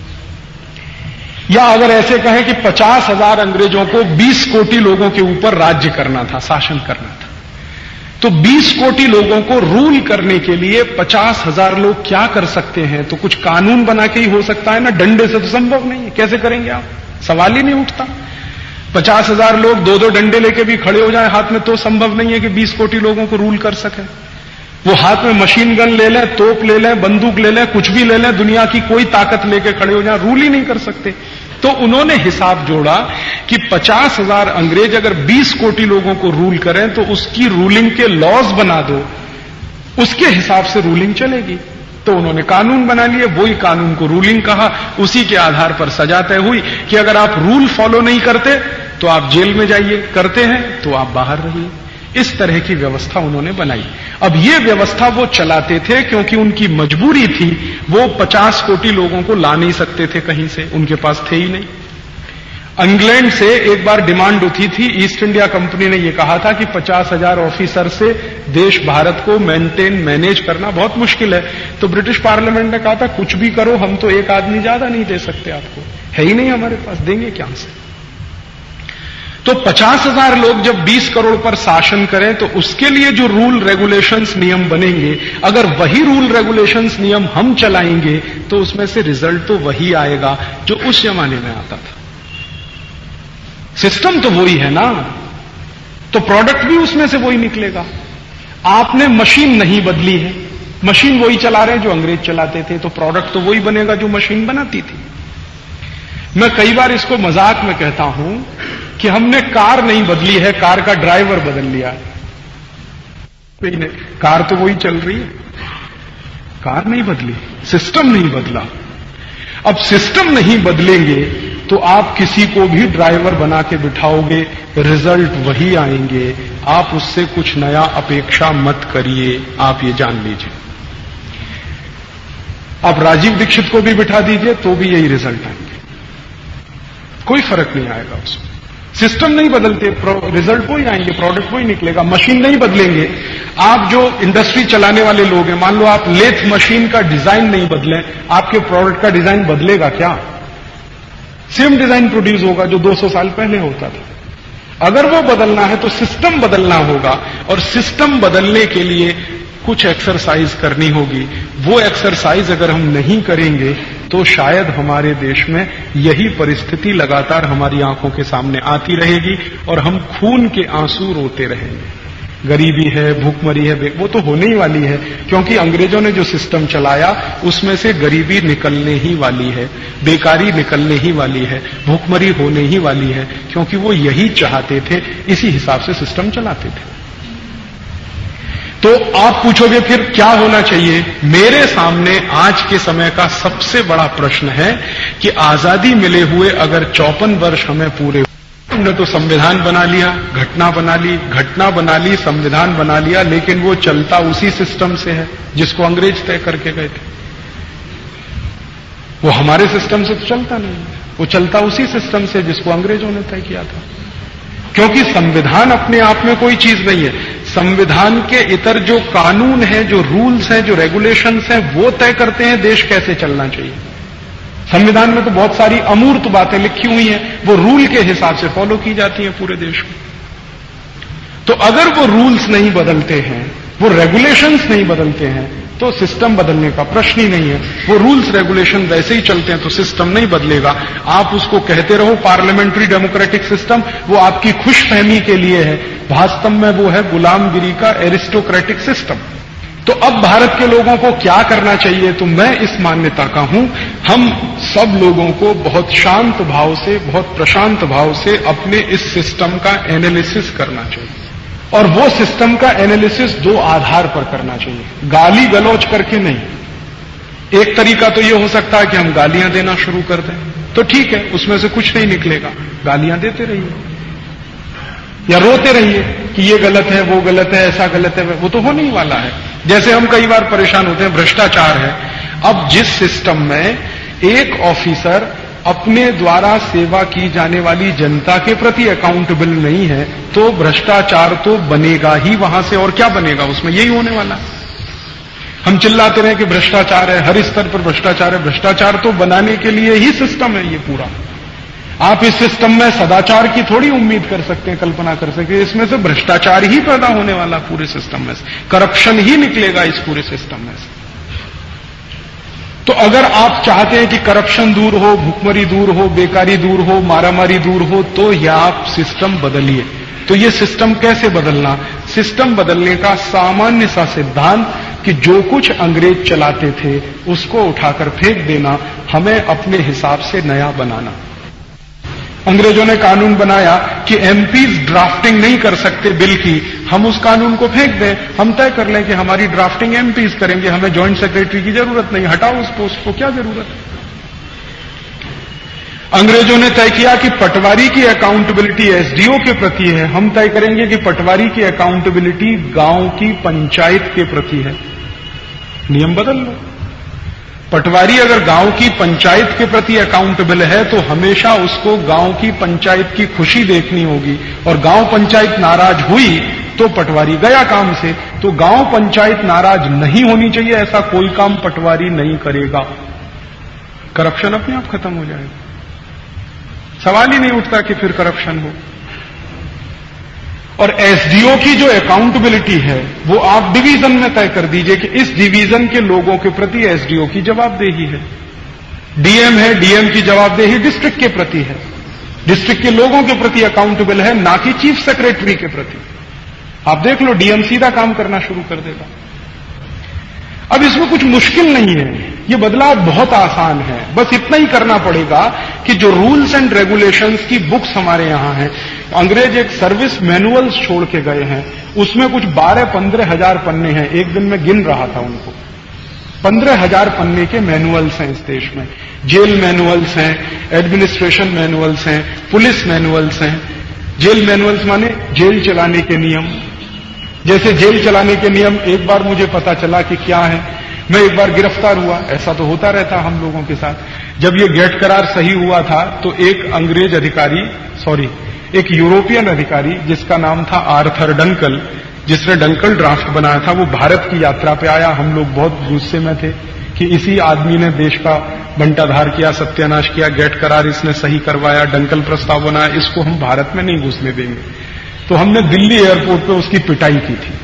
या अगर ऐसे कहें कि पचास हजार अंग्रेजों को बीस कोटि लोगों के ऊपर राज्य करना था, शासन करना था। तो बीस कोटि लोगों को रूल करने के लिए पचास हजार लोग क्या कर सकते हैं? तो कुछ कानून बना के ही हो सकता है ना, डंडे से तो संभव नहीं है। कैसे करेंगे आप? सवाल ही नहीं उठता। पचास हजार लोग दो दो डंडे लेके भी खड़े हो जाए हाथ में, तो संभव नहीं है कि बीस कोटि लोगों को रूल कर सके। वो हाथ में मशीन गन ले लें, तोप ले लें, बंदूक ले लें, कुछ भी ले लें, दुनिया की कोई ताकत लेके खड़े हो जाए, रूल ही नहीं कर सकते। तो उन्होंने हिसाब जोड़ा कि पचास हजार अंग्रेज अगर बीस कोटि लोगों को रूल करें तो उसकी रूलिंग के लॉज बना दो, उसके हिसाब से रूलिंग चलेगी। तो उन्होंने कानून बना लिए, वही कानून को रूलिंग कहा। उसी के आधार पर सजा तय हुई कि अगर आप रूल फॉलो नहीं करते तो आप जेल में जाइए, करते हैं तो आप बाहर रहिए। इस तरह की व्यवस्था उन्होंने बनाई। अब ये व्यवस्था वो चलाते थे क्योंकि उनकी मजबूरी थी, वो पचास कोटि लोगों को ला नहीं सकते थे कहीं से, उनके पास थे ही नहीं। इंग्लैंड से एक बार डिमांड उठी थी, ईस्ट इंडिया कंपनी ने यह कहा था कि पचास हजार ऑफिसर से देश भारत को मेंटेन मैनेज करना बहुत मुश्किल है। तो ब्रिटिश पार्लियामेंट ने कहा था कुछ भी करो, हम तो एक आदमी ज्यादा नहीं दे सकते आपको, है ही नहीं हमारे पास, देंगे क्या से। तो पचास हजार लोग जब बीस करोड़ पर शासन करें तो उसके लिए जो रूल रेगुलेशंस नियम बनेंगे, अगर वही रूल रेगुलेशंस नियम हम चलाएंगे तो उसमें से रिजल्ट तो वही आएगा जो उस जमाने में आता था। सिस्टम तो वही है ना, तो प्रोडक्ट भी उसमें से वही निकलेगा। आपने मशीन नहीं बदली है, मशीन वही चला रहे हैं जो अंग्रेज चलाते थे, तो प्रोडक्ट तो वही बनेगा जो मशीन बनाती थी। मैं कई बार इसको मजाक में कहता हूं कि हमने कार नहीं बदली है, कार का ड्राइवर बदल लिया है। कार तो वही चल रही है, कार नहीं बदली, सिस्टम नहीं बदला। अब सिस्टम नहीं बदलेंगे तो आप किसी को भी ड्राइवर बना के बिठाओगे, रिजल्ट वही आएंगे। आप उससे कुछ नया अपेक्षा मत करिए, आप ये जान लीजिए। आप राजीव दीक्षित को भी बिठा दीजिए तो भी यही रिजल्ट आएंगे, कोई फर्क नहीं आएगा उसमें। सिस्टम नहीं बदलते, रिजल्ट वही आएंगे, प्रोडक्ट वही निकलेगा। मशीन नहीं बदलेंगे। आप जो इंडस्ट्री चलाने वाले लोग हैं, मान लो आप लेथ मशीन का डिजाइन नहीं बदलें, आपके प्रोडक्ट का डिजाइन बदलेगा क्या? सेम डिजाइन प्रोड्यूस होगा जो दो सौ साल पहले होता था। अगर वो बदलना है तो सिस्टम बदलना होगा, और सिस्टम बदलने के लिए कुछ एक्सरसाइज करनी होगी। वो एक्सरसाइज अगर हम नहीं करेंगे तो शायद हमारे देश में यही परिस्थिति लगातार हमारी आंखों के सामने आती रहेगी और हम खून के आंसू रोते रहेंगे। गरीबी है, भूखमरी है, वो तो होने ही वाली है, क्योंकि अंग्रेजों ने जो सिस्टम चलाया उसमें से गरीबी निकलने ही वाली है, बेकारी निकलने ही वाली है, भूखमरी होने ही वाली है, क्योंकि वो यही चाहते थे, इसी हिसाब से सिस्टम चलाते थे। तो आप पूछोगे फिर क्या होना चाहिए? मेरे सामने आज के समय का सबसे बड़ा प्रश्न है कि आजादी मिले हुए अगर चौपन वर्ष हमें पूरे, हमने तो संविधान बना लिया, घटना बना ली, घटना बना ली, संविधान बना लिया, लेकिन वो चलता उसी सिस्टम से है जिसको अंग्रेज तय करके गए थे। वो हमारे सिस्टम से तो चलता नहीं, वो चलता उसी सिस्टम से जिसको अंग्रेजों ने तय किया था। क्योंकि संविधान अपने आप में कोई चीज नहीं है, संविधान के इतर जो कानून है, जो रूल्स हैं, जो रेगुलेशंस हैं, वो तय करते हैं देश कैसे चलना चाहिए। संविधान में तो बहुत सारी अमूर्त बातें लिखी हुई हैं, वो रूल के हिसाब से फॉलो की जाती हैं पूरे देश में। तो अगर वो रूल्स नहीं बदलते हैं, वो रेगुलेशंस नहीं बदलते हैं, तो सिस्टम बदलने का प्रश्न ही नहीं है। वो रूल्स रेगुलेशन वैसे ही चलते हैं तो सिस्टम नहीं बदलेगा। आप उसको कहते रहो पार्लियामेंट्री डेमोक्रेटिक सिस्टम, वो आपकी खुशफहमी के लिए है, वास्तव में वो है गुलामगिरी का एरिस्टोक्रेटिक सिस्टम। तो अब भारत के लोगों को क्या करना चाहिए? तो मैं इस मान्यता का हूं, हम सब लोगों को बहुत शांत भाव से, बहुत प्रशांत भाव से अपने इस सिस्टम का एनालिसिस करना चाहिए। और वो सिस्टम का एनालिसिस दो आधार पर करना चाहिए, गाली गलौज करके नहीं। एक तरीका तो ये हो सकता है कि हम गालियां देना शुरू कर दें, तो ठीक है, उसमें से कुछ नहीं निकलेगा, गालियां देते रहिए या रोते रहिए कि ये गलत है, वो गलत है, ऐसा गलत है, वो तो होने ही वाला है। जैसे हम कई बार परेशान होते हैं, भ्रष्टाचार है। अब जिस सिस्टम में एक ऑफिसर अपने द्वारा सेवा की जाने वाली जनता के प्रति अकाउंटेबल नहीं है, तो भ्रष्टाचार तो बनेगा ही वहां से, और क्या बनेगा उसमें, यही होने वाला है। हम चिल्लाते रहे कि भ्रष्टाचार है, हर स्तर पर भ्रष्टाचार है, भ्रष्टाचार तो बनाने के लिए ही सिस्टम है ये पूरा। आप इस सिस्टम में सदाचार की थोड़ी उम्मीद कर सकते हैं, कल्पना कर सकते हैं, इसमें से भ्रष्टाचार ही पैदा होने वाला पूरे सिस्टम में से, करप्शन ही निकलेगा इस पूरे सिस्टम में से। तो अगर आप चाहते हैं कि करप्शन दूर हो, भूखमरी दूर हो, बेकारी दूर हो, मारामारी दूर हो, तो यह आप सिस्टम बदलिए। तो ये सिस्टम कैसे बदलना? सिस्टम बदलने का सामान्य सा सिद्धांत कि जो कुछ अंग्रेज चलाते थे उसको उठाकर फेंक देना, हमें अपने हिसाब से नया बनाना। अंग्रेजों ने कानून बनाया कि एमपीज ड्राफ्टिंग नहीं कर सकते बिल की, हम उस कानून को फेंक दें, हम तय कर लें कि हमारी ड्राफ्टिंग एमपीज करेंगे, हमें जॉइंट सेक्रेटरी की जरूरत नहीं, हटाओ उस पोस्ट को, क्या जरूरत है। अंग्रेजों ने तय किया कि पटवारी की अकाउंटेबिलिटी एसडीओ के प्रति है, हम तय करेंगे कि पटवारी की अकाउंटेबिलिटी गांव की पंचायत के प्रति है। नियम बदल लो। पटवारी अगर गांव की पंचायत के प्रति अकाउंटेबल है तो हमेशा उसको गांव की पंचायत की खुशी देखनी होगी, और गांव पंचायत नाराज हुई तो पटवारी गया काम से। तो गांव पंचायत नाराज नहीं होनी चाहिए, ऐसा कोई काम पटवारी नहीं करेगा, करप्शन अपने आप खत्म हो जाएगा। सवाल ही नहीं उठता कि फिर करप्शन हो। और एसडीओ की जो अकाउंटेबिलिटी है वो आप डिवीजन में तय कर दीजिए कि इस डिवीजन के लोगों के प्रति एसडीओ की जवाबदेही है। डीएम है, डीएम की जवाबदेही डिस्ट्रिक्ट के प्रति है, डिस्ट्रिक्ट के लोगों के प्रति अकाउंटेबल है, ना कि चीफ सेक्रेटरी के प्रति। आप देख लो, डीएम सीधा काम करना शुरू कर देगा। अब इसमें कुछ मुश्किल नहीं है, ये बदलाव बहुत आसान है, बस इतना ही करना पड़ेगा कि जो रूल्स एंड रेगुलेशंस की बुक्स हमारे यहां हैं, अंग्रेज एक सर्विस मैनुअल्स छोड़ के गए हैं, उसमें कुछ बारह पंद्रह हजार पन्ने हैं। एक दिन में गिन रहा था उनको, पंद्रह हजार पन्ने के मैनुअल्स हैं इस देश में। जेल मैनुअल्स हैं, एडमिनिस्ट्रेशन मैनुअल्स हैं, पुलिस मैनुअल्स हैं। जेल मैनुअल्स माने जेल चलाने के नियम। जैसे जेल चलाने के नियम एक बार मुझे पता चला कि क्या है, मैं एक बार गिरफ्तार हुआ, ऐसा तो होता रहता हम लोगों के साथ। जब ये गेट करार सही हुआ था तो एक अंग्रेज अधिकारी, सॉरी एक यूरोपियन अधिकारी जिसका नाम था आर्थर डंकल, जिसने डंकल ड्राफ्ट बनाया था, वो भारत की यात्रा पे आया। हम लोग बहुत गुस्से में थे कि इसी आदमी ने देश का बंटाधार किया, सत्यानाश किया, गेट करार इसने सही करवाया, डंकल प्रस्ताव बनाया, इसको हम भारत में नहीं घुसने देंगे। तो हमने दिल्ली एयरपोर्ट पे उसकी पिटाई की थी।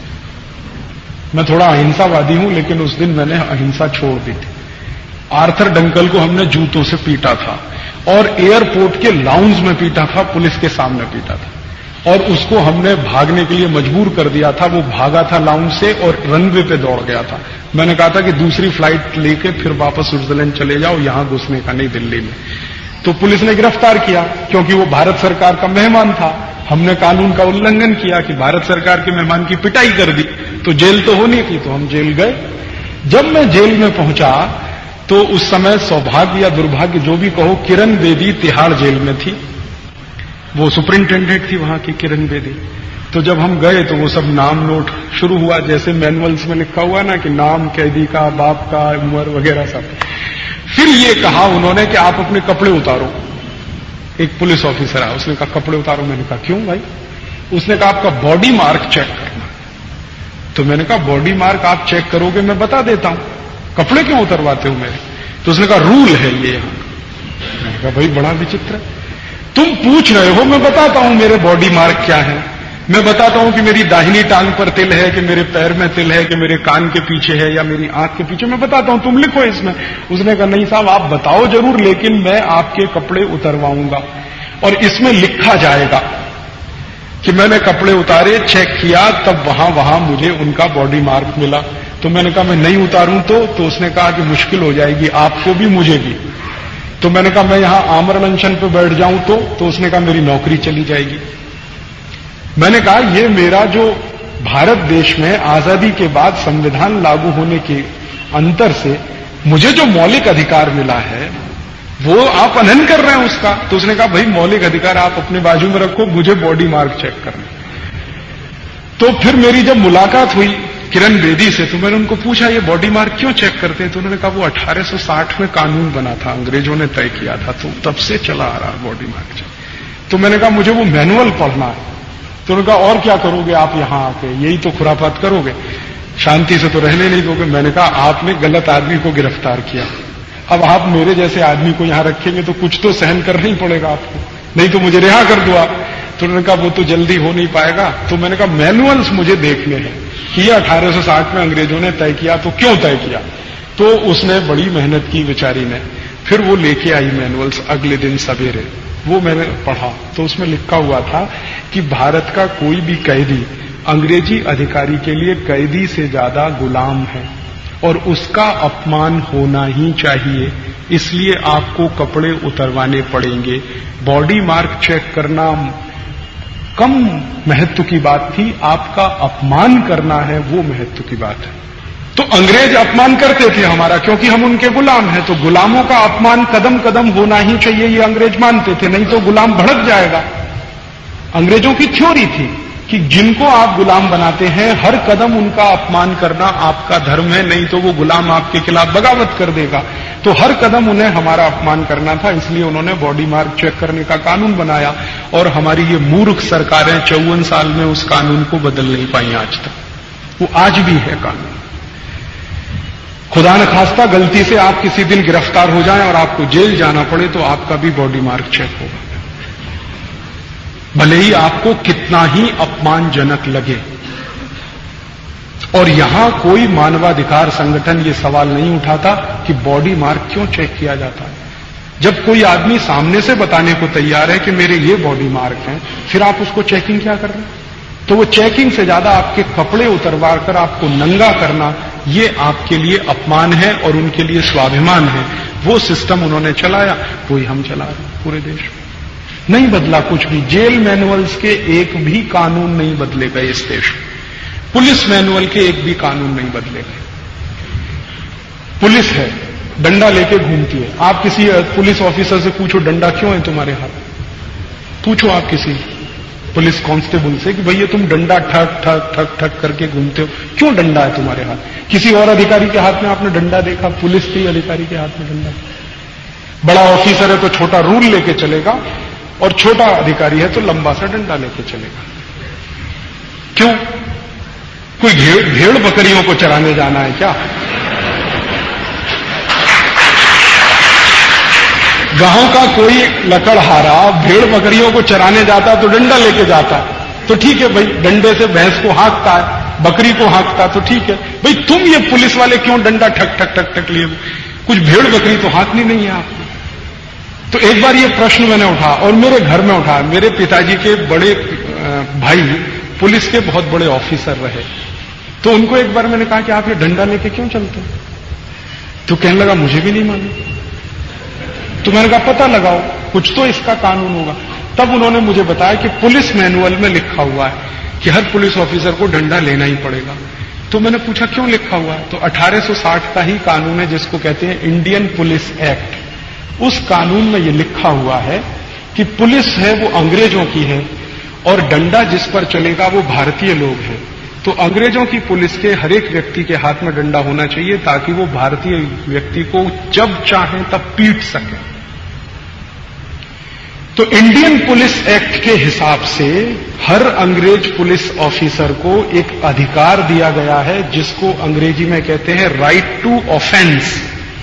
मैं थोड़ा अहिंसावादी हूं, लेकिन उस दिन मैंने अहिंसा छोड़ दी थी। आर्थर डंकल को हमने जूतों से पीटा था और एयरपोर्ट के लाउंज में पीटा था, पुलिस के सामने पीटा था, और उसको हमने भागने के लिए मजबूर कर दिया था। वो भागा था लाउंज से और रनवे पे दौड़ गया था। मैंने कहा था कि दूसरी फ्लाइट लेके फिर वापस स्विट्जरलैंड चले जाओ, यहां घुसने का नहीं दिल्ली में। तो पुलिस ने गिरफ्तार किया, क्योंकि वो भारत सरकार का मेहमान था। हमने कानून का उल्लंघन किया कि भारत सरकार के मेहमान की पिटाई कर दी, तो जेल तो होनी थी, तो हम जेल गए। जब मैं जेल में पहुंचा तो उस समय सौभाग्य या दुर्भाग्य जो भी कहो, किरण बेदी तिहाड़ जेल में थी। वो सुपरिंटेंडेंट थी वहां की, किरण बेदी। तो जब हम गए तो वो सब नाम नोट शुरू हुआ, जैसे मैनुअल्स में लिखा हुआ ना कि नाम कैदी का, बाप का, उम्र वगैरह सब। फिर ये कहा उन्होंने कि आप अपने कपड़े उतारो। एक पुलिस ऑफिसर आया, उसने कहा कपड़े उतारो। मैंने कहा क्यों भाई? उसने कहा आपका बॉडी मार्क चेक करना। तो मैंने कहा बॉडी मार्क आप चेक करोगे, मैं बता देता हूं, कपड़े क्यों उतरवाते हो मेरे? तो उसने कहा रूल है ये यहां। मैंने कहा भाई बड़ा विचित्र है, तुम पूछ रहे हो, मैं बताता हूं मेरे बॉडी मार्क क्या है। मैं बताता हूं कि मेरी दाहिनी टांग पर तिल है, कि मेरे पैर में तिल है, कि मेरे कान के पीछे है या मेरी आंख के पीछे, मैं बताता हूं, तुम लिखो इसमें। उसने कहा नहीं साहब आप बताओ जरूर, लेकिन मैं आपके कपड़े उतरवाऊंगा और इसमें लिखा जाएगा कि मैंने कपड़े उतारे, चेक किया, तब वहां वहां मुझे उनका बॉडी मार्क मिला। तो मैंने कहा मैं नहीं उतारूं तो तो उसने कहा कि मुश्किल हो जाएगी आपको भी मुझे भी। तो मैंने कहा मैं यहां आमरण अनशन पे बैठ जाऊं तो तो उसने कहा मेरी नौकरी चली जाएगी। मैंने कहा ये मेरा जो भारत देश में आजादी के बाद संविधान लागू होने के अंतर से मुझे जो मौलिक अधिकार मिला है वो आप अनहन कर रहे हैं उसका। तो उसने कहा भाई मौलिक अधिकार आप अपने बाजू में रखो, मुझे बॉडी मार्क चेक करना। तो फिर मेरी जब मुलाकात हुई किरण बेदी से, तो मैंने उनको पूछा ये बॉडी मार्क क्यों चेक करते हैं? तो उन्होंने कहा वो अठारह सौ साठ में कानून बना था, अंग्रेजों ने तय किया था, तो तब से चला आ रहा बॉडी मार्क चेक। तो मैंने कहा मुझे वो मैनुअल पढ़ना है। तो उन्होंने कहा और क्या करोगे आप यहां आके, यही तो खुरापात करोगे, शांति से तो रहने नहीं दोगे। मैंने कहा आपने गलत आदमी को गिरफ्तार किया, अब आप मेरे जैसे आदमी को यहां रखेंगे तो कुछ तो सहन करना ही पड़ेगा आपको, नहीं तो मुझे रिहा कर दो आप। तो उन्होंने कहा वो तो जल्दी हो नहीं पाएगा। तो मैंने कहा मैनुअल्स मुझे देखने हैं कि ये अठारह सौ साठ में अंग्रेजों ने तय किया, तो क्यों तय किया? तो उसने बड़ी मेहनत की बेचारी ने, फिर वो लेके आई मैनुअल्स अगले दिन सवेरे। वो मैंने पढ़ा तो उसमें लिखा हुआ था कि भारत का कोई भी कैदी अंग्रेजी अधिकारी के लिए कैदी से ज्यादा गुलाम है और उसका अपमान होना ही चाहिए, इसलिए आपको कपड़े उतरवाने पड़ेंगे। बॉडी मार्क चेक करना कम महत्व की बात थी, आपका अपमान करना है वो महत्व की बात है। तो अंग्रेज अपमान करते थे हमारा, क्योंकि हम उनके गुलाम हैं, तो गुलामों का अपमान कदम कदम होना ही चाहिए, ये अंग्रेज मानते थे, नहीं तो गुलाम भड़क जाएगा। अंग्रेजों की थ्योरी थी कि जिनको आप गुलाम बनाते हैं हर कदम उनका अपमान करना आपका धर्म है, नहीं तो वो गुलाम आपके खिलाफ बगावत कर देगा। तो हर कदम उन्हें हमारा अपमान करना था, इसलिए उन्होंने बॉडी मार्क चेक करने का कानून बनाया। और हमारी ये मूर्ख सरकारें चौवन साल में उस कानून को बदल नहीं पाई आज तक, वो आज भी है कानून। खुदा न खास्ता गलती से आप किसी दिन गिरफ्तार हो जाएं और आपको जेल जाना पड़े तो आपका भी बॉडी मार्क चेक होगा, भले ही आपको कितना ही अपमानजनक लगे। और यहां कोई मानवाधिकार संगठन ये सवाल नहीं उठाता कि बॉडी मार्क क्यों चेक किया जाता है। जब कोई आदमी सामने से बताने को तैयार है कि मेरे ये बॉडी मार्क हैं, फिर आप उसको चेकिंग क्या कर रहे हैं? तो वो चेकिंग से ज्यादा आपके कपड़े उतरवा कर आपको नंगा करना, ये आपके लिए अपमान है और उनके लिए स्वाभिमान है। वो सिस्टम उन्होंने चलाया, वही हम चला रहे हैं पूरे देश में। नहीं बदला कुछ भी, जेल मैनुअल्स के एक भी कानून नहीं बदले गए इस देश में, पुलिस मैनुअल के एक भी कानून नहीं बदले गए। पुलिस है, डंडा लेके घूमती है। आप किसी पुलिस ऑफिसर से पूछो डंडा क्यों है तुम्हारे हाथ, पूछो आप किसी पुलिस कांस्टेबल से कि भैया तुम डंडा ठक ठक ठक ठक करके घूमते हो, क्यों डंडा है तुम्हारे हाथ? किसी और अधिकारी के हाथ में आपने डंडा देखा? पुलिस के अधिकारी के हाथ में डंडा। बड़ा ऑफिसर है तो छोटा रूल लेके चलेगा, और छोटा अधिकारी है तो लंबा सा डंडा लेके चलेगा। क्यों? कोई भेड़ भेड़ बकरियों को चराने जाना है क्या? गांव का कोई लकड़हारा भेड़ बकरियों को चराने जाता तो डंडा लेके जाता, तो ठीक है भाई, डंडे से भैंस को हाँकता है, बकरी को हाँकता, तो ठीक है भाई। तुम ये पुलिस वाले क्यों डंडा ठक ठक ठक ठक लिए? कुछ भेड़ बकरी तो हाँकनी नहीं है आपको। तो एक बार ये प्रश्न मैंने उठा और मेरे घर में उठा। मेरे पिताजी के बड़े भाई पुलिस के बहुत बड़े ऑफिसर रहे, तो उनको एक बार मैंने कहा कि आप ये डंडा लेके क्यों चलते हैं? तो कहने लगा मुझे भी नहीं मालूम। तो मैंने कहा पता लगाओ, कुछ तो इसका कानून होगा। तब उन्होंने मुझे बताया कि पुलिस मैनुअल में लिखा हुआ है कि हर पुलिस ऑफिसर को डंडा लेना ही पड़ेगा। तो मैंने पूछा क्यों लिखा हुआ है? तो अठारह सौ साठ का ही कानून है जिसको कहते हैं इंडियन पुलिस एक्ट। उस कानून में ये लिखा हुआ है कि पुलिस है वो अंग्रेजों की है और डंडा जिस पर चलेगा वो भारतीय लोग हैं। तो अंग्रेजों की पुलिस के हर एक व्यक्ति के हाथ में डंडा होना चाहिए ताकि वो भारतीय व्यक्ति को जब चाहें तब पीट सके। तो इंडियन पुलिस एक्ट के हिसाब से हर अंग्रेज पुलिस ऑफिसर को एक अधिकार दिया गया है जिसको अंग्रेजी में कहते हैं राइट टू ऑफेंस।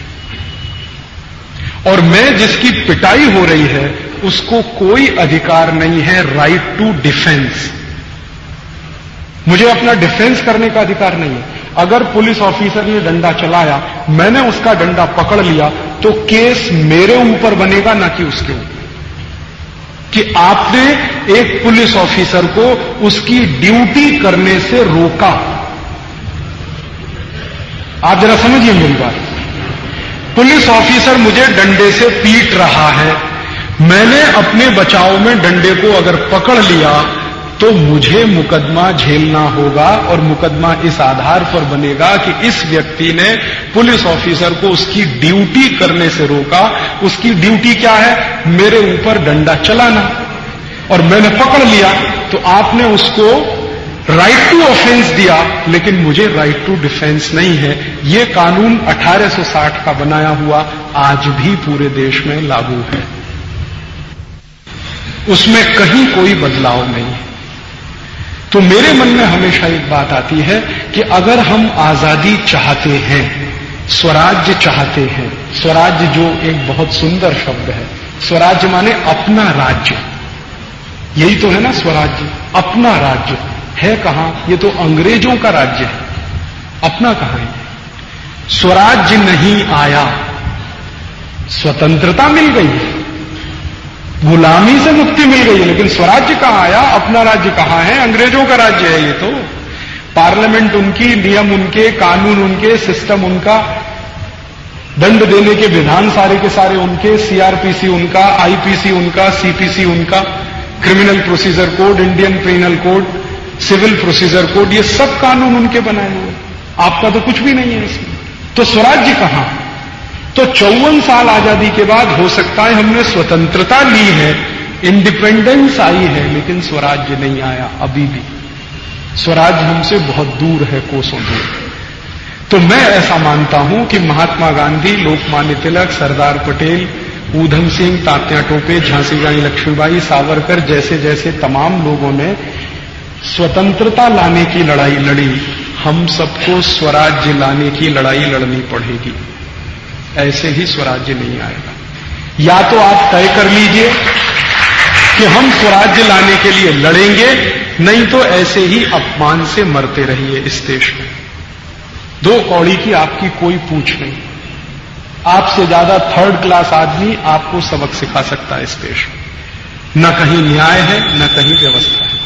और मैं जिसकी पिटाई हो रही है उसको कोई अधिकार नहीं है राइट टू डिफेंस। मुझे अपना डिफेंस करने का अधिकार नहीं है। अगर पुलिस ऑफिसर ने डंडा चलाया, मैंने उसका डंडा पकड़ लिया, तो केस मेरे ऊपर बनेगा ना कि उसके ऊपर, कि आपने एक पुलिस ऑफिसर को उसकी ड्यूटी करने से रोका। आप जरा समझिए मेरी बात। पुलिस ऑफिसर मुझे डंडे से पीट रहा है, मैंने अपने बचाव में डंडे को अगर पकड़ लिया तो मुझे मुकदमा झेलना होगा, और मुकदमा इस आधार पर बनेगा कि इस व्यक्ति ने पुलिस ऑफिसर को उसकी ड्यूटी करने से रोका। उसकी ड्यूटी क्या है? मेरे ऊपर डंडा चलाना, और मैंने पकड़ लिया तो आपने उसको राइट टू ऑफेंस दिया, लेकिन मुझे राइट टू डिफेंस नहीं है। ये कानून अठारह सौ साठ का बनाया हुआ आज भी पूरे देश में लागू है, उसमें कहीं कोई बदलाव नहीं है। तो मेरे मन में हमेशा एक बात आती है कि अगर हम आजादी चाहते हैं, स्वराज्य चाहते हैं, स्वराज्य जो एक बहुत सुंदर शब्द है, स्वराज्य माने अपना राज्य, यही तो है ना स्वराज्य, अपना राज्य है। कहां? ये तो अंग्रेजों का राज्य है, अपना कहां है? स्वराज्य नहीं आया, स्वतंत्रता मिल गई, गुलामी से मुक्ति मिल गई, लेकिन स्वराज्य कहां आया? अपना राज्य कहां है? अंग्रेजों का राज्य है ये तो। पार्लियामेंट उनकी, नियम उनके, कानून उनके, सिस्टम उनका, दंड देने के विधान सारे के सारे उनके, सीआरपीसी उनका, आईपीसी उनका, सीपीसी उनका, criminal procedure code, Indian penal code, civil procedure code, ये सब कानून उनके बनाए हुए। आपका तो कुछ भी नहीं है इसमें। तो स्वराज्य कहां? तो चौवन साल आजादी के बाद हो सकता है हमने स्वतंत्रता ली है, इंडिपेंडेंस आई है, लेकिन स्वराज्य नहीं आया अभी भी। स्वराज्य हमसे बहुत दूर है, कोसों दूर। तो मैं ऐसा मानता हूं कि महात्मा गांधी, लोकमान्य तिलक, सरदार पटेल, ऊधम सिंह, तात्या टोपे, झांसी रानी लक्ष्मीबाई, सावरकर जैसे जैसे तमाम लोगों ने स्वतंत्रता लाने की लड़ाई लड़ी, हम सबको स्वराज्य लाने की लड़ाई लड़नी पड़ेगी। ऐसे ही स्वराज्य नहीं आएगा। या तो आप तय कर लीजिए कि हम स्वराज्य लाने के लिए लड़ेंगे, नहीं तो ऐसे ही अपमान से मरते रहिए इस देश में। दो कौड़ी की आपकी कोई पूछ नहीं। आपसे ज्यादा थर्ड क्लास आदमी आपको सबक सिखा सकता है इस देश में। न कहीं न्याय है, न कहीं व्यवस्था है।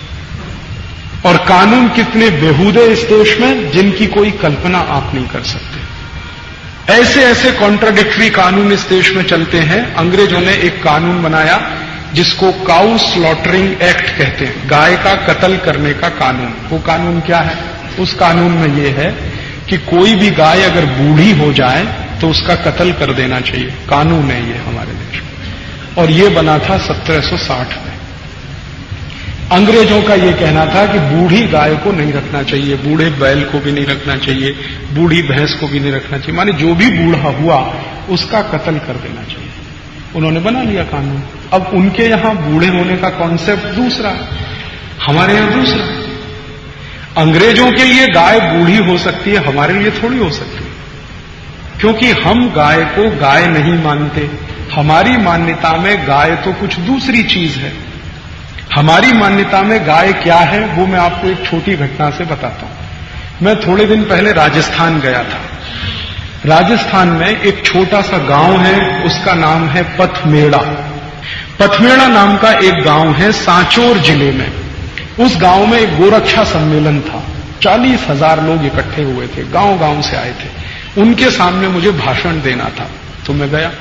और कानून कितने बेहूदे इस देश में, जिनकी कोई कल्पना आप नहीं कर सकते। ऐसे ऐसे कॉन्ट्राडिक्टरी कानून इस देश में चलते हैं। अंग्रेजों ने एक कानून बनाया जिसको काउ स्लॉटरिंग एक्ट कहते हैं, गाय का कत्ल करने का कानून। वो कानून क्या है? उस कानून में ये है कि कोई भी गाय अगर बूढ़ी हो जाए तो उसका कत्ल कर देना चाहिए। कानून है ये हमारे देश में, और ये बना था सत्रह सौ साठ में। अंग्रेजों का ये कहना था कि बूढ़ी गाय को नहीं रखना चाहिए, बूढ़े बैल को भी नहीं रखना चाहिए, बूढ़ी भैंस को भी नहीं रखना चाहिए, माने जो भी बूढ़ा हुआ उसका कत्ल कर देना चाहिए। उन्होंने बना लिया कानून। अब उनके यहां बूढ़े होने का कॉन्सेप्ट दूसरा, हमारे यहां दूसरा। अंग्रेजों के लिए गाय बूढ़ी हो सकती है, हमारे लिए थोड़ी हो सकती है, क्योंकि हम गाय को गाय नहीं मानते, हमारी मान्यता में गाय तो कुछ दूसरी चीज है। हमारी मान्यता में गाय क्या है वो मैं आपको एक छोटी घटना से बताता हूं। मैं थोड़े दिन पहले राजस्थान गया था। राजस्थान में एक छोटा सा गांव है, उसका नाम है पथमेड़ा। पथमेड़ा नाम का एक गांव है सांचौर जिले में। उस गांव में एक गोरक्षा सम्मेलन था। चालीस हजार लोग इकट्ठे हुए थे, गांव गांव से आए थे। उनके सामने मुझे भाषण देना था, तो मैं गया।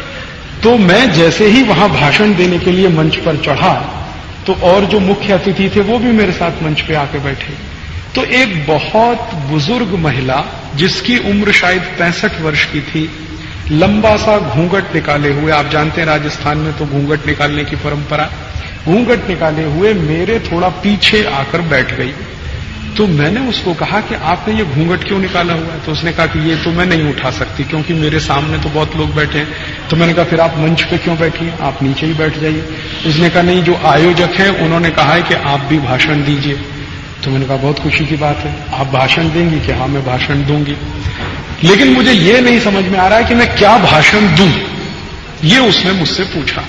तो मैं जैसे ही वहां भाषण देने के लिए मंच पर चढ़ा, तो और जो मुख्य अतिथि थे वो भी मेरे साथ मंच पे आके बैठे। तो एक बहुत बुजुर्ग महिला, जिसकी उम्र शायद पैंसठ वर्ष की थी, लंबा सा घूंघट निकाले हुए, आप जानते हैं राजस्थान में तो घूंघट निकालने की परंपरा, घूंघट निकाले हुए मेरे थोड़ा पीछे आकर बैठ गई। तो मैंने उसको कहा कि आपने ये घूंघट क्यों निकाला हुआ है? तो उसने कहा कि ये तो मैं नहीं उठा सकती क्योंकि मेरे सामने तो बहुत लोग बैठे हैं। तो मैंने कहा फिर आप मंच पे क्यों बैठी हैं, आप नीचे ही बैठ जाइए। उसने कहा नहीं, जो आयोजक हैं उन्होंने कहा है कि आप भी भाषण दीजिए। तो मैंने कहा बहुत खुशी की बात है, आप भाषण देंगी? कि हाँ मैं भाषण दूंगी, लेकिन मुझे ये नहीं समझ में आ रहा है कि मैं क्या भाषण दूं, ये उसने मुझसे पूछा।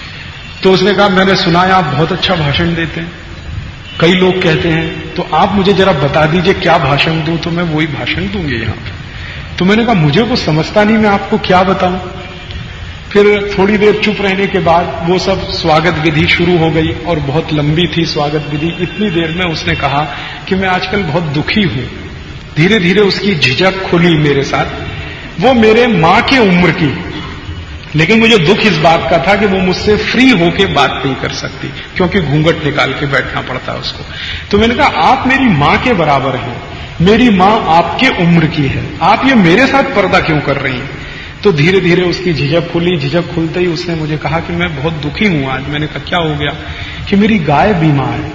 तो उसने कहा मैंने सुना है आप बहुत अच्छा भाषण देते हैं, कई लोग कहते हैं, तो आप मुझे जरा बता दीजिए क्या भाषण दूं, तो मैं वही भाषण दूंगी यहां पे। तो मैंने कहा मुझे वो समझता नहीं, मैं आपको क्या बताऊं। फिर थोड़ी देर चुप रहने के बाद वो सब स्वागत विधि शुरू हो गई और बहुत लंबी थी स्वागत विधि। इतनी देर में उसने कहा कि मैं आजकल बहुत दुखी हूं। धीरे धीरे उसकी झिझक खुली मेरे साथ। वो मेरे मां के उम्र की, लेकिन मुझे दुख इस बात का था कि वो मुझसे फ्री होके बात नहीं कर सकती क्योंकि घूंघट निकाल के बैठना पड़ता है उसको। तो मैंने कहा आप मेरी मां के बराबर हैं, मेरी मां आपके उम्र की है, आप ये मेरे साथ पर्दा क्यों कर रही हैं? तो धीरे धीरे उसकी झिझक खुली। झिझक खुलते ही उसने मुझे कहा कि मैं बहुत दुखी हूं आज। मैंने कहा क्या हो गया? कि मेरी गाय बीमार है।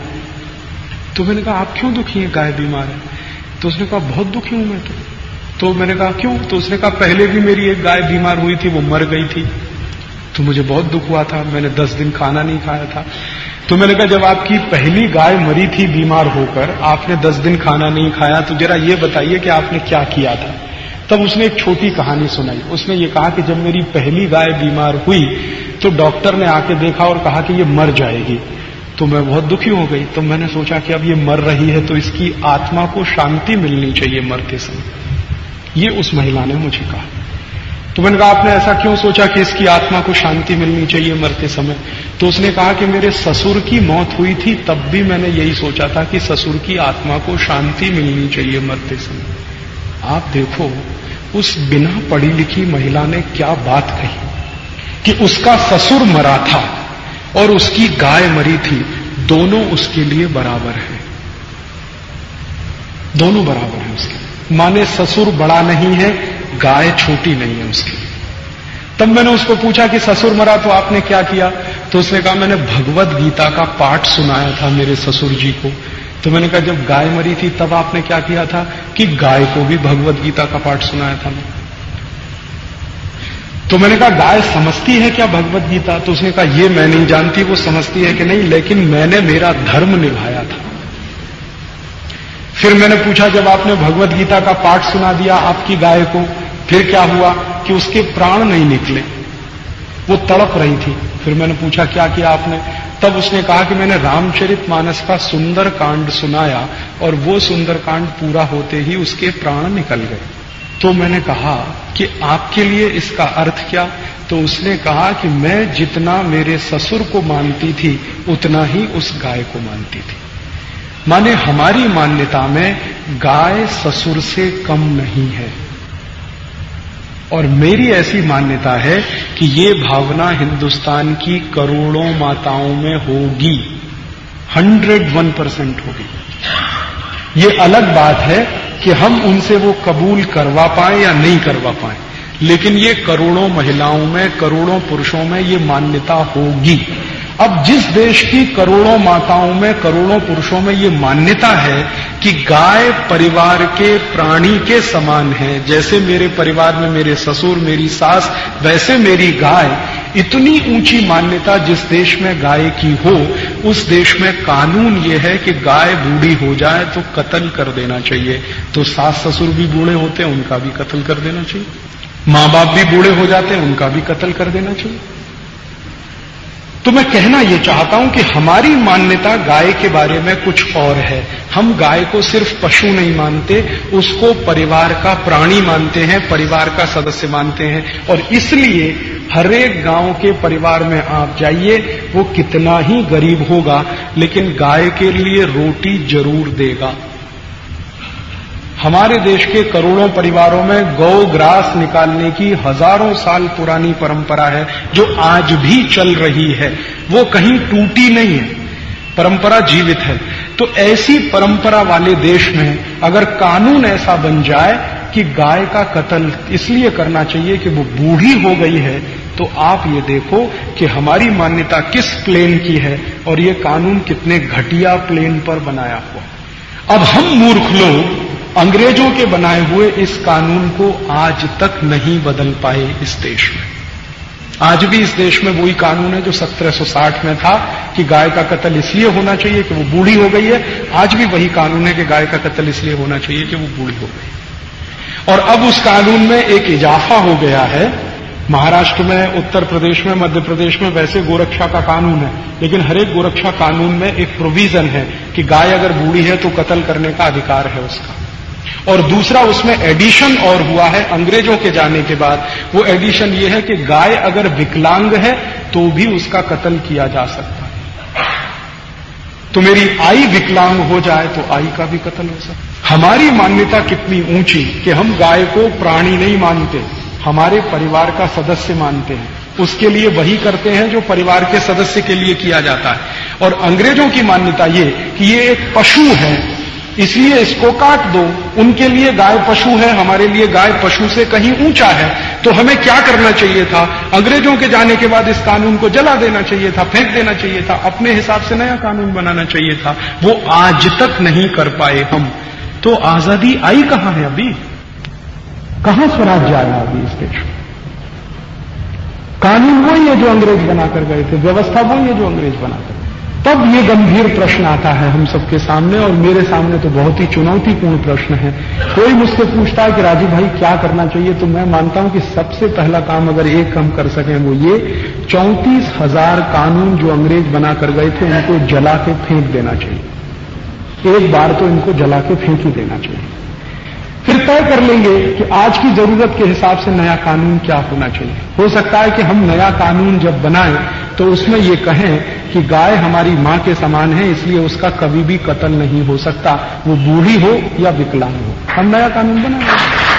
तो मैंने कहा आप क्यों दुखी हैं, गाय बीमार है? तो उसने कहा बहुत दुखी हूं मैं तो। तो मैंने कहा क्यों? तो उसने कहा पहले भी मेरी एक गाय बीमार हुई थी, वो मर गई थी, तो मुझे बहुत दुख हुआ था, मैंने दस दिन खाना नहीं खाया था। तो मैंने कहा जब आपकी पहली गाय मरी थी बीमार होकर, आपने दस दिन खाना नहीं खाया, तो जरा ये बताइए कि आपने क्या किया था? तब उसने एक छोटी कहानी सुनाई। उसने ये कहा कि जब मेरी पहली गाय बीमार हुई तो डॉक्टर ने आके देखा और कहा कि ये मर जाएगी। तो मैं बहुत दुखी हो गई। तो मैंने सोचा कि अब ये मर रही है तो इसकी आत्मा को शांति मिलनी चाहिए मरते समय। ये उस महिला ने मुझे कहा। तो मैंने कहा आपने ऐसा क्यों सोचा कि इसकी आत्मा को शांति मिलनी चाहिए मरते समय? तो उसने कहा कि मेरे ससुर की मौत हुई थी, तब भी मैंने यही सोचा था कि ससुर की आत्मा को शांति मिलनी चाहिए मरते समय। आप देखो उस बिना पढ़ी लिखी महिला ने क्या बात कही कि उसका ससुर मरा था और उसकी गाय मरी थी, दोनों उसके लिए बराबर है, दोनों बराबर है उसके। माने ससुर बड़ा नहीं है, गाय छोटी नहीं है उसके लिए। तब मैंने उसको पूछा कि ससुर मरा तो आपने क्या किया? तो उसने कहा मैंने भगवत गीता का पाठ सुनाया था मेरे ससुर जी को। तो मैंने कहा जब गाय मरी थी तब आपने क्या किया था? कि गाय को भी भगवत गीता का पाठ सुनाया था मैं। तो मैंने कहा गाय समझती है क्या भगवत गीता? तो उसने कहा ये मैं नहीं जानती वो समझती है कि नहीं, लेकिन मैंने मेरा धर्म निभाया था। फिर मैंने पूछा जब आपने भगवत गीता का पाठ सुना दिया आपकी गाय को, फिर क्या हुआ? कि उसके प्राण नहीं निकले, वो तड़प रही थी। फिर मैंने पूछा क्या किया आपने? तब उसने कहा कि मैंने रामचरितमानस का सुंदर कांड सुनाया और वो सुंदर कांड पूरा होते ही उसके प्राण निकल गए। तो मैंने कहा कि आपके लिए इसका अर्थ क्या? तो उसने कहा कि मैं जितना मेरे ससुर को मानती थी उतना ही उस गाय को मानती थी। माने हमारी मान्यता में गाय ससुर से कम नहीं है, और मेरी ऐसी मान्यता है कि ये भावना हिंदुस्तान की करोड़ों माताओं में होगी, हंड्रेड वन परसेंट होगी। ये अलग बात है कि हम उनसे वो कबूल करवा पाए या नहीं करवा पाए, लेकिन ये करोड़ों महिलाओं में, करोड़ों पुरुषों में ये मान्यता होगी। अब जिस देश की करोड़ों माताओं में, करोड़ों पुरुषों में ये मान्यता है कि गाय परिवार के प्राणी के समान है, जैसे मेरे परिवार में मेरे ससुर, मेरी सास, वैसे मेरी गाय, इतनी ऊंची मान्यता जिस देश में गाय की हो, उस देश में कानून ये है कि गाय बूढ़ी हो जाए तो कत्ल कर देना चाहिए। तो सास ससुर भी बूढ़े होते हैं, उनका भी कत्ल कर देना चाहिए। मां बाप भी बूढ़े हो जाते हैं, उनका भी कत्ल कर देना चाहिए। तो मैं कहना यह चाहता हूं कि हमारी मान्यता गाय के बारे में कुछ और है। हम गाय को सिर्फ पशु नहीं मानते, उसको परिवार का प्राणी मानते हैं, परिवार का सदस्य मानते हैं। और इसलिए हर एक गांव के परिवार में आप जाइए, वो कितना ही गरीब होगा लेकिन गाय के लिए रोटी जरूर देगा। हमारे देश के करोड़ों परिवारों में गौ ग्रास निकालने की हजारों साल पुरानी परंपरा है, जो आज भी चल रही है। वो कहीं टूटी नहीं है, परंपरा जीवित है। तो ऐसी परंपरा वाले देश में अगर कानून ऐसा बन जाए कि गाय का कत्ल इसलिए करना चाहिए कि वो बूढ़ी हो गई है, तो आप ये देखो कि हमारी मान्यता किस प्लेन की है और ये कानून कितने घटिया प्लेन पर बनाया हुआ। अब हम मूर्ख लोग अंग्रेजों के बनाए हुए इस कानून को आज तक नहीं बदल पाए। इस देश में आज भी इस देश में वही कानून है जो सत्रह सौ साठ में था कि गाय का कत्ल इसलिए होना चाहिए कि वो बूढ़ी हो गई है। आज भी वही कानून है कि गाय का कत्ल इसलिए होना चाहिए कि वो बूढ़ी हो गई। और अब उस कानून में एक इजाफा हो गया है। महाराष्ट्र में, उत्तर प्रदेश में, मध्य प्रदेश में वैसे गोरक्षा का कानून है, लेकिन हर एक गोरक्षा कानून में एक प्रोविजन है कि गाय अगर बूढ़ी है तो कत्ल करने का अधिकार है उसका। और दूसरा उसमें एडिशन और हुआ है अंग्रेजों के जाने के बाद। वो एडिशन ये है कि गाय अगर विकलांग है तो भी उसका कत्ल किया जा सकता है। तो मेरी आई विकलांग हो जाए तो आई का भी कत्ल हो सकता है। हमारी मान्यता कितनी ऊंची कि हम गाय को प्राणी नहीं मानते, हमारे परिवार का सदस्य मानते हैं। उसके लिए वही करते हैं जो परिवार के सदस्य के लिए किया जाता है। और अंग्रेजों की मान्यता ये कि ये एक पशु है, इसलिए इसको काट दो। उनके लिए गाय पशु है, हमारे लिए गाय पशु से कहीं ऊंचा है। तो हमें क्या करना चाहिए था? अंग्रेजों के जाने के बाद इस कानून को जला देना चाहिए था, फेंक देना चाहिए था, अपने हिसाब से नया कानून बनाना चाहिए था। वो आज तक नहीं कर पाए हम। तो आजादी आई कहां है अभी? कहां स्वराज्य आया अभी इस देश में? कानून वही है जो अंग्रेज बनाकर गए थे, व्यवस्था वही है जो अंग्रेज बनाकर। तब ये गंभीर प्रश्न आता है हम सबके सामने, और मेरे सामने तो बहुत ही चुनौतीपूर्ण प्रश्न है। कोई मुझसे पूछता है कि राजीव भाई क्या करना चाहिए, तो मैं मानता हूं कि सबसे पहला काम अगर एक हम कर सकें वो ये, चौंतीस हजार कानून जो अंग्रेज बनाकर गए थे उनको जला के फेंक देना चाहिए। एक बार तो इनको जला के फेंक ही देना चाहिए। फिर तय कर लेंगे कि आज की जरूरत के हिसाब से नया कानून क्या होना चाहिए। हो सकता है कि हम नया कानून जब बनाएं तो उसमें ये कहें कि गाय हमारी मां के समान है, इसलिए उसका कभी भी कत्ल नहीं हो सकता, वो बूढ़ी हो या विकलांग हो। हम नया कानून बनाएंगे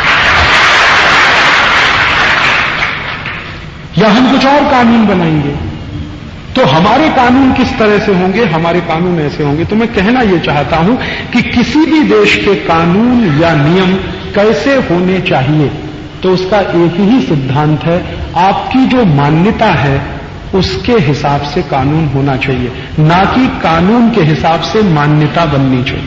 या हम कुछ और कानून बनाएंगे। तो हमारे कानून किस तरह से होंगे? हमारे कानून ऐसे होंगे। तो मैं कहना यह चाहता हूं कि किसी भी देश के कानून या नियम कैसे होने चाहिए, तो उसका एक ही सिद्धांत है, आपकी जो मान्यता है उसके हिसाब से कानून होना चाहिए, ना कि कानून के हिसाब से मान्यता बननी चाहिए।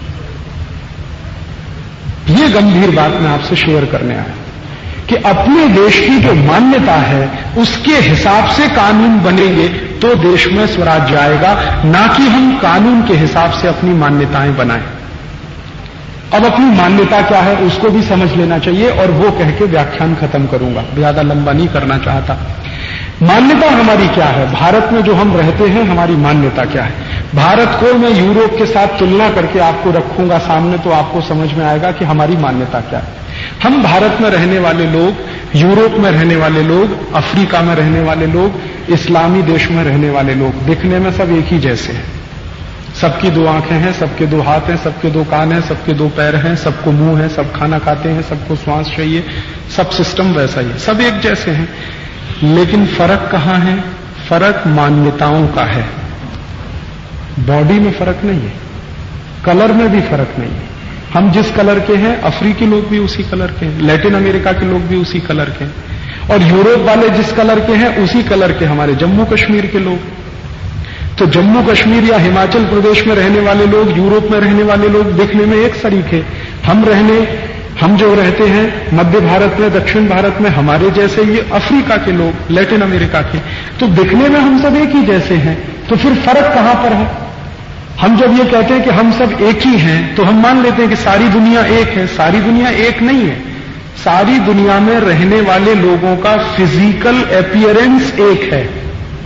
ये गंभीर बात मैं आपसे शेयर करने आया कि अपने देश की जो मान्यता है उसके हिसाब से कानून बनेंगे तो देश में स्वराज्य आएगा, ना कि हम कानून के हिसाब से अपनी मान्यताएं बनाएं। अब अपनी मान्यता क्या है उसको भी समझ लेना चाहिए, और वो कह के व्याख्यान खत्म करूंगा, ज्यादा लंबा नहीं करना चाहता। मान्यता हमारी क्या है? भारत में जो हम रहते हैं हमारी मान्यता क्या है? भारत को मैं यूरोप के साथ तुलना करके आपको रखूंगा सामने, तो आपको समझ में आएगा कि हमारी मान्यता क्या है। हम भारत में रहने वाले लोग, यूरोप में रहने वाले लोग, अफ्रीका में रहने वाले लोग, इस्लामी देश में रहने वाले लोग, दिखने में सब एक ही जैसे हैं। सबकी दो आंखें हैं, सबके दो हाथ हैं, सबके दो कान हैं, सबके दो पैर हैं, सबको मुंह है, सब खाना खाते हैं, सबको श्वास चाहिए, सब सिस्टम वैसा ही है, सब एक जैसे हैं। लेकिन फर्क कहां है? फर्क मान्यताओं का है। बॉडी में फर्क नहीं है, कलर में भी फर्क नहीं है। हम जिस कलर के हैं अफ्रीकी लोग भी उसी कलर के हैं, लैटिन अमेरिका के लोग भी उसी कलर के हैं, और यूरोप वाले जिस कलर के हैं उसी कलर के हमारे जम्मू कश्मीर के लोग। तो जम्मू कश्मीर या हिमाचल प्रदेश में रहने वाले लोग, यूरोप में रहने वाले लोग दिखने में एक सरीखे। हम रहने हम जो रहते हैं मध्य भारत में, दक्षिण भारत में, हमारे जैसे ये अफ्रीका के लोग, लैटिन अमेरिका के, तो दिखने में हम सब एक ही जैसे हैं। तो फिर फर्क कहां पर है? हम जब ये कहते हैं कि हम सब एक ही हैं तो हम मान लेते हैं कि सारी दुनिया एक है। सारी दुनिया एक नहीं है। सारी दुनिया में रहने वाले लोगों का फिजिकल अपीयरेंस एक है।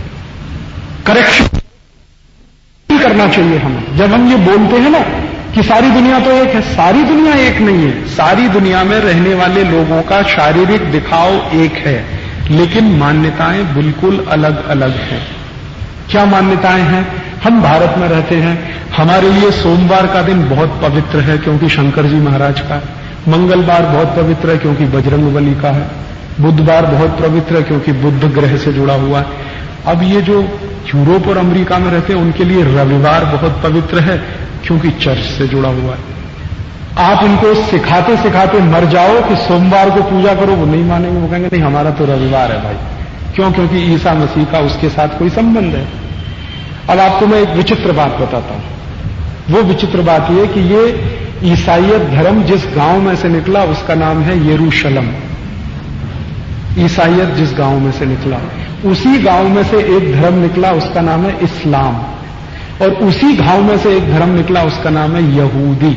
करेक्शन करना चाहिए हमें। जब हम ये बोलते हैं ना कि सारी दुनिया तो एक है, सारी दुनिया एक नहीं है। सारी दुनिया में रहने वाले लोगों का शारीरिक दिखाव एक है, लेकिन मान्यताएं बिल्कुल अलग अलग हैं। क्या मान्यताएं हैं? हम भारत में रहते हैं, हमारे लिए सोमवार का दिन बहुत पवित्र है क्योंकि शंकर जी महाराज का है। मंगलवार बहुत पवित्र है क्योंकि बजरंगबली का है। बुधवार बहुत पवित्र है क्योंकि बुध ग्रह से जुड़ा हुआ है। अब ये जो यूरोप और अमेरिका में रहते हैं उनके लिए रविवार बहुत पवित्र है क्योंकि चर्च से जुड़ा हुआ है। आप इनको सिखाते सिखाते मर जाओ कि सोमवार को पूजा करो, वो नहीं मानेंगे। वो कहेंगे नहीं, हमारा तो रविवार है भाई। क्यों? क्योंकि ईसा मसीह का उसके साथ कोई संबंध है। अब आपको मैं एक विचित्र बात बताता हूं। वो विचित्र बात यह कि ये ईसाईयत धर्म जिस गांव में से निकला उसका नाम है यरूशलम। ईसाईयत जिस गांव में से निकला, उसी गांव में से एक धर्म निकला, उसका नाम है इस्लाम। और उसी गांव में से एक धर्म निकला, उसका नाम है यहूदी।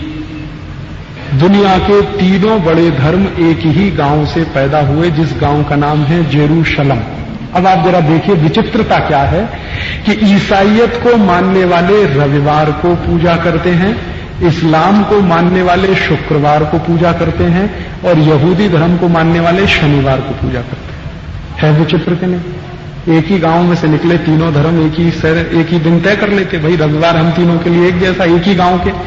दुनिया के तीनों बड़े धर्म एक ही गांव से पैदा हुए, जिस गांव का नाम है जेरूशलम। अब आप जरा देखिए विचित्रता क्या है कि ईसाईयत को मानने वाले रविवार को पूजा करते हैं, इस्लाम को मानने वाले शुक्रवार को पूजा करते हैं, और यहूदी धर्म को मानने वाले शनिवार को पूजा करते हैं। है विचित्र के नहीं? एक ही गांव में से निकले तीनों धर्म एक ही सर एक ही दिन तय कर लेते, भाई रविवार हम तीनों के लिए एक जैसा। एक ही गांव के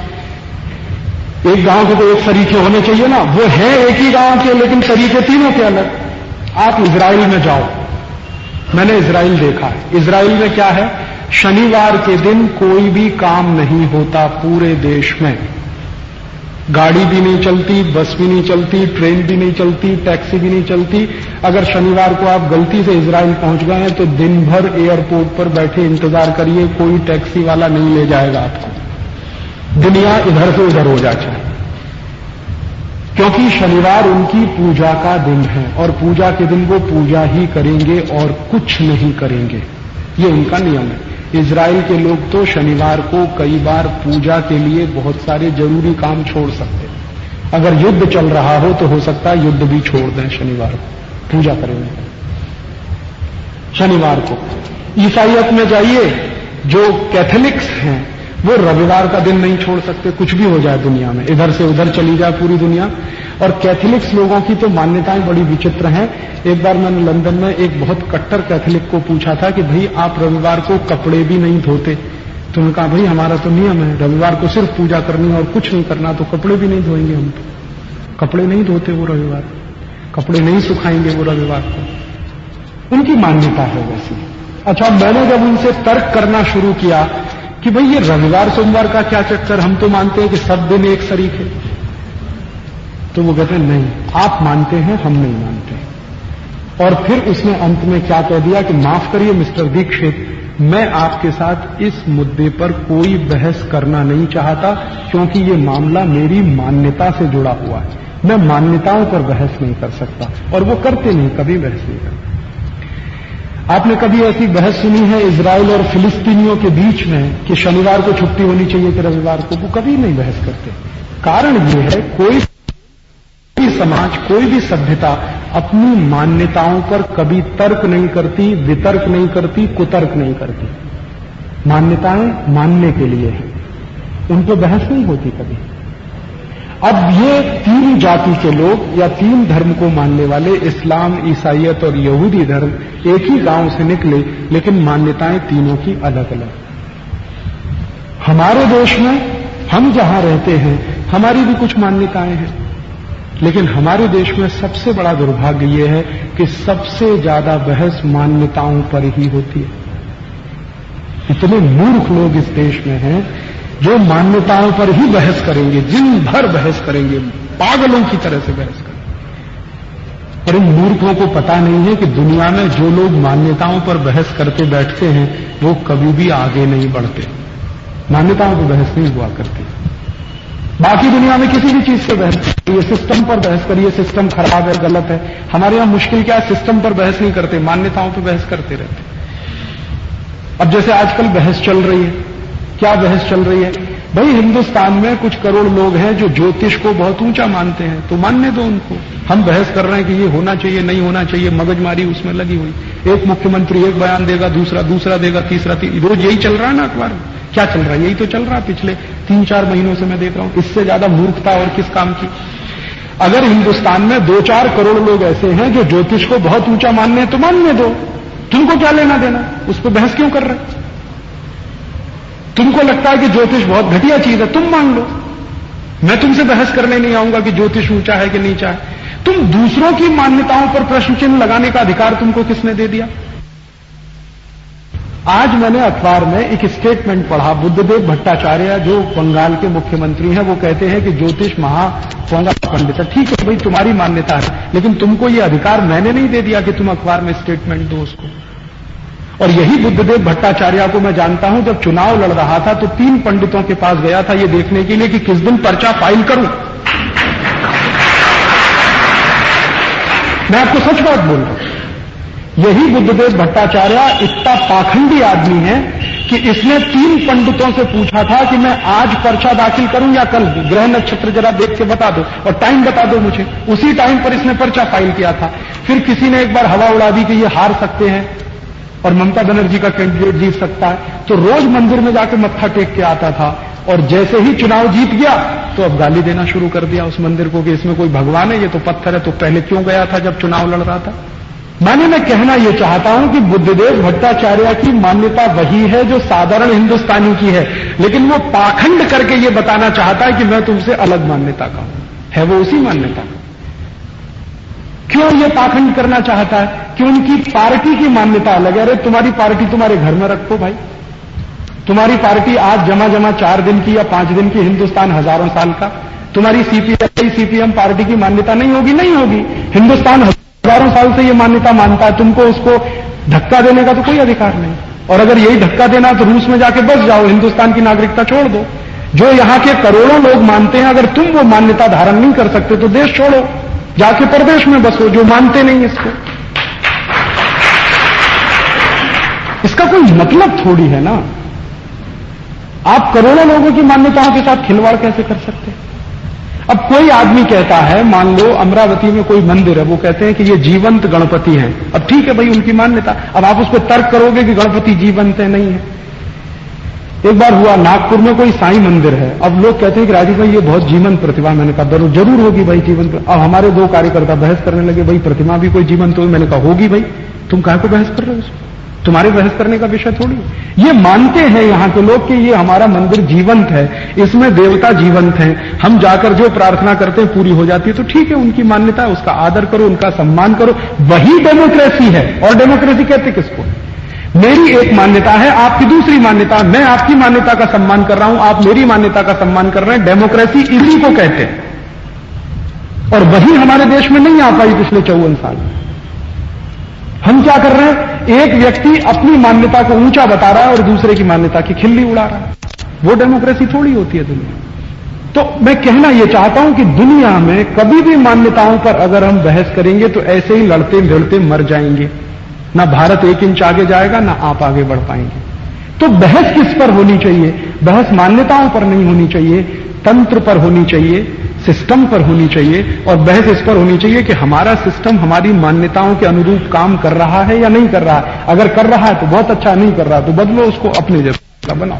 एक गांव के तो एक तरीके होने चाहिए ना, वो है एक ही गांव के लेकिन तरीके तीनों के अलग। आप इजराइल में जाओ, मैंने इजराइल देखा है। इजराइल में क्या है? शनिवार के दिन कोई भी काम नहीं होता पूरे देश में। गाड़ी भी नहीं चलती, बस भी नहीं चलती, ट्रेन भी नहीं चलती, टैक्सी भी नहीं चलती। अगर शनिवार को आप गलती से इजराइल पहुंच गए हैं तो दिन भर एयरपोर्ट पर बैठे इंतजार करिए, कोई टैक्सी वाला नहीं ले जाएगा आपको। दुनिया इधर से उधर हो जाती है, क्योंकि शनिवार उनकी पूजा का दिन है और पूजा के दिन वो पूजा ही करेंगे और कुछ नहीं करेंगे। ये उनका नियम है। इजराइल के लोग तो शनिवार को कई बार पूजा के लिए बहुत सारे जरूरी काम छोड़ सकते हैं। अगर युद्ध चल रहा हो तो हो सकता है युद्ध भी छोड़ दें, शनिवार को पूजा करेंगे शनिवार को। ईसाईयत में जाइए, जो कैथोलिक्स हैं वो रविवार का दिन नहीं छोड़ सकते, कुछ भी हो जाए दुनिया में, इधर से उधर चली जाए पूरी दुनिया। और कैथोलिक्स लोगों की तो मान्यताएं बड़ी विचित्र हैं। एक बार मैंने लंदन में एक बहुत कट्टर कैथोलिक को पूछा था कि भाई आप रविवार को कपड़े भी नहीं धोते? तो उन्होंने कहा भाई हमारा तो नियम है, रविवार को सिर्फ पूजा करनी और कुछ नहीं करना, तो कपड़े भी नहीं धोएंगे हम। तो कपड़े नहीं धोते वो रविवार, कपड़े नहीं सुखाएंगे वो रविवार को। उनकी मान्यता है वैसी। अच्छा, मैंने जब उनसे तर्क करना शुरू किया कि भाई ये रविवार सोमवार का क्या चक्कर, हम तो मानते हैं कि सब दिन एक सरीख है, तो वो कहते हैं नहीं, आप मानते हैं, हम नहीं मानते। और फिर उसने अंत में क्या कह दिया कि माफ करिए मिस्टर दीक्षित, मैं आपके साथ इस मुद्दे पर कोई बहस करना नहीं चाहता, क्योंकि ये मामला मेरी मान्यता से जुड़ा हुआ है। मैं मान्यताओं पर बहस नहीं कर सकता, और वो करते नहीं, कभी बहस नहीं करते। आपने कभी ऐसी बहस सुनी है इजराइल और फिलिस्तीनियों के बीच में कि शनिवार को छुट्टी होनी चाहिए कि रविवार को? वो कभी नहीं बहस करते। कारण ये है, कोई भी समाज, कोई भी सभ्यता अपनी मान्यताओं पर कभी तर्क नहीं करती, वितर्क नहीं करती, कुतर्क नहीं करती। मान्यताएं मानने के लिए है, उन पर बहस नहीं होती कभी। अब ये तीन जाति के लोग या तीन धर्म को मानने वाले, इस्लाम, ईसाईयत और यहूदी धर्म, एक ही गांव से निकले, लेकिन मान्यताएं तीनों की अलग अलग। हमारे देश में हम जहां रहते हैं हमारी भी कुछ मान्यताएं हैं, लेकिन हमारे देश में सबसे बड़ा दुर्भाग्य यह है कि सबसे ज्यादा बहस मान्यताओं पर ही होती है। इतने मूर्ख लोग इस देश में हैं जो मान्यताओं पर ही बहस करेंगे, दिन भर बहस करेंगे, पागलों की तरह से बहस करेंगे। और इन मूर्खों को पता नहीं है कि दुनिया में जो लोग मान्यताओं पर बहस करते बैठते हैं वो कभी भी आगे नहीं बढ़ते। मान्यताओं पर बहस नहीं हुआ करती। बाकी दुनिया में किसी भी चीज से बहस करिए, सिस्टम पर बहस करिए, सिस्टम खराब है, गलत है। हमारे यहां मुश्किल क्या है, सिस्टम पर बहस नहीं करते, मान्यताओं पर बहस करते रहते। अब जैसे आजकल बहस चल रही है, क्या बहस चल रही है भाई हिंदुस्तान में कुछ करोड़ लोग हैं जो ज्योतिष को बहुत ऊंचा मानते हैं, तो मानने दो उनको। हम बहस कर रहे हैं कि ये होना चाहिए नहीं होना चाहिए, मगजमारी उसमें लगी हुई। एक मुख्यमंत्री एक बयान देगा, दूसरा दूसरा देगा, तीसरा ती, रोज यही चल रहा है ना अखबार में। क्या चल रहा है? यही तो चल रहा है पिछले तीन चार महीनों से मैं देख रहा हूं। इससे ज्यादा मूर्खता और किस काम की? अगर हिंदुस्तान में दो चार करोड़ लोग ऐसे हैं जो ज्योतिष को बहुत ऊंचा मानने हैं, तो मानने दो। तुमको क्या लेना देना? उस पर बहस क्यों कर रहे? तुमको लगता है कि ज्योतिष बहुत घटिया चीज है, तुम मान लो। मैं तुमसे बहस करने नहीं आऊंगा कि ज्योतिष ऊंचा है कि नीचा है। तुम दूसरों की मान्यताओं पर प्रश्न चिन्ह लगाने का अधिकार तुमको किसने दे दिया? आज मैंने अखबार में एक स्टेटमेंट पढ़ा, बुद्धदेव भट्टाचार्य जो बंगाल के मुख्यमंत्री हैं, वो कहते हैं कि ज्योतिष महा पोंगा पंडित है। ठीक है भाई, तुम्हारी मान्यता है, लेकिन तुमको ये अधिकार मैंने नहीं दे दिया कि तुम अखबार में स्टेटमेंट दो उसको। और यही बुद्धदेव भट्टाचार्य को मैं जानता हूं, जब चुनाव लड़ रहा था तो तीन पंडितों के पास गया था ये देखने के लिए कि किस दिन पर्चा फाइल करूं। मैं आपको सच बात बोल रहा हूं। यही बुद्धदेव भट्टाचार्य इतना पाखंडी आदमी है कि इसने तीन पंडितों से पूछा था कि मैं आज पर्चा दाखिल करूं या कल, ग्रह नक्षत्र जरा देख के बता दो और टाइम बता दो मुझे। उसी टाइम पर इसने पर्चा फाइल किया था। फिर किसी ने एक बार हवा उड़ा दी कि ये हार सकते हैं और ममता बनर्जी का कैंडिडेट जीत सकता है, तो रोज मंदिर में जाकर मत्था टेक के आता था। और जैसे ही चुनाव जीत गया तो अब गाली देना शुरू कर दिया उस मंदिर को कि इसमें कोई भगवान है, ये तो पत्थर है। तो पहले क्यों गया था जब चुनाव लड़ रहा था? माने मैं कहना यह चाहता हूं कि बुद्धदेव भट्टाचार्य की मान्यता वही है जो साधारण हिंदुस्तानी की है, लेकिन वो पाखंड करके ये बताना चाहता है कि मैं तुमसे अलग मान्यता का हूं। है वो उसी मान्यता का? क्यों ये पाखंड करना चाहता है? कि उनकी पार्टी की मान्यता अलग है। अरे तुम्हारी पार्टी तुम्हारे घर में रखो भाई। तुम्हारी पार्टी आज जमा जमा चार दिन की या पांच दिन की, हिंदुस्तान हजारों साल का। तुम्हारी सीपीआई सीपीएम पार्टी की मान्यता नहीं होगी, नहीं होगी। हिंदुस्तान हजारों साल से ये मान्यता मानता है, तुमको उसको धक्का देने का तो कोई अधिकार नहीं। और अगर यही धक्का देना तो रूस में जाके बस जाओ, हिंदुस्तान की नागरिकता छोड़ दो। जो यहां के करोड़ों लोग मानते हैं, अगर तुम वो मान्यता धारण नहीं कर सकते तो देश छोड़ो, जाके प्रदेश में बसो जो मानते नहीं इसको। इसका कोई मतलब थोड़ी है ना। आप करोड़ों लोगों की मान्यताओं के साथ खिलवाड़ कैसे कर सकते हैं? अब कोई आदमी कहता है, मान लो अमरावती में कोई मंदिर है, वो कहते हैं कि ये जीवंत गणपति हैं। अब ठीक है भाई, उनकी मान्यता। अब आप उस पर तर्क करोगे कि गणपति जीवंत है, नहीं है। एक बार हुआ नागपुर में कोई साईं मंदिर है। अब लोग कहते हैं कि राजीव भाई ये बहुत जीवंत प्रतिमा। मैंने कहा जरूर जरूर होगी भाई जीवंत। अब हमारे दो कार्यकर्ता बहस करने लगे, भाई प्रतिमा भी कोई जीवंत होगी। मैंने कहा होगी भाई, तुम काहे को बहस कर रहे हो? तुम्हारे बहस करने का विषय थोड़ी। ये मानते हैं यहां के लोग कि ये हमारा मंदिर जीवंत है, इसमें देवता जीवंत हैं, हम जाकर जो प्रार्थना करते हैं पूरी हो जाती है। तो ठीक है, उनकी मान्यता है, उसका आदर करो, उनका सम्मान करो। वही डेमोक्रेसी है। और डेमोक्रेसी कहते किसको? मेरी एक मान्यता है, आपकी दूसरी मान्यता। मैं आपकी मान्यता का सम्मान कर रहा हूं, आप मेरी मान्यता का सम्मान कर रहे हैं। डेमोक्रेसी इसी को कहते हैं। और वही हमारे देश में नहीं आ पाई पिछले चौवन साल। हम क्या कर रहे हैं? एक व्यक्ति अपनी मान्यता को ऊंचा बता रहा है और दूसरे की मान्यता की खिल्ली उड़ा रहा है। वो डेमोक्रेसी थोड़ी होती है दुनिया। तो मैं कहना यह चाहता हूं कि दुनिया में कभी भी मान्यताओं पर अगर हम बहस करेंगे तो ऐसे ही लड़ते भिड़ते मर जाएंगे। ना भारत एक इंच आगे जाएगा, ना आप आगे बढ़ पाएंगे। तो बहस किस पर होनी चाहिए? बहस मान्यताओं पर नहीं होनी चाहिए, तंत्र पर होनी चाहिए, सिस्टम पर होनी चाहिए। और बहस इस पर होनी चाहिए कि हमारा सिस्टम हमारी मान्यताओं के अनुरूप काम कर रहा है या नहीं कर रहा है। अगर कर रहा है तो बहुत अच्छा, नहीं कर रहा तो बदलो, उसको अपने जैसा बनाओ।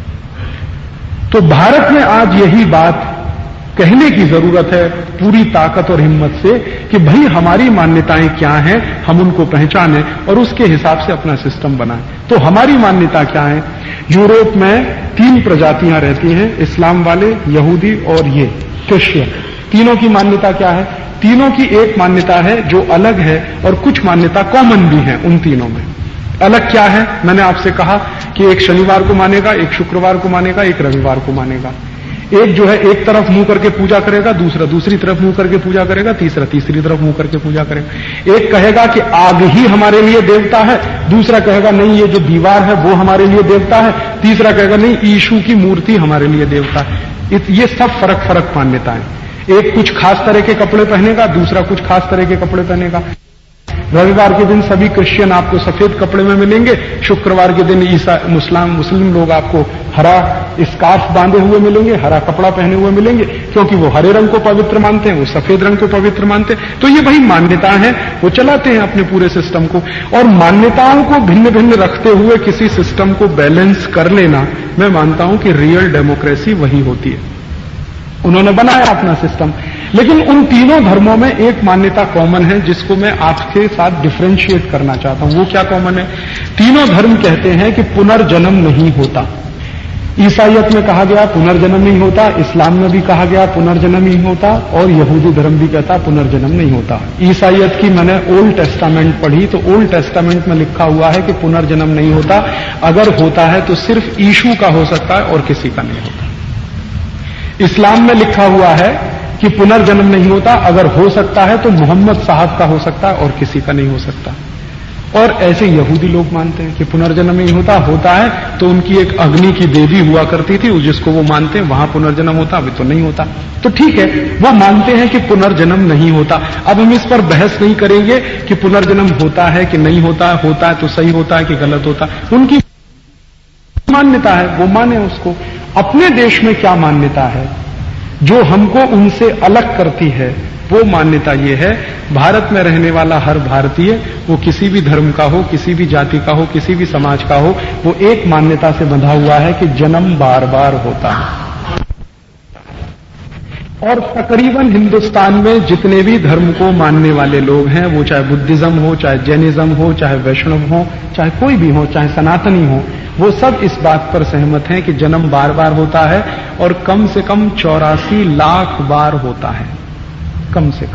तो भारत में आज यही बात कहने की जरूरत है पूरी ताकत और हिम्मत से कि भाई हमारी मान्यताएं क्या हैं, हम उनको पहचानें और उसके हिसाब से अपना सिस्टम बनाएं। तो हमारी मान्यता क्या है? यूरोप में तीन प्रजातियां रहती हैं, इस्लाम वाले, यहूदी और ये क्रिश्चियन। तीनों की मान्यता क्या है? तीनों की एक मान्यता है जो अलग है और कुछ मान्यता कॉमन भी है उन तीनों में। अलग क्या है? मैंने आपसे कहा कि एक शनिवार को मानेगा, एक शुक्रवार को मानेगा, एक रविवार को मानेगा। एक जो है एक तरफ मुंह करके पूजा करेगा, दूसरा दूसरी तरफ मुंह करके पूजा करेगा, तीसरा तीसरी तरफ मुंह करके पूजा करेगा। एक कहेगा कि आग ही हमारे लिए देवता है, दूसरा कहेगा नहीं ये जो दीवार है वो हमारे लिए देवता है, तीसरा कहेगा नहीं यीशु की मूर्ति हमारे लिए देवता है। ये सब फर्क फर्क मान्यताएं। एक कुछ खास तरह के कपड़े पहनेगा, दूसरा कुछ खास तरह के कपड़े पहनेगा। रविवार के दिन सभी क्रिश्चियन आपको सफेद कपड़े में मिलेंगे, शुक्रवार के दिन ईसा मुस्लिम मुस्लिम लोग आपको हरा स्कार्फ बांधे हुए मिलेंगे, हरा कपड़ा पहने हुए मिलेंगे, क्योंकि वो हरे रंग को पवित्र मानते हैं, वो सफेद रंग को पवित्र मानते हैं। तो ये भाई मान्यता है, वो चलाते हैं अपने पूरे सिस्टम को। और मान्यताओं को भिन्न भिन्न रखते हुए किसी सिस्टम को बैलेंस कर लेना, मैं मानता हूं कि रियल डेमोक्रेसी वही होती है। उन्होंने बनाया अपना सिस्टम, लेकिन उन तीनों धर्मों में एक मान्यता कॉमन है जिसको मैं आपके साथ डिफरेंशिएट करना चाहता हूं। वो क्या कॉमन है? तीनों धर्म कहते हैं कि पुनर्जन्म नहीं होता। ईसाइयत में कहा गया पुनर्जन्म नहीं होता, इस्लाम में भी कहा गया पुनर्जन्म नहीं होता, और यहूदी धर्म भी कहता पुनर्जन्म नहीं होता। ईसाइयत की मैंने ओल्ड टेस्टामेंट पढ़ी तो ओल्ड टेस्टामेंट में लिखा हुआ है कि पुनर्जन्म नहीं होता, अगर होता है तो सिर्फ यीशु का हो सकता है और किसी का नहीं होता। इस्लाम में लिखा हुआ है कि पुनर्जन्म नहीं होता, अगर हो सकता है तो मोहम्मद साहब का हो सकता है और किसी का नहीं हो सकता। और ऐसे यहूदी लोग मानते हैं कि पुनर्जन्म नहीं होता, होता है तो उनकी एक अग्नि की देवी हुआ करती थी जिसको वो मानते हैं वहां पुनर्जन्म होता, अभी तो नहीं होता। तो ठीक है, वो मानते हैं कि पुनर्जन्म नहीं होता। अब हम इस पर बहस नहीं करेंगे कि पुनर्जन्म होता है कि नहीं होता, होता है तो सही होता है कि गलत होता है, उनकी मान्यता है, वो माने उसको। अपने देश में क्या मान्यता है जो हमको उनसे अलग करती है? वो मान्यता ये है, भारत में रहने वाला हर भारतीय, वो किसी भी धर्म का हो, किसी भी जाति का हो, किसी भी समाज का हो, वो एक मान्यता से बंधा हुआ है कि जन्म बार बार होता है। और तकरीबन हिंदुस्तान में जितने भी धर्म को मानने वाले लोग हैं, वो चाहे बुद्धिज्म हो, चाहे जैनिज्म हो, चाहे वैष्णव हो, चाहे कोई भी हो, चाहे सनातनी हो, वो सब इस बात पर सहमत हैं कि जन्म बार बार होता है और कम से कम चौरासी लाख बार होता है, कम से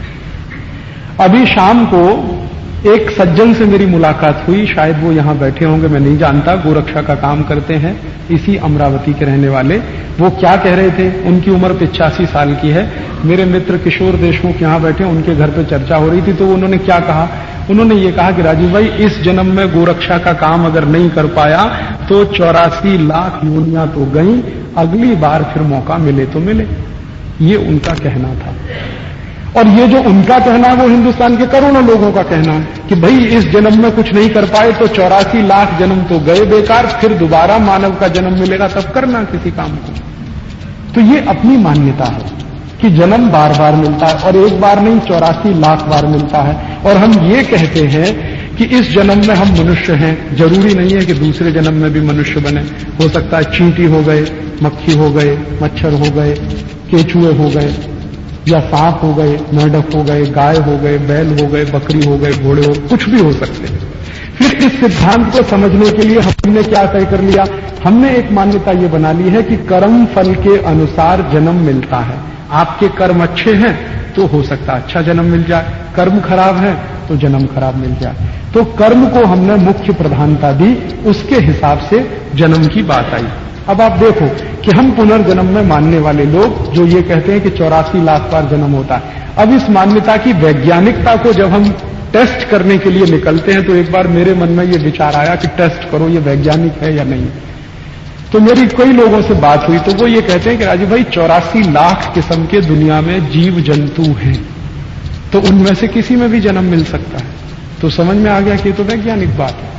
कम। अभी शाम को एक सज्जन से मेरी मुलाकात हुई, शायद वो यहां बैठे होंगे, मैं नहीं जानता, गोरक्षा का काम करते हैं, इसी अमरावती के रहने वाले। वो क्या कह रहे थे, उनकी उम्र पिचासी साल की है। मेरे मित्र किशोर देशमुख यहां बैठे, उनके घर पे चर्चा हो रही थी, तो उन्होंने क्या कहा, उन्होंने ये कहा कि राजीव भाई, इस जन्म में गोरक्षा का काम अगर नहीं कर पाया तो चौरासी लाख योनियां तो गई, अगली बार फिर मौका मिले तो मिले। ये उनका कहना था। और ये जो उनका कहना है वो हिंदुस्तान के करोड़ों लोगों का कहना है कि भाई इस जन्म में कुछ नहीं कर पाए तो चौरासी लाख जन्म तो गए बेकार, फिर दोबारा मानव का जन्म मिलेगा तब करना किसी काम को। तो ये अपनी मान्यता है कि जन्म बार बार मिलता है, और एक बार नहीं चौरासी लाख बार मिलता है। और हम ये कहते हैं कि इस जन्म में हम मनुष्य हैं, जरूरी नहीं है कि दूसरे जन्म में भी मनुष्य बने। हो सकता है चींटी हो गए, मक्खी हो गए, मच्छर हो गए, केचुए हो गए, या सांप हो गए, मेंढक हो गए, गाय हो गए, बैल हो गए, बकरी हो गए, घोड़े हो, कुछ भी हो सकते हैं। फिर इस सिद्धांत को समझने के लिए हमने क्या तय कर लिया, हमने एक मान्यता ये बना ली है कि कर्म फल के अनुसार जन्म मिलता है। आपके कर्म अच्छे हैं तो हो सकता है अच्छा जन्म मिल जाए, कर्म खराब है तो जन्म खराब मिल जाए। तो कर्म को हमने मुख्य प्रधानता दी, उसके हिसाब से जन्म की बात आई। अब आप देखो कि हम पुनर्जन्म में मानने वाले लोग जो ये कहते हैं कि चौरासी लाख बार जन्म होता है, अब इस मान्यता की वैज्ञानिकता को जब हम टेस्ट करने के लिए निकलते हैं तो एक बार मेरे मन में ये विचार आया कि टेस्ट करो ये वैज्ञानिक है या नहीं। तो मेरी कई लोगों से बात हुई तो वो ये कहते हैं कि राजीव भाई चौरासी लाख किस्म के दुनिया में जीव जंतु हैं, तो उनमें से किसी में भी जन्म मिल सकता है। तो समझ में आ गया कि ये तो वैज्ञानिक बात है।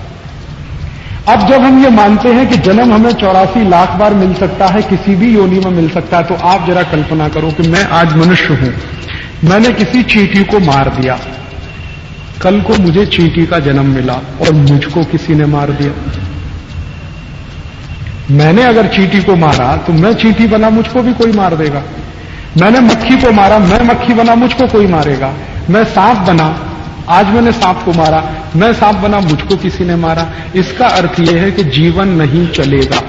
अब जब हम ये मानते हैं कि जन्म हमें चौरासी लाख बार मिल सकता है, किसी भी योनि में मिल सकता है, तो आप जरा कल्पना करो कि मैं आज मनुष्य हूं, मैंने किसी चींटी को मार दिया, कल को मुझे चींटी का जन्म मिला और मुझको किसी ने मार दिया। मैंने अगर चींटी को मारा तो मैं चींटी बना, मुझको भी कोई मार देगा। मैंने मक्खी को मारा, मैं मक्खी बना, मुझको कोई मारेगा। मैं सांप बना, आज मैंने सांप को मारा, मैं सांप बना, मुझको किसी ने मारा। इसका अर्थ यह है कि जीवन नहीं चलेगा।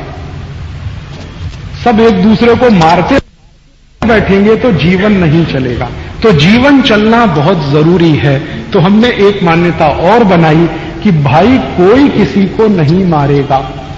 सब एक दूसरे को मारते बैठेंगे तो जीवन नहीं चलेगा। तो जीवन चलना बहुत जरूरी है। तो हमने एक मान्यता और बनाई कि भाई कोई किसी को नहीं मारेगा।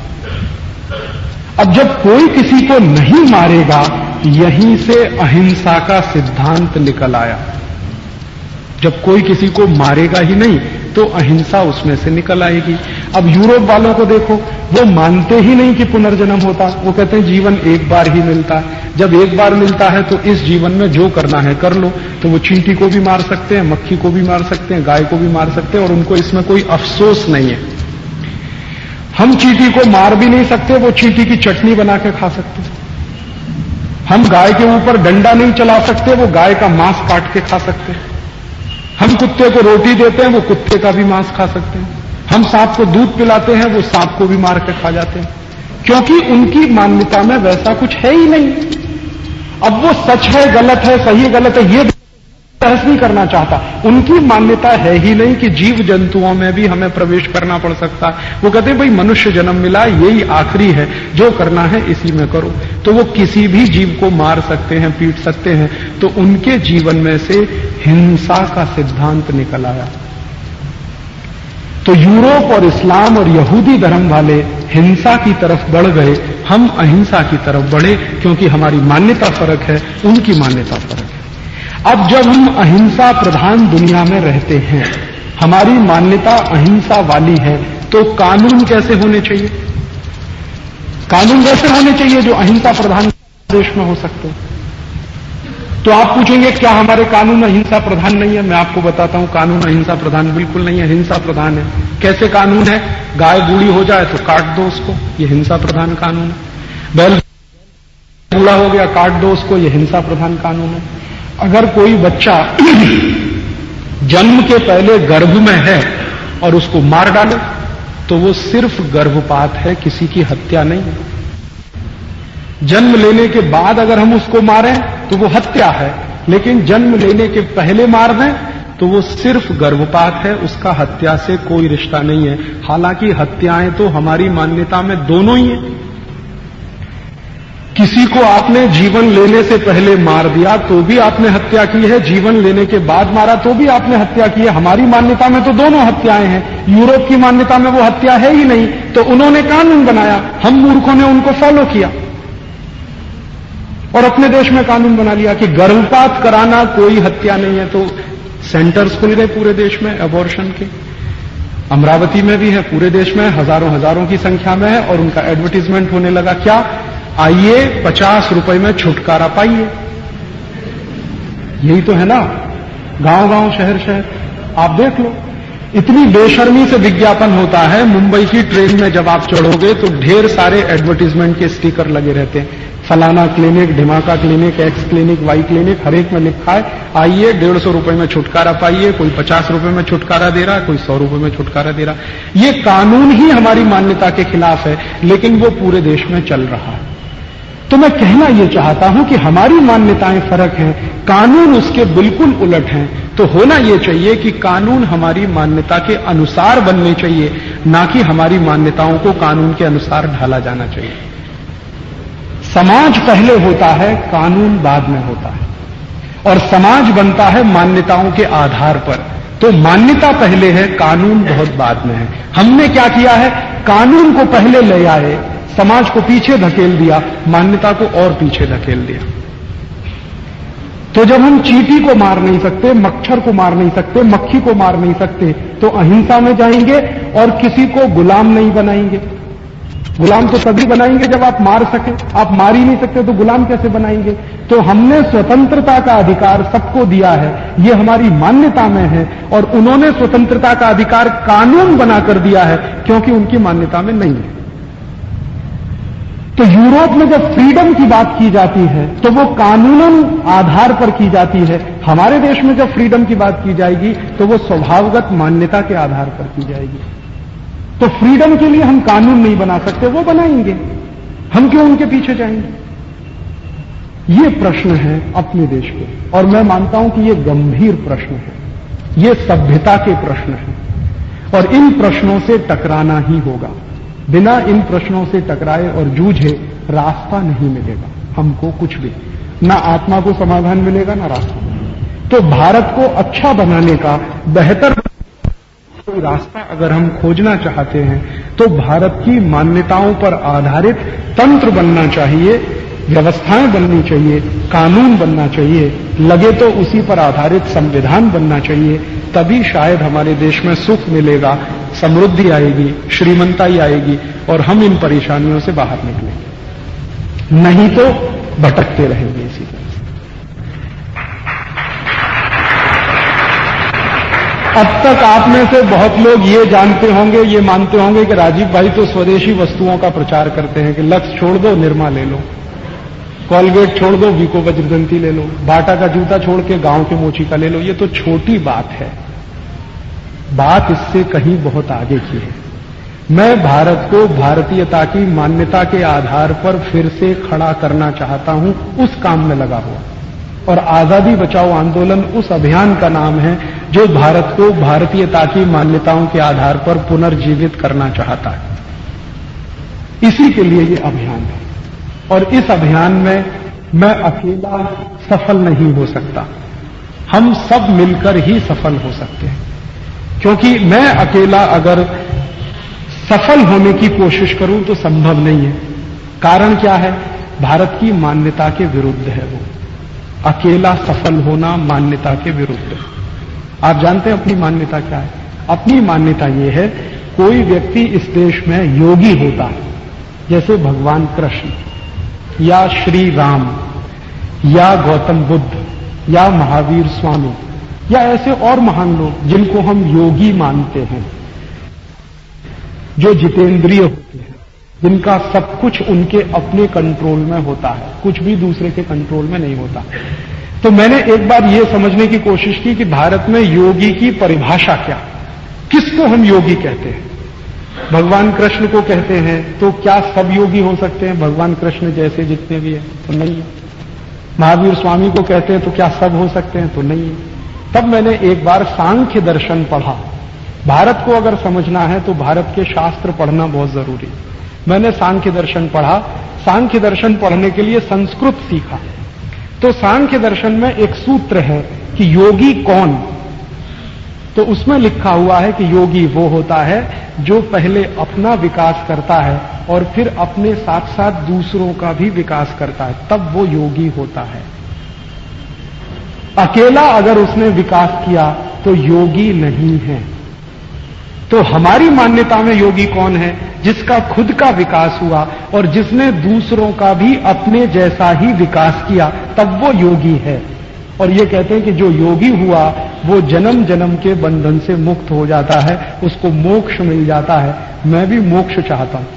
अब जब कोई किसी को नहीं मारेगा, यहीं से अहिंसा का सिद्धांत निकल आया। जब कोई किसी को मारेगा ही नहीं तो अहिंसा उसमें से निकल आएगी। अब यूरोप वालों को देखो, वो मानते ही नहीं कि पुनर्जन्म होता। वो कहते हैं जीवन एक बार ही मिलता है, जब एक बार मिलता है तो इस जीवन में जो करना है कर लो। तो वो चींटी को भी मार सकते हैं, मक्खी को भी मार सकते हैं, गाय को भी मार सकते हैं, और उनको इसमें कोई अफसोस नहीं है। हम चींटी को मार भी नहीं सकते, वो चींटी की चटनी बना के खा सकते हैं। हम गाय के ऊपर डंडा नहीं चला सकते, वो गाय का मांस काट के खा सकते हैं। हम कुत्ते को रोटी देते हैं, वो कुत्ते का भी मांस खा सकते हैं। हम सांप को दूध पिलाते हैं, वो सांप को भी मार के खा जाते हैं, क्योंकि उनकी मान्यता में वैसा कुछ है ही नहीं। अब वो सच है, गलत है, सही गलत है, ये बहस नहीं करना चाहता। उनकी मान्यता है ही नहीं कि जीव जंतुओं में भी हमें प्रवेश करना पड़ सकता। वो कहते हैं भाई मनुष्य जन्म मिला, यही आखिरी है, जो करना है इसी में करो। तो वो किसी भी जीव को मार सकते हैं, पीट सकते हैं। तो उनके जीवन में से हिंसा का सिद्धांत निकल आया। तो यूरोप और इस्लाम और यहूदी धर्म वाले हिंसा की तरफ बढ़ गए, हम अहिंसा की तरफ बढ़े, क्योंकि हमारी मान्यता फर्क है, उनकी मान्यता फर्क है। अब जब हम अहिंसा प्रधान दुनिया में रहते हैं, हमारी मान्यता अहिंसा वाली है, तो कानून कैसे होने चाहिए? कानून कैसे होने चाहिए जो अहिंसा प्रधान देश में हो सकते हैं? तो आप पूछेंगे क्या हमारे कानून अहिंसा प्रधान नहीं है? मैं आपको बताता हूं, कानून अहिंसा प्रधान बिल्कुल नहीं है, हिंसा प्रधान है। कैसे कानून है? गाय बूढ़ी हो जाए तो काट दो उसको, ये हिंसा प्रधान कानून है। बैल बूढ़ा हो गया, काट दो उसको, ये हिंसा प्रधान कानून है। अगर कोई बच्चा जन्म के पहले गर्भ में है और उसको मार डाले, तो वो सिर्फ गर्भपात है, किसी की हत्या नहीं है। जन्म लेने के बाद अगर हम उसको मारें तो वो हत्या है, लेकिन जन्म लेने के पहले मार दें तो वो सिर्फ गर्भपात है, उसका हत्या से कोई रिश्ता नहीं है। हालांकि हत्याएं तो हमारी मान्यता में दोनों ही है। किसी को आपने जीवन लेने से पहले मार दिया तो भी आपने हत्या की है, जीवन लेने के बाद मारा तो भी आपने हत्या की है। हमारी मान्यता में तो दोनों हत्याएं हैं। यूरोप की मान्यता में वो हत्या है ही नहीं, तो उन्होंने कानून बनाया, हम मूर्खों ने उनको फॉलो किया और अपने देश में कानून बना लिया कि गर्भपात कराना कोई हत्या नहीं है। तो सेंटर्स खुल गए पूरे देश में अबॉर्शन के। अमरावती में भी है, पूरे देश में हजारों हजारों की संख्या में है, और उनका एडवर्टीजमेंट होने लगा। क्या? आइए पचास रुपए में छुटकारा पाइए। यही तो है ना, गांव गांव शहर शहर आप देख लो। इतनी बेशर्मी से विज्ञापन होता है। मुंबई की ट्रेन में जब आप चढ़ोगे तो ढेर सारे एडवर्टीजमेंट के स्टिकर लगे रहते हैं, फलाना क्लिनिक, ढिमाका clinic, X clinic, Y clinic, हर एक में लिखा है आइए डेढ़ सौ रुपए में छुटकारा पाइए। कोई पचास रुपए में छुटकारा दे रहा है, कोई सौ रुपए में छुटकारा दे रहा है। ये कानून ही हमारी मान्यता के खिलाफ है, लेकिन वो पूरे देश में चल रहा है। तो मैं कहना यह चाहता हूं कि हमारी मान्यताएं फर्क हैं, कानून उसके बिल्कुल उलट हैं। तो होना यह चाहिए कि कानून हमारी मान्यता के अनुसार बनने चाहिए, ना कि हमारी मान्यताओं को कानून के अनुसार ढाला जाना चाहिए। समाज पहले होता है, कानून बाद में होता है, और समाज बनता है मान्यताओं के आधार पर। तो मान्यता पहले है, कानून बहुत बाद में है। हमने क्या किया है? कानून को पहले ले आए, समाज को पीछे धकेल दिया, मान्यता को और पीछे धकेल दिया। तो जब हम चींटी को मार नहीं सकते, मच्छर को मार नहीं सकते, मक्खी को मार नहीं सकते, तो अहिंसा में जाएंगे और किसी को गुलाम नहीं बनाएंगे। गुलाम तो तभी बनाएंगे जब आप मार सके। आप मार ही नहीं सकते तो गुलाम कैसे बनाएंगे? तो हमने स्वतंत्रता का अधिकार सबको दिया है, ये हमारी मान्यता में है, और उन्होंने स्वतंत्रता का अधिकार कानून बनाकर दिया है, क्योंकि उनकी मान्यता में नहीं है। तो यूरोप में जब फ्रीडम की बात की जाती है तो वो कानूनन आधार पर की जाती है। हमारे देश में जब फ्रीडम की बात की जाएगी तो वो स्वभावगत मान्यता के आधार पर की जाएगी। तो फ्रीडम के लिए हम कानून नहीं बना सकते, वो बनाएंगे, हम क्यों उनके पीछे जाएंगे? ये प्रश्न है अपने देश के, और मैं मानता हूं कि ये गंभीर प्रश्न है, ये सभ्यता के प्रश्न है, और इन प्रश्नों से टकराना ही होगा। बिना इन प्रश्नों से टकराए और जूझे रास्ता नहीं मिलेगा हमको, कुछ भी, ना आत्मा को समाधान मिलेगा ना रास्ता। तो भारत को अच्छा बनाने का, बेहतर कोई रास्ता अगर हम खोजना चाहते हैं तो भारत की मान्यताओं पर आधारित तंत्र बनना चाहिए, व्यवस्थाएं बननी चाहिए, कानून बनना चाहिए, लगे तो उसी पर आधारित संविधान बनना चाहिए। तभी शायद हमारे देश में सुख मिलेगा, समृद्धि आएगी, श्रीमंताई आएगी और हम इन परेशानियों से बाहर निकलेंगे। नहीं तो भटकते रहेंगे इसी तरह से। अब तक आप में से बहुत लोग ये जानते होंगे, ये मानते होंगे कि राजीव भाई तो स्वदेशी वस्तुओं का प्रचार करते हैं कि लक्स छोड़ दो, निरमा ले लो, कॉलगेट छोड़ दो, वीको वज्रदंती ले लो, बाटा का जूता छोड़ के गांव के मोची का ले लो। ये तो छोटी बात है, बात इससे कहीं बहुत आगे की है। मैं भारत को भारतीयता की मान्यता के आधार पर फिर से खड़ा करना चाहता हूं, उस काम में लगा हुआ। और आजादी बचाओ आंदोलन उस अभियान का नाम है जो भारत को भारतीयता की मान्यताओं के आधार पर पुनर्जीवित करना चाहता है। इसी के लिए ये अभियान है और इस अभियान में मैं अकेला सफल नहीं हो सकता, हम सब मिलकर ही सफल हो सकते हैं। क्योंकि मैं अकेला अगर सफल होने की कोशिश करूं तो संभव नहीं है। कारण क्या है? भारत की मान्यता के विरुद्ध है वो। अकेला सफल होना मान्यता के विरुद्ध है। आप जानते हैं अपनी मान्यता क्या है? अपनी मान्यता ये है, कोई व्यक्ति इस देश में योगी होता है, जैसे भगवान कृष्ण या श्री राम या गौतम बुद्ध या महावीर स्वामी या ऐसे और महान लोग जिनको हम योगी मानते हैं, जो जितेंद्रिय होते हैं, जिनका सब कुछ उनके अपने कंट्रोल में होता है, कुछ भी दूसरे के कंट्रोल में नहीं होता। तो मैंने एक बार ये समझने की कोशिश की कि भारत में योगी की परिभाषा क्या, किसको हम योगी कहते हैं। भगवान कृष्ण को कहते हैं तो क्या सब योगी हो सकते हैं? भगवान कृष्ण जैसे जितने भी हैं तो नहीं है। महावीर स्वामी को कहते हैं तो क्या सब हो सकते हैं? तो नहीं है। तब मैंने एक बार सांख्य दर्शन पढ़ा। भारत को अगर समझना है तो भारत के शास्त्र पढ़ना बहुत जरूरी। मैंने सांख्य दर्शन पढ़ा। सांख्य दर्शन पढ़ने के लिए संस्कृत सीखा। तो सांख्य दर्शन में एक सूत्र है कि योगी कौन, तो उसमें लिखा हुआ है कि योगी वो होता है जो पहले अपना विकास करता है और फिर अपने साथ साथ दूसरों का भी विकास करता है, तब वो योगी होता है। अकेला अगर उसने विकास किया तो योगी नहीं है। तो हमारी मान्यता में योगी कौन है? जिसका खुद का विकास हुआ और जिसने दूसरों का भी अपने जैसा ही विकास किया, तब वो योगी है। और ये कहते हैं कि जो योगी हुआ वो जन्म जन्म के बंधन से मुक्त हो जाता है, उसको मोक्ष मिल जाता है। मैं भी मोक्ष चाहता हूं।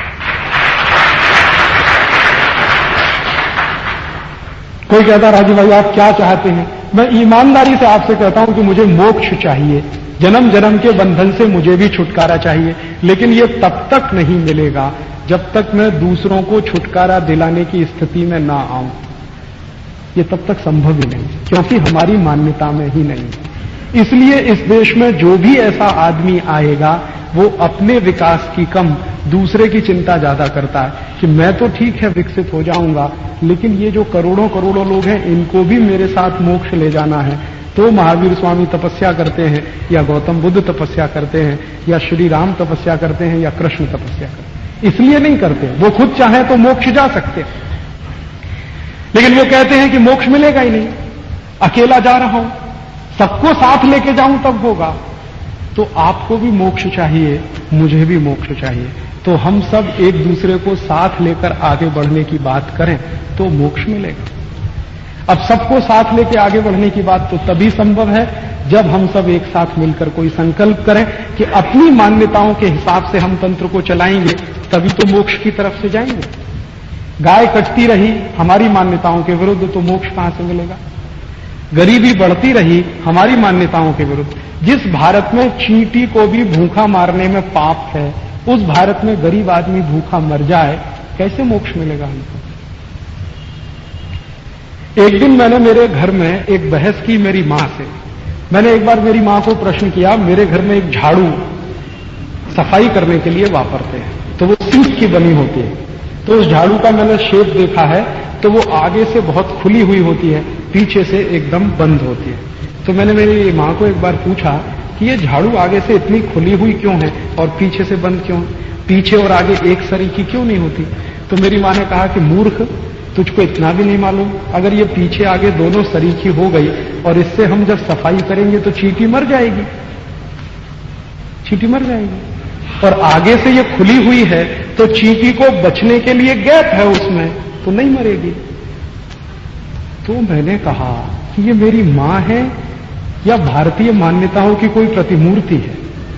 कोई कहता राजीव भाई आप क्या चाहते हैं? मैं ईमानदारी से आपसे कहता हूं कि मुझे मोक्ष चाहिए, जन्म जन्म के बंधन से मुझे भी छुटकारा चाहिए। लेकिन ये तब तक नहीं मिलेगा जब तक मैं दूसरों को छुटकारा दिलाने की स्थिति में ना आऊं। ये तब तक संभव ही नहीं, क्योंकि हमारी मान्यता में ही नहीं। इसलिए इस देश में जो भी ऐसा आदमी आएगा वो अपने विकास की कम दूसरे की चिंता ज्यादा करता है कि मैं तो ठीक है विकसित हो जाऊंगा, लेकिन ये जो करोड़ों करोड़ों लोग हैं इनको भी मेरे साथ मोक्ष ले जाना है। तो महावीर स्वामी तपस्या करते हैं या गौतम बुद्ध तपस्या करते हैं या श्री राम तपस्या करते हैं या कृष्ण तपस्या करते हैं। इसलिए नहीं करते, वो खुद चाहें तो मोक्ष जा सकते, लेकिन वो कहते हैं कि मोक्ष मिलेगा ही नहीं, अकेला जा रहा हूं, सबको साथ लेके जाऊं तब होगा। तो आपको भी मोक्ष चाहिए, मुझे भी मोक्ष चाहिए। तो हम सब एक दूसरे को साथ लेकर आगे बढ़ने की बात करें तो मोक्ष मिलेगा। अब सबको साथ लेके आगे बढ़ने की बात तो तभी संभव है जब हम सब एक साथ मिलकर कोई संकल्प करें कि अपनी मान्यताओं के हिसाब से हम तंत्र को चलाएंगे, तभी तो मोक्ष की तरफ से जाएंगे। गाय कटती रही हमारी मान्यताओं के विरुद्ध तो मोक्ष कहां से मिलेगा? गरीबी बढ़ती रही हमारी मान्यताओं के विरुद्ध। जिस भारत में चींटी को भी भूखा मारने में पाप है, उस भारत में गरीब आदमी भूखा मर जाए, कैसे मोक्ष मिलेगा हमको? एक दिन मैंने मेरे घर में एक बहस की मेरी मां से। मैंने एक बार मेरी मां को प्रश्न किया, मेरे घर में एक झाड़ू सफाई करने के लिए वापरते हैं, तो वो सीट की बनी होती है, तो उस झाड़ू का मैंने शेप देखा है तो वो आगे से बहुत खुली हुई होती है, पीछे से एकदम बंद होती है। तो मैंने मेरी मां को एक बार पूछा कि ये झाड़ू आगे से इतनी खुली हुई क्यों है और पीछे से बंद क्यों, पीछे और आगे एक सरीखी क्यों नहीं होती? तो मेरी मां ने कहा कि मूर्ख, तुझको इतना भी नहीं मालूम, अगर ये पीछे आगे दोनों सरीखी हो गई और इससे हम जब सफाई करेंगे तो चींटी मर जाएगी। चींटी मर जाएगी। और आगे से ये खुली हुई है तो चींटी को बचने के लिए गैप है उसमें, तो नहीं मरेगी। तो मैंने कहा कि ये मेरी मां है या भारतीय मान्यताओं की कोई प्रतिमूर्ति है।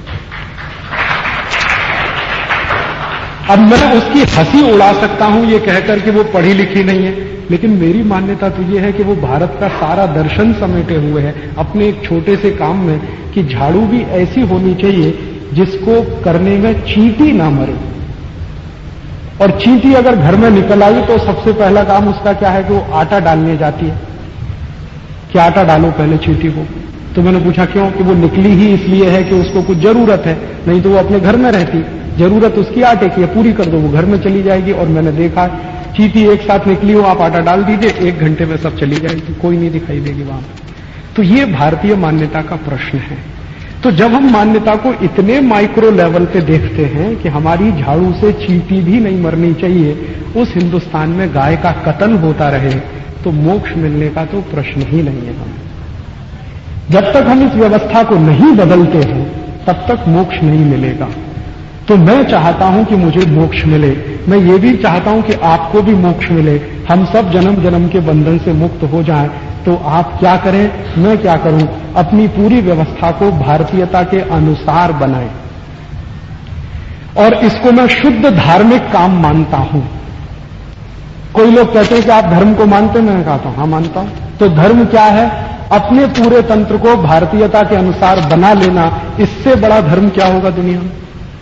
अब मैं उसकी हंसी उड़ा सकता हूं ये कहकर कि वो पढ़ी लिखी नहीं है, लेकिन मेरी मान्यता तो ये है कि वो भारत का सारा दर्शन समेटे हुए है अपने एक छोटे से काम में, कि झाड़ू भी ऐसी होनी चाहिए जिसको करने में चींटी ना मरे। और चींटी अगर घर में निकल आई तो सबसे पहला काम उसका क्या है कि वो आटा डालने जाती है कि आटा डालो पहले चींटी को। तो मैंने पूछा क्यों? कि वो निकली ही इसलिए है कि उसको कुछ जरूरत है, नहीं तो वो अपने घर में रहती। जरूरत उसकी आटे की है, पूरी कर दो, वो घर में चली जाएगी। और मैंने देखा चींटी एक साथ निकली हो, आप आटा डाल दीजिए, एक घंटे में सब चली जाएगी, कोई नहीं दिखाई देगी वहां। तो ये भारतीय मान्यता का प्रश्न है। तो जब हम मान्यता को इतने माइक्रो लेवल पे देखते हैं कि हमारी झाड़ू से चींटी भी नहीं मरनी चाहिए, उस हिंदुस्तान में गाय का कत्ल होता रहे, तो मोक्ष मिलने का तो प्रश्न ही नहीं है हमें। जब तक हम इस व्यवस्था को नहीं बदलते हैं तब तक मोक्ष नहीं मिलेगा। तो मैं चाहता हूं कि मुझे मोक्ष मिले, मैं ये भी चाहता हूं कि आपको भी मोक्ष मिले, हम सब जन्म जन्म के बंधन से मुक्त हो जाएं। तो आप क्या करें, मैं क्या करूं? अपनी पूरी व्यवस्था को भारतीयता के अनुसार बनाएं। और इसको मैं शुद्ध धार्मिक काम मानता हूं। कोई लोग कहते हैं कि आप धर्म को मानते हैं, मैं कहता हूं हाँ मानता हूं। तो धर्म क्या है? अपने पूरे तंत्र को भारतीयता के अनुसार बना लेना। इससे बड़ा धर्म क्या होगा दुनिया में?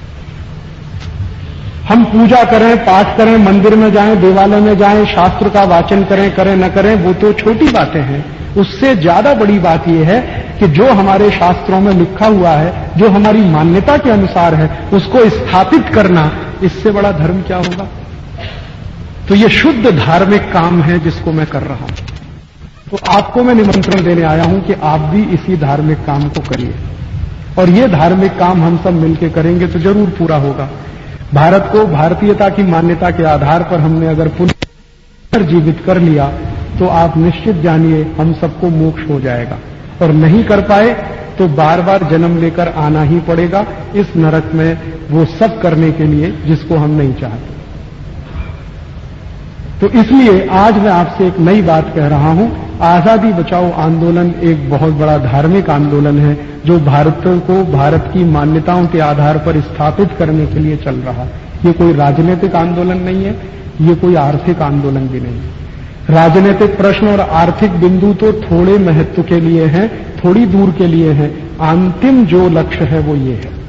हम पूजा करें, पाठ करें, मंदिर में जाएं, देवालय में जाएं, शास्त्र का वाचन करें, करें न करें, वो तो छोटी बातें हैं। उससे ज्यादा बड़ी बात यह है कि जो हमारे शास्त्रों में लिखा हुआ है, जो हमारी मान्यता के अनुसार है, उसको स्थापित करना। इससे बड़ा धर्म क्या होगा? तो ये शुद्ध धार्मिक काम है जिसको मैं कर रहा हूं। तो आपको मैं निमंत्रण देने आया हूं कि आप भी इसी धार्मिक काम को करिए। और ये धार्मिक काम हम सब मिलकर करेंगे तो जरूर पूरा होगा। भारत को भारतीयता की मान्यता के आधार पर हमने अगर पुनर्जीवित कर लिया तो आप निश्चित जानिए हम सबको मोक्ष हो जाएगा। और नहीं कर पाए तो बार बार जन्म लेकर आना ही पड़ेगा इस नरक में, वो सब करने के लिए जिसको हम नहीं चाहते। तो इसलिए आज मैं आपसे एक नई बात कह रहा हूं। आजादी बचाओ आंदोलन एक बहुत बड़ा धार्मिक आंदोलन है जो भारत को भारत की मान्यताओं के आधार पर स्थापित करने के लिए चल रहा है। ये कोई राजनीतिक आंदोलन नहीं है, ये कोई आर्थिक आंदोलन भी नहीं है। राजनीतिक प्रश्न और आर्थिक बिंदु तो थोड़े महत्व के लिए हैं, थोड़ी दूर के लिए हैं। अंतिम जो लक्ष्य है वो ये है।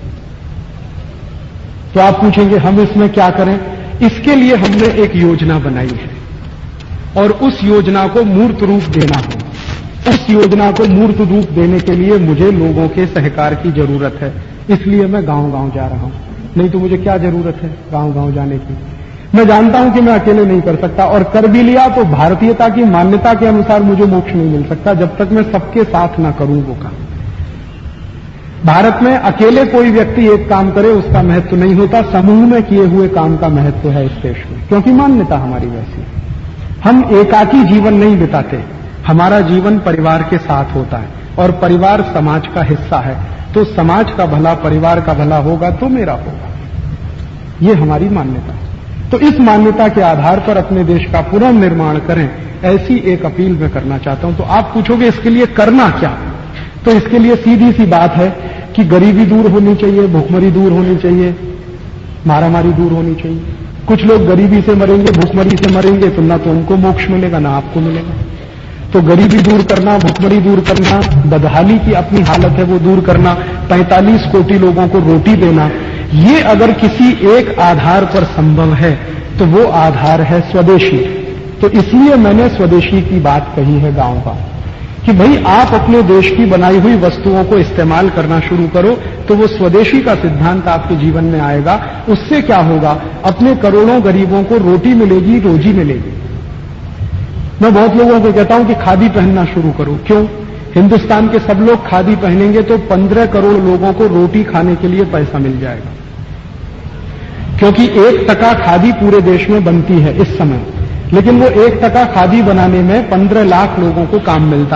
तो आप पूछेंगे हम इसमें क्या करें? इसके लिए हमने एक योजना बनाई है और उस योजना को मूर्त रूप देना है। उस योजना को मूर्त रूप देने के लिए मुझे लोगों के सहकार की जरूरत है। इसलिए मैं गांव-गांव जा रहा हूं, नहीं तो मुझे क्या जरूरत है गांव-गांव जाने की? मैं जानता हूं कि मैं अकेले नहीं कर सकता, और कर भी लिया तो भारतीयता की मान्यता के अनुसार मुझे मोक्ष नहीं मिल सकता जब तक मैं सबके साथ ना करूं वो काम। भारत में अकेले कोई व्यक्ति एक काम करे उसका महत्व नहीं होता, समूह में किए हुए काम का महत्व है इस देश में, क्योंकि मान्यता हमारी वैसी है। हम एकाकी जीवन नहीं बिताते, हमारा जीवन परिवार के साथ होता है और परिवार समाज का हिस्सा है। तो समाज का भला, परिवार का भला होगा तो मेरा होगा, ये हमारी मान्यता है। तो इस मान्यता के आधार पर अपने देश का पुनर्निर्माण करें, ऐसी एक अपील मैं करना चाहता हूं। तो आप पूछोगे इसके लिए करना क्या? तो इसके लिए सीधी सी बात है कि गरीबी दूर होनी चाहिए, भूखमरी दूर होनी चाहिए, मारामारी दूर होनी चाहिए। कुछ लोग गरीबी से मरेंगे, भूखमरी से मरेंगे, तो ना तो उनको मोक्ष मिलेगा ना आपको मिलेगा। तो गरीबी दूर करना, भूखमरी दूर करना, बदहाली की अपनी हालत है वो दूर करना, पैंतालीस कोटि लोगों को रोटी देना, ये अगर किसी एक आधार पर संभव है तो वो आधार है स्वदेशी। तो इसलिए मैंने स्वदेशी की बात कही है गांव का, कि भाई आप अपने देश की बनाई हुई वस्तुओं को इस्तेमाल करना शुरू करो तो वो स्वदेशी का सिद्धांत आपके जीवन में आएगा। उससे क्या होगा? अपने करोड़ों गरीबों को रोटी मिलेगी, रोजी मिलेगी। मैं बहुत लोगों को कहता हूं कि खादी पहनना शुरू करो। क्यों? हिंदुस्तान के सब लोग खादी पहनेंगे तो पंद्रह करोड़ लोगों को रोटी खाने के लिए पैसा मिल जाएगा, क्योंकि एक टका खादी पूरे देश में बनती है इस समय, लेकिन वो एक टका खादी बनाने में पंद्रह लाख लोगों को काम मिलता है।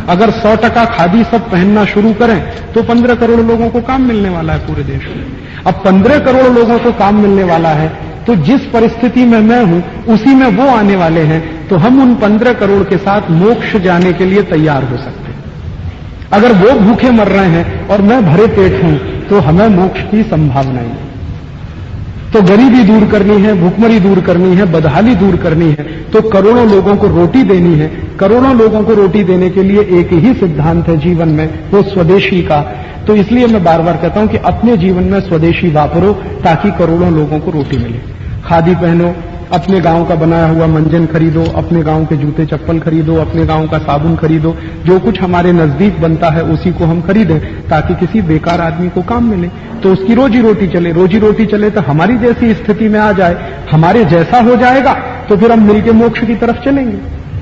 अगर सौ टका खादी सब पहनना शुरू करें तो पंद्रह करोड़ लोगों को काम मिलने वाला है पूरे देश में। अब पंद्रह करोड़ लोगों को काम मिलने वाला है तो जिस परिस्थिति में मैं हूं उसी में वो आने वाले हैं, तो हम उन पंद्रह करोड़ के साथ मोक्ष जाने के लिए तैयार हो सकते हैं। अगर वो भूखे मर रहे हैं और मैं भरे पेट हूं तो हमें मोक्ष की संभावना है। तो गरीबी दूर करनी है, भूखमरी दूर करनी है, बदहाली दूर करनी है, तो करोड़ों लोगों को रोटी देनी है। करोड़ों लोगों को रोटी देने के लिए एक ही सिद्धांत है जीवन में, वो स्वदेशी का। तो इसलिए मैं बार बार कहता हूं कि अपने जीवन में स्वदेशी वापरो ताकि करोड़ों लोगों को रोटी मिले। खादी पहनो, अपने गांव का बनाया हुआ मंजन खरीदो, अपने गांव के जूते चप्पल खरीदो, अपने गांव का साबुन खरीदो, जो कुछ हमारे नजदीक बनता है उसी को हम खरीदें ताकि किसी बेकार आदमी को काम मिले, तो उसकी रोजी रोटी चले। रोजी रोटी चले तो हमारी जैसी स्थिति में आ जाए, हमारे जैसा हो जाएगा तो फिर हम मिलके मोक्ष की तरफ चलेंगे।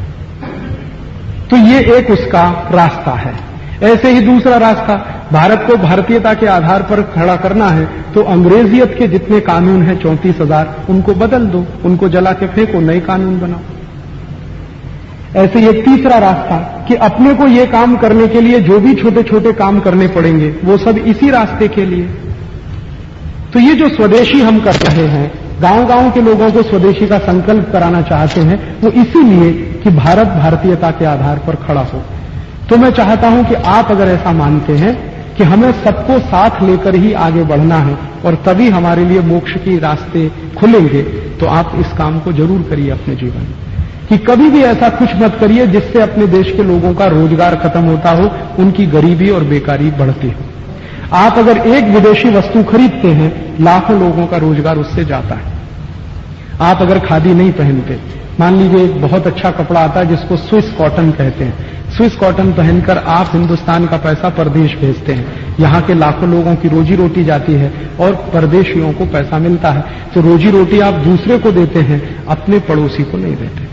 तो ये एक उसका रास्ता है। ऐसे ही दूसरा रास्ता, भारत को भारतीयता के आधार पर खड़ा करना है तो अंग्रेजियत के जितने कानून हैं चौंतीस हजार, उनको बदल दो, उनको जला के फेंको, नए कानून बनाओ। ऐसे ही एक तीसरा रास्ता कि अपने को ये काम करने के लिए जो भी छोटे छोटे काम करने पड़ेंगे वो सब इसी रास्ते के लिए। तो ये जो स्वदेशी हम कर रहे हैं, गांव गांव के लोगों को स्वदेशी का संकल्प कराना चाहते हैं, वो इसीलिए कि भारत भारतीयता के आधार पर खड़ा हो। तो मैं चाहता हूं कि आप अगर ऐसा मानते हैं कि हमें सबको साथ लेकर ही आगे बढ़ना है और तभी हमारे लिए मोक्ष के रास्ते खुलेंगे, तो आप इस काम को जरूर करिए अपने जीवन में। कि कभी भी ऐसा कुछ मत करिए जिससे अपने देश के लोगों का रोजगार खत्म होता हो, उनकी गरीबी और बेकारी बढ़ती हो। आप अगर एक विदेशी वस्तु खरीदते हैं, लाखों लोगों का रोजगार उससे जाता है। आप अगर खादी नहीं पहनते, मान लीजिए एक बहुत अच्छा कपड़ा आता है जिसको स्विस कॉटन कहते हैं, स्विस कॉटन पहनकर आप हिंदुस्तान का पैसा परदेश भेजते हैं, यहां के लाखों लोगों की रोजी रोटी जाती है और परदेशियों को पैसा मिलता है। तो रोजी रोटी आप दूसरे को देते हैं, अपने पड़ोसी को नहीं देते।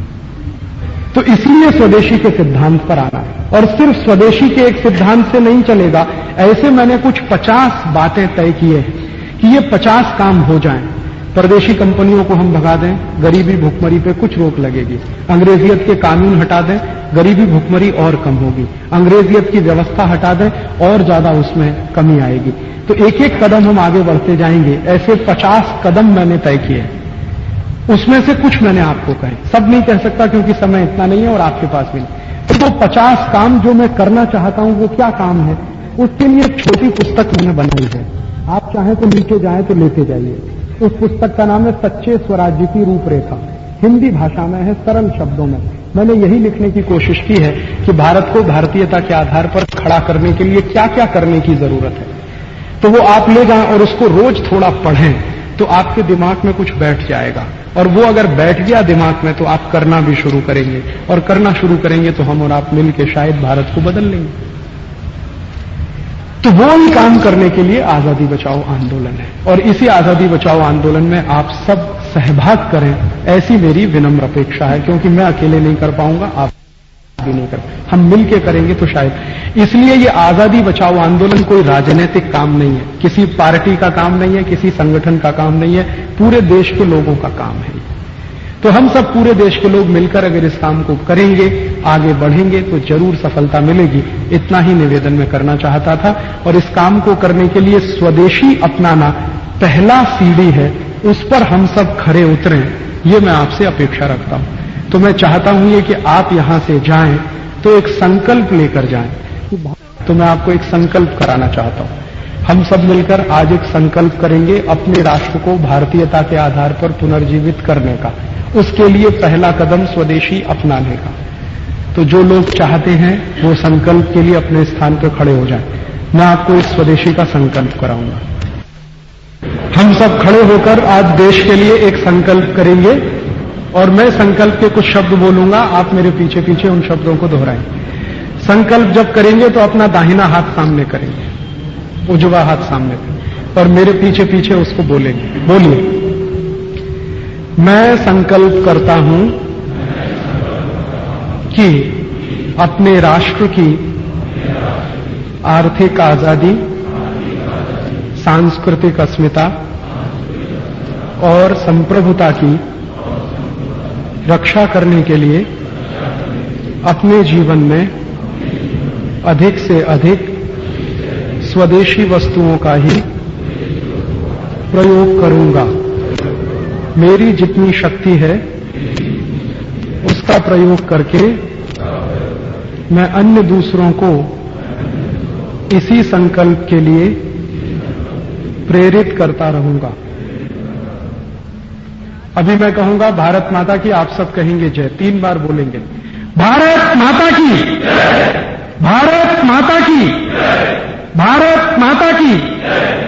तो इसलिए स्वदेशी के सिद्धांत पर आना है। और सिर्फ स्वदेशी के एक सिद्धांत से नहीं चलेगा, ऐसे मैंने कुछ पचास बातें तय की है कि ये पचास काम हो जाएं। परदेशी कंपनियों को हम भगा दें, गरीबी भुखमरी पे कुछ रोक लगेगी। अंग्रेजियत के कानून हटा दें, गरीबी भुखमरी और कम होगी। अंग्रेजियत की व्यवस्था हटा दें, और ज्यादा उसमें कमी आएगी। तो एक एक कदम हम आगे बढ़ते जाएंगे। ऐसे पचास कदम मैंने तय किए, उसमें से कुछ मैंने आपको कहे, सब नहीं कह सकता क्योंकि समय इतना नहीं है और आपके पास भी नहीं। तो पचास काम जो मैं करना चाहता हूं वो क्या काम है, उसके लिए एक छोटी पुस्तक मैंने बनाई है। आप चाहें तो नीचे जाएं तो लेते जाइए। उस पुस्तक का नाम है सच्चे स्वराज्य की रूपरेखा। हिंदी भाषा में है, सरल शब्दों में। मैंने यही लिखने की कोशिश की है कि भारत को भारतीयता के आधार पर खड़ा करने के लिए क्या क्या करने की जरूरत है। तो वो आप ले जाएं और उसको रोज थोड़ा पढ़ें तो आपके दिमाग में कुछ बैठ जाएगा, और वो अगर बैठ गया दिमाग में तो आप करना भी शुरू करेंगे, और करना शुरू करेंगे तो हम और आप मिलकर शायद भारत को बदल लेंगे। तो वो ही काम करने के लिए आजादी बचाओ आंदोलन है, और इसी आजादी बचाओ आंदोलन में आप सब सहभाग करें, ऐसी मेरी विनम्र अपेक्षा है। क्योंकि मैं अकेले नहीं कर पाऊंगा, आप भी नहीं कर, हम मिलके करेंगे तो शायद। इसलिए ये आजादी बचाओ आंदोलन कोई राजनीतिक काम नहीं है, किसी पार्टी का काम नहीं है, किसी संगठन का काम नहीं है, पूरे देश के लोगों का काम है। तो हम सब पूरे देश के लोग मिलकर अगर इस काम को करेंगे, आगे बढ़ेंगे तो जरूर सफलता मिलेगी। इतना ही निवेदन मैं करना चाहता था। और इस काम को करने के लिए स्वदेशी अपनाना पहला सीढ़ी है, उस पर हम सब खरे उतरें, ये मैं आपसे अपेक्षा रखता हूं। तो मैं चाहता हूं ये कि आप यहां से जाएं तो एक संकल्प लेकर जाएं। तो मैं आपको एक संकल्प कराना चाहता हूं। हम सब मिलकर आज एक संकल्प करेंगे अपने राष्ट्र को भारतीयता के आधार पर पुनर्जीवित करने का। उसके लिए पहला कदम स्वदेशी अपनाने का। तो जो लोग चाहते हैं वो संकल्प के लिए अपने स्थान पर खड़े हो जाएं। मैं आपको इस स्वदेशी का संकल्प कराऊंगा। हम सब खड़े होकर आज देश के लिए एक संकल्प करेंगे, और मैं संकल्प के कुछ शब्द बोलूंगा, आप मेरे पीछे पीछे उन शब्दों को दोहराएं। संकल्प जब करेंगे तो अपना दाहिना हाथ सामने करेंगे, उजवा हाथ सामने करेंगे, और मेरे पीछे पीछे उसको बोलेंगे। बोलिए, मैं संकल्प करता हूं कि अपने राष्ट्र की आर्थिक आजादी, सांस्कृतिक अस्मिता और संप्रभुता की रक्षा करने के लिए अपने जीवन में अधिक से अधिक स्वदेशी वस्तुओं का ही प्रयोग करूंगा। मेरी जितनी शक्ति है उसका प्रयोग करके मैं अन्य दूसरों को इसी संकल्प के लिए प्रेरित करता रहूंगा। अभी मैं कहूंगा भारत माता की, आप सब कहेंगे जय, तीन बार बोलेंगे। भारत माता की, भारत माता की, भारत माता की।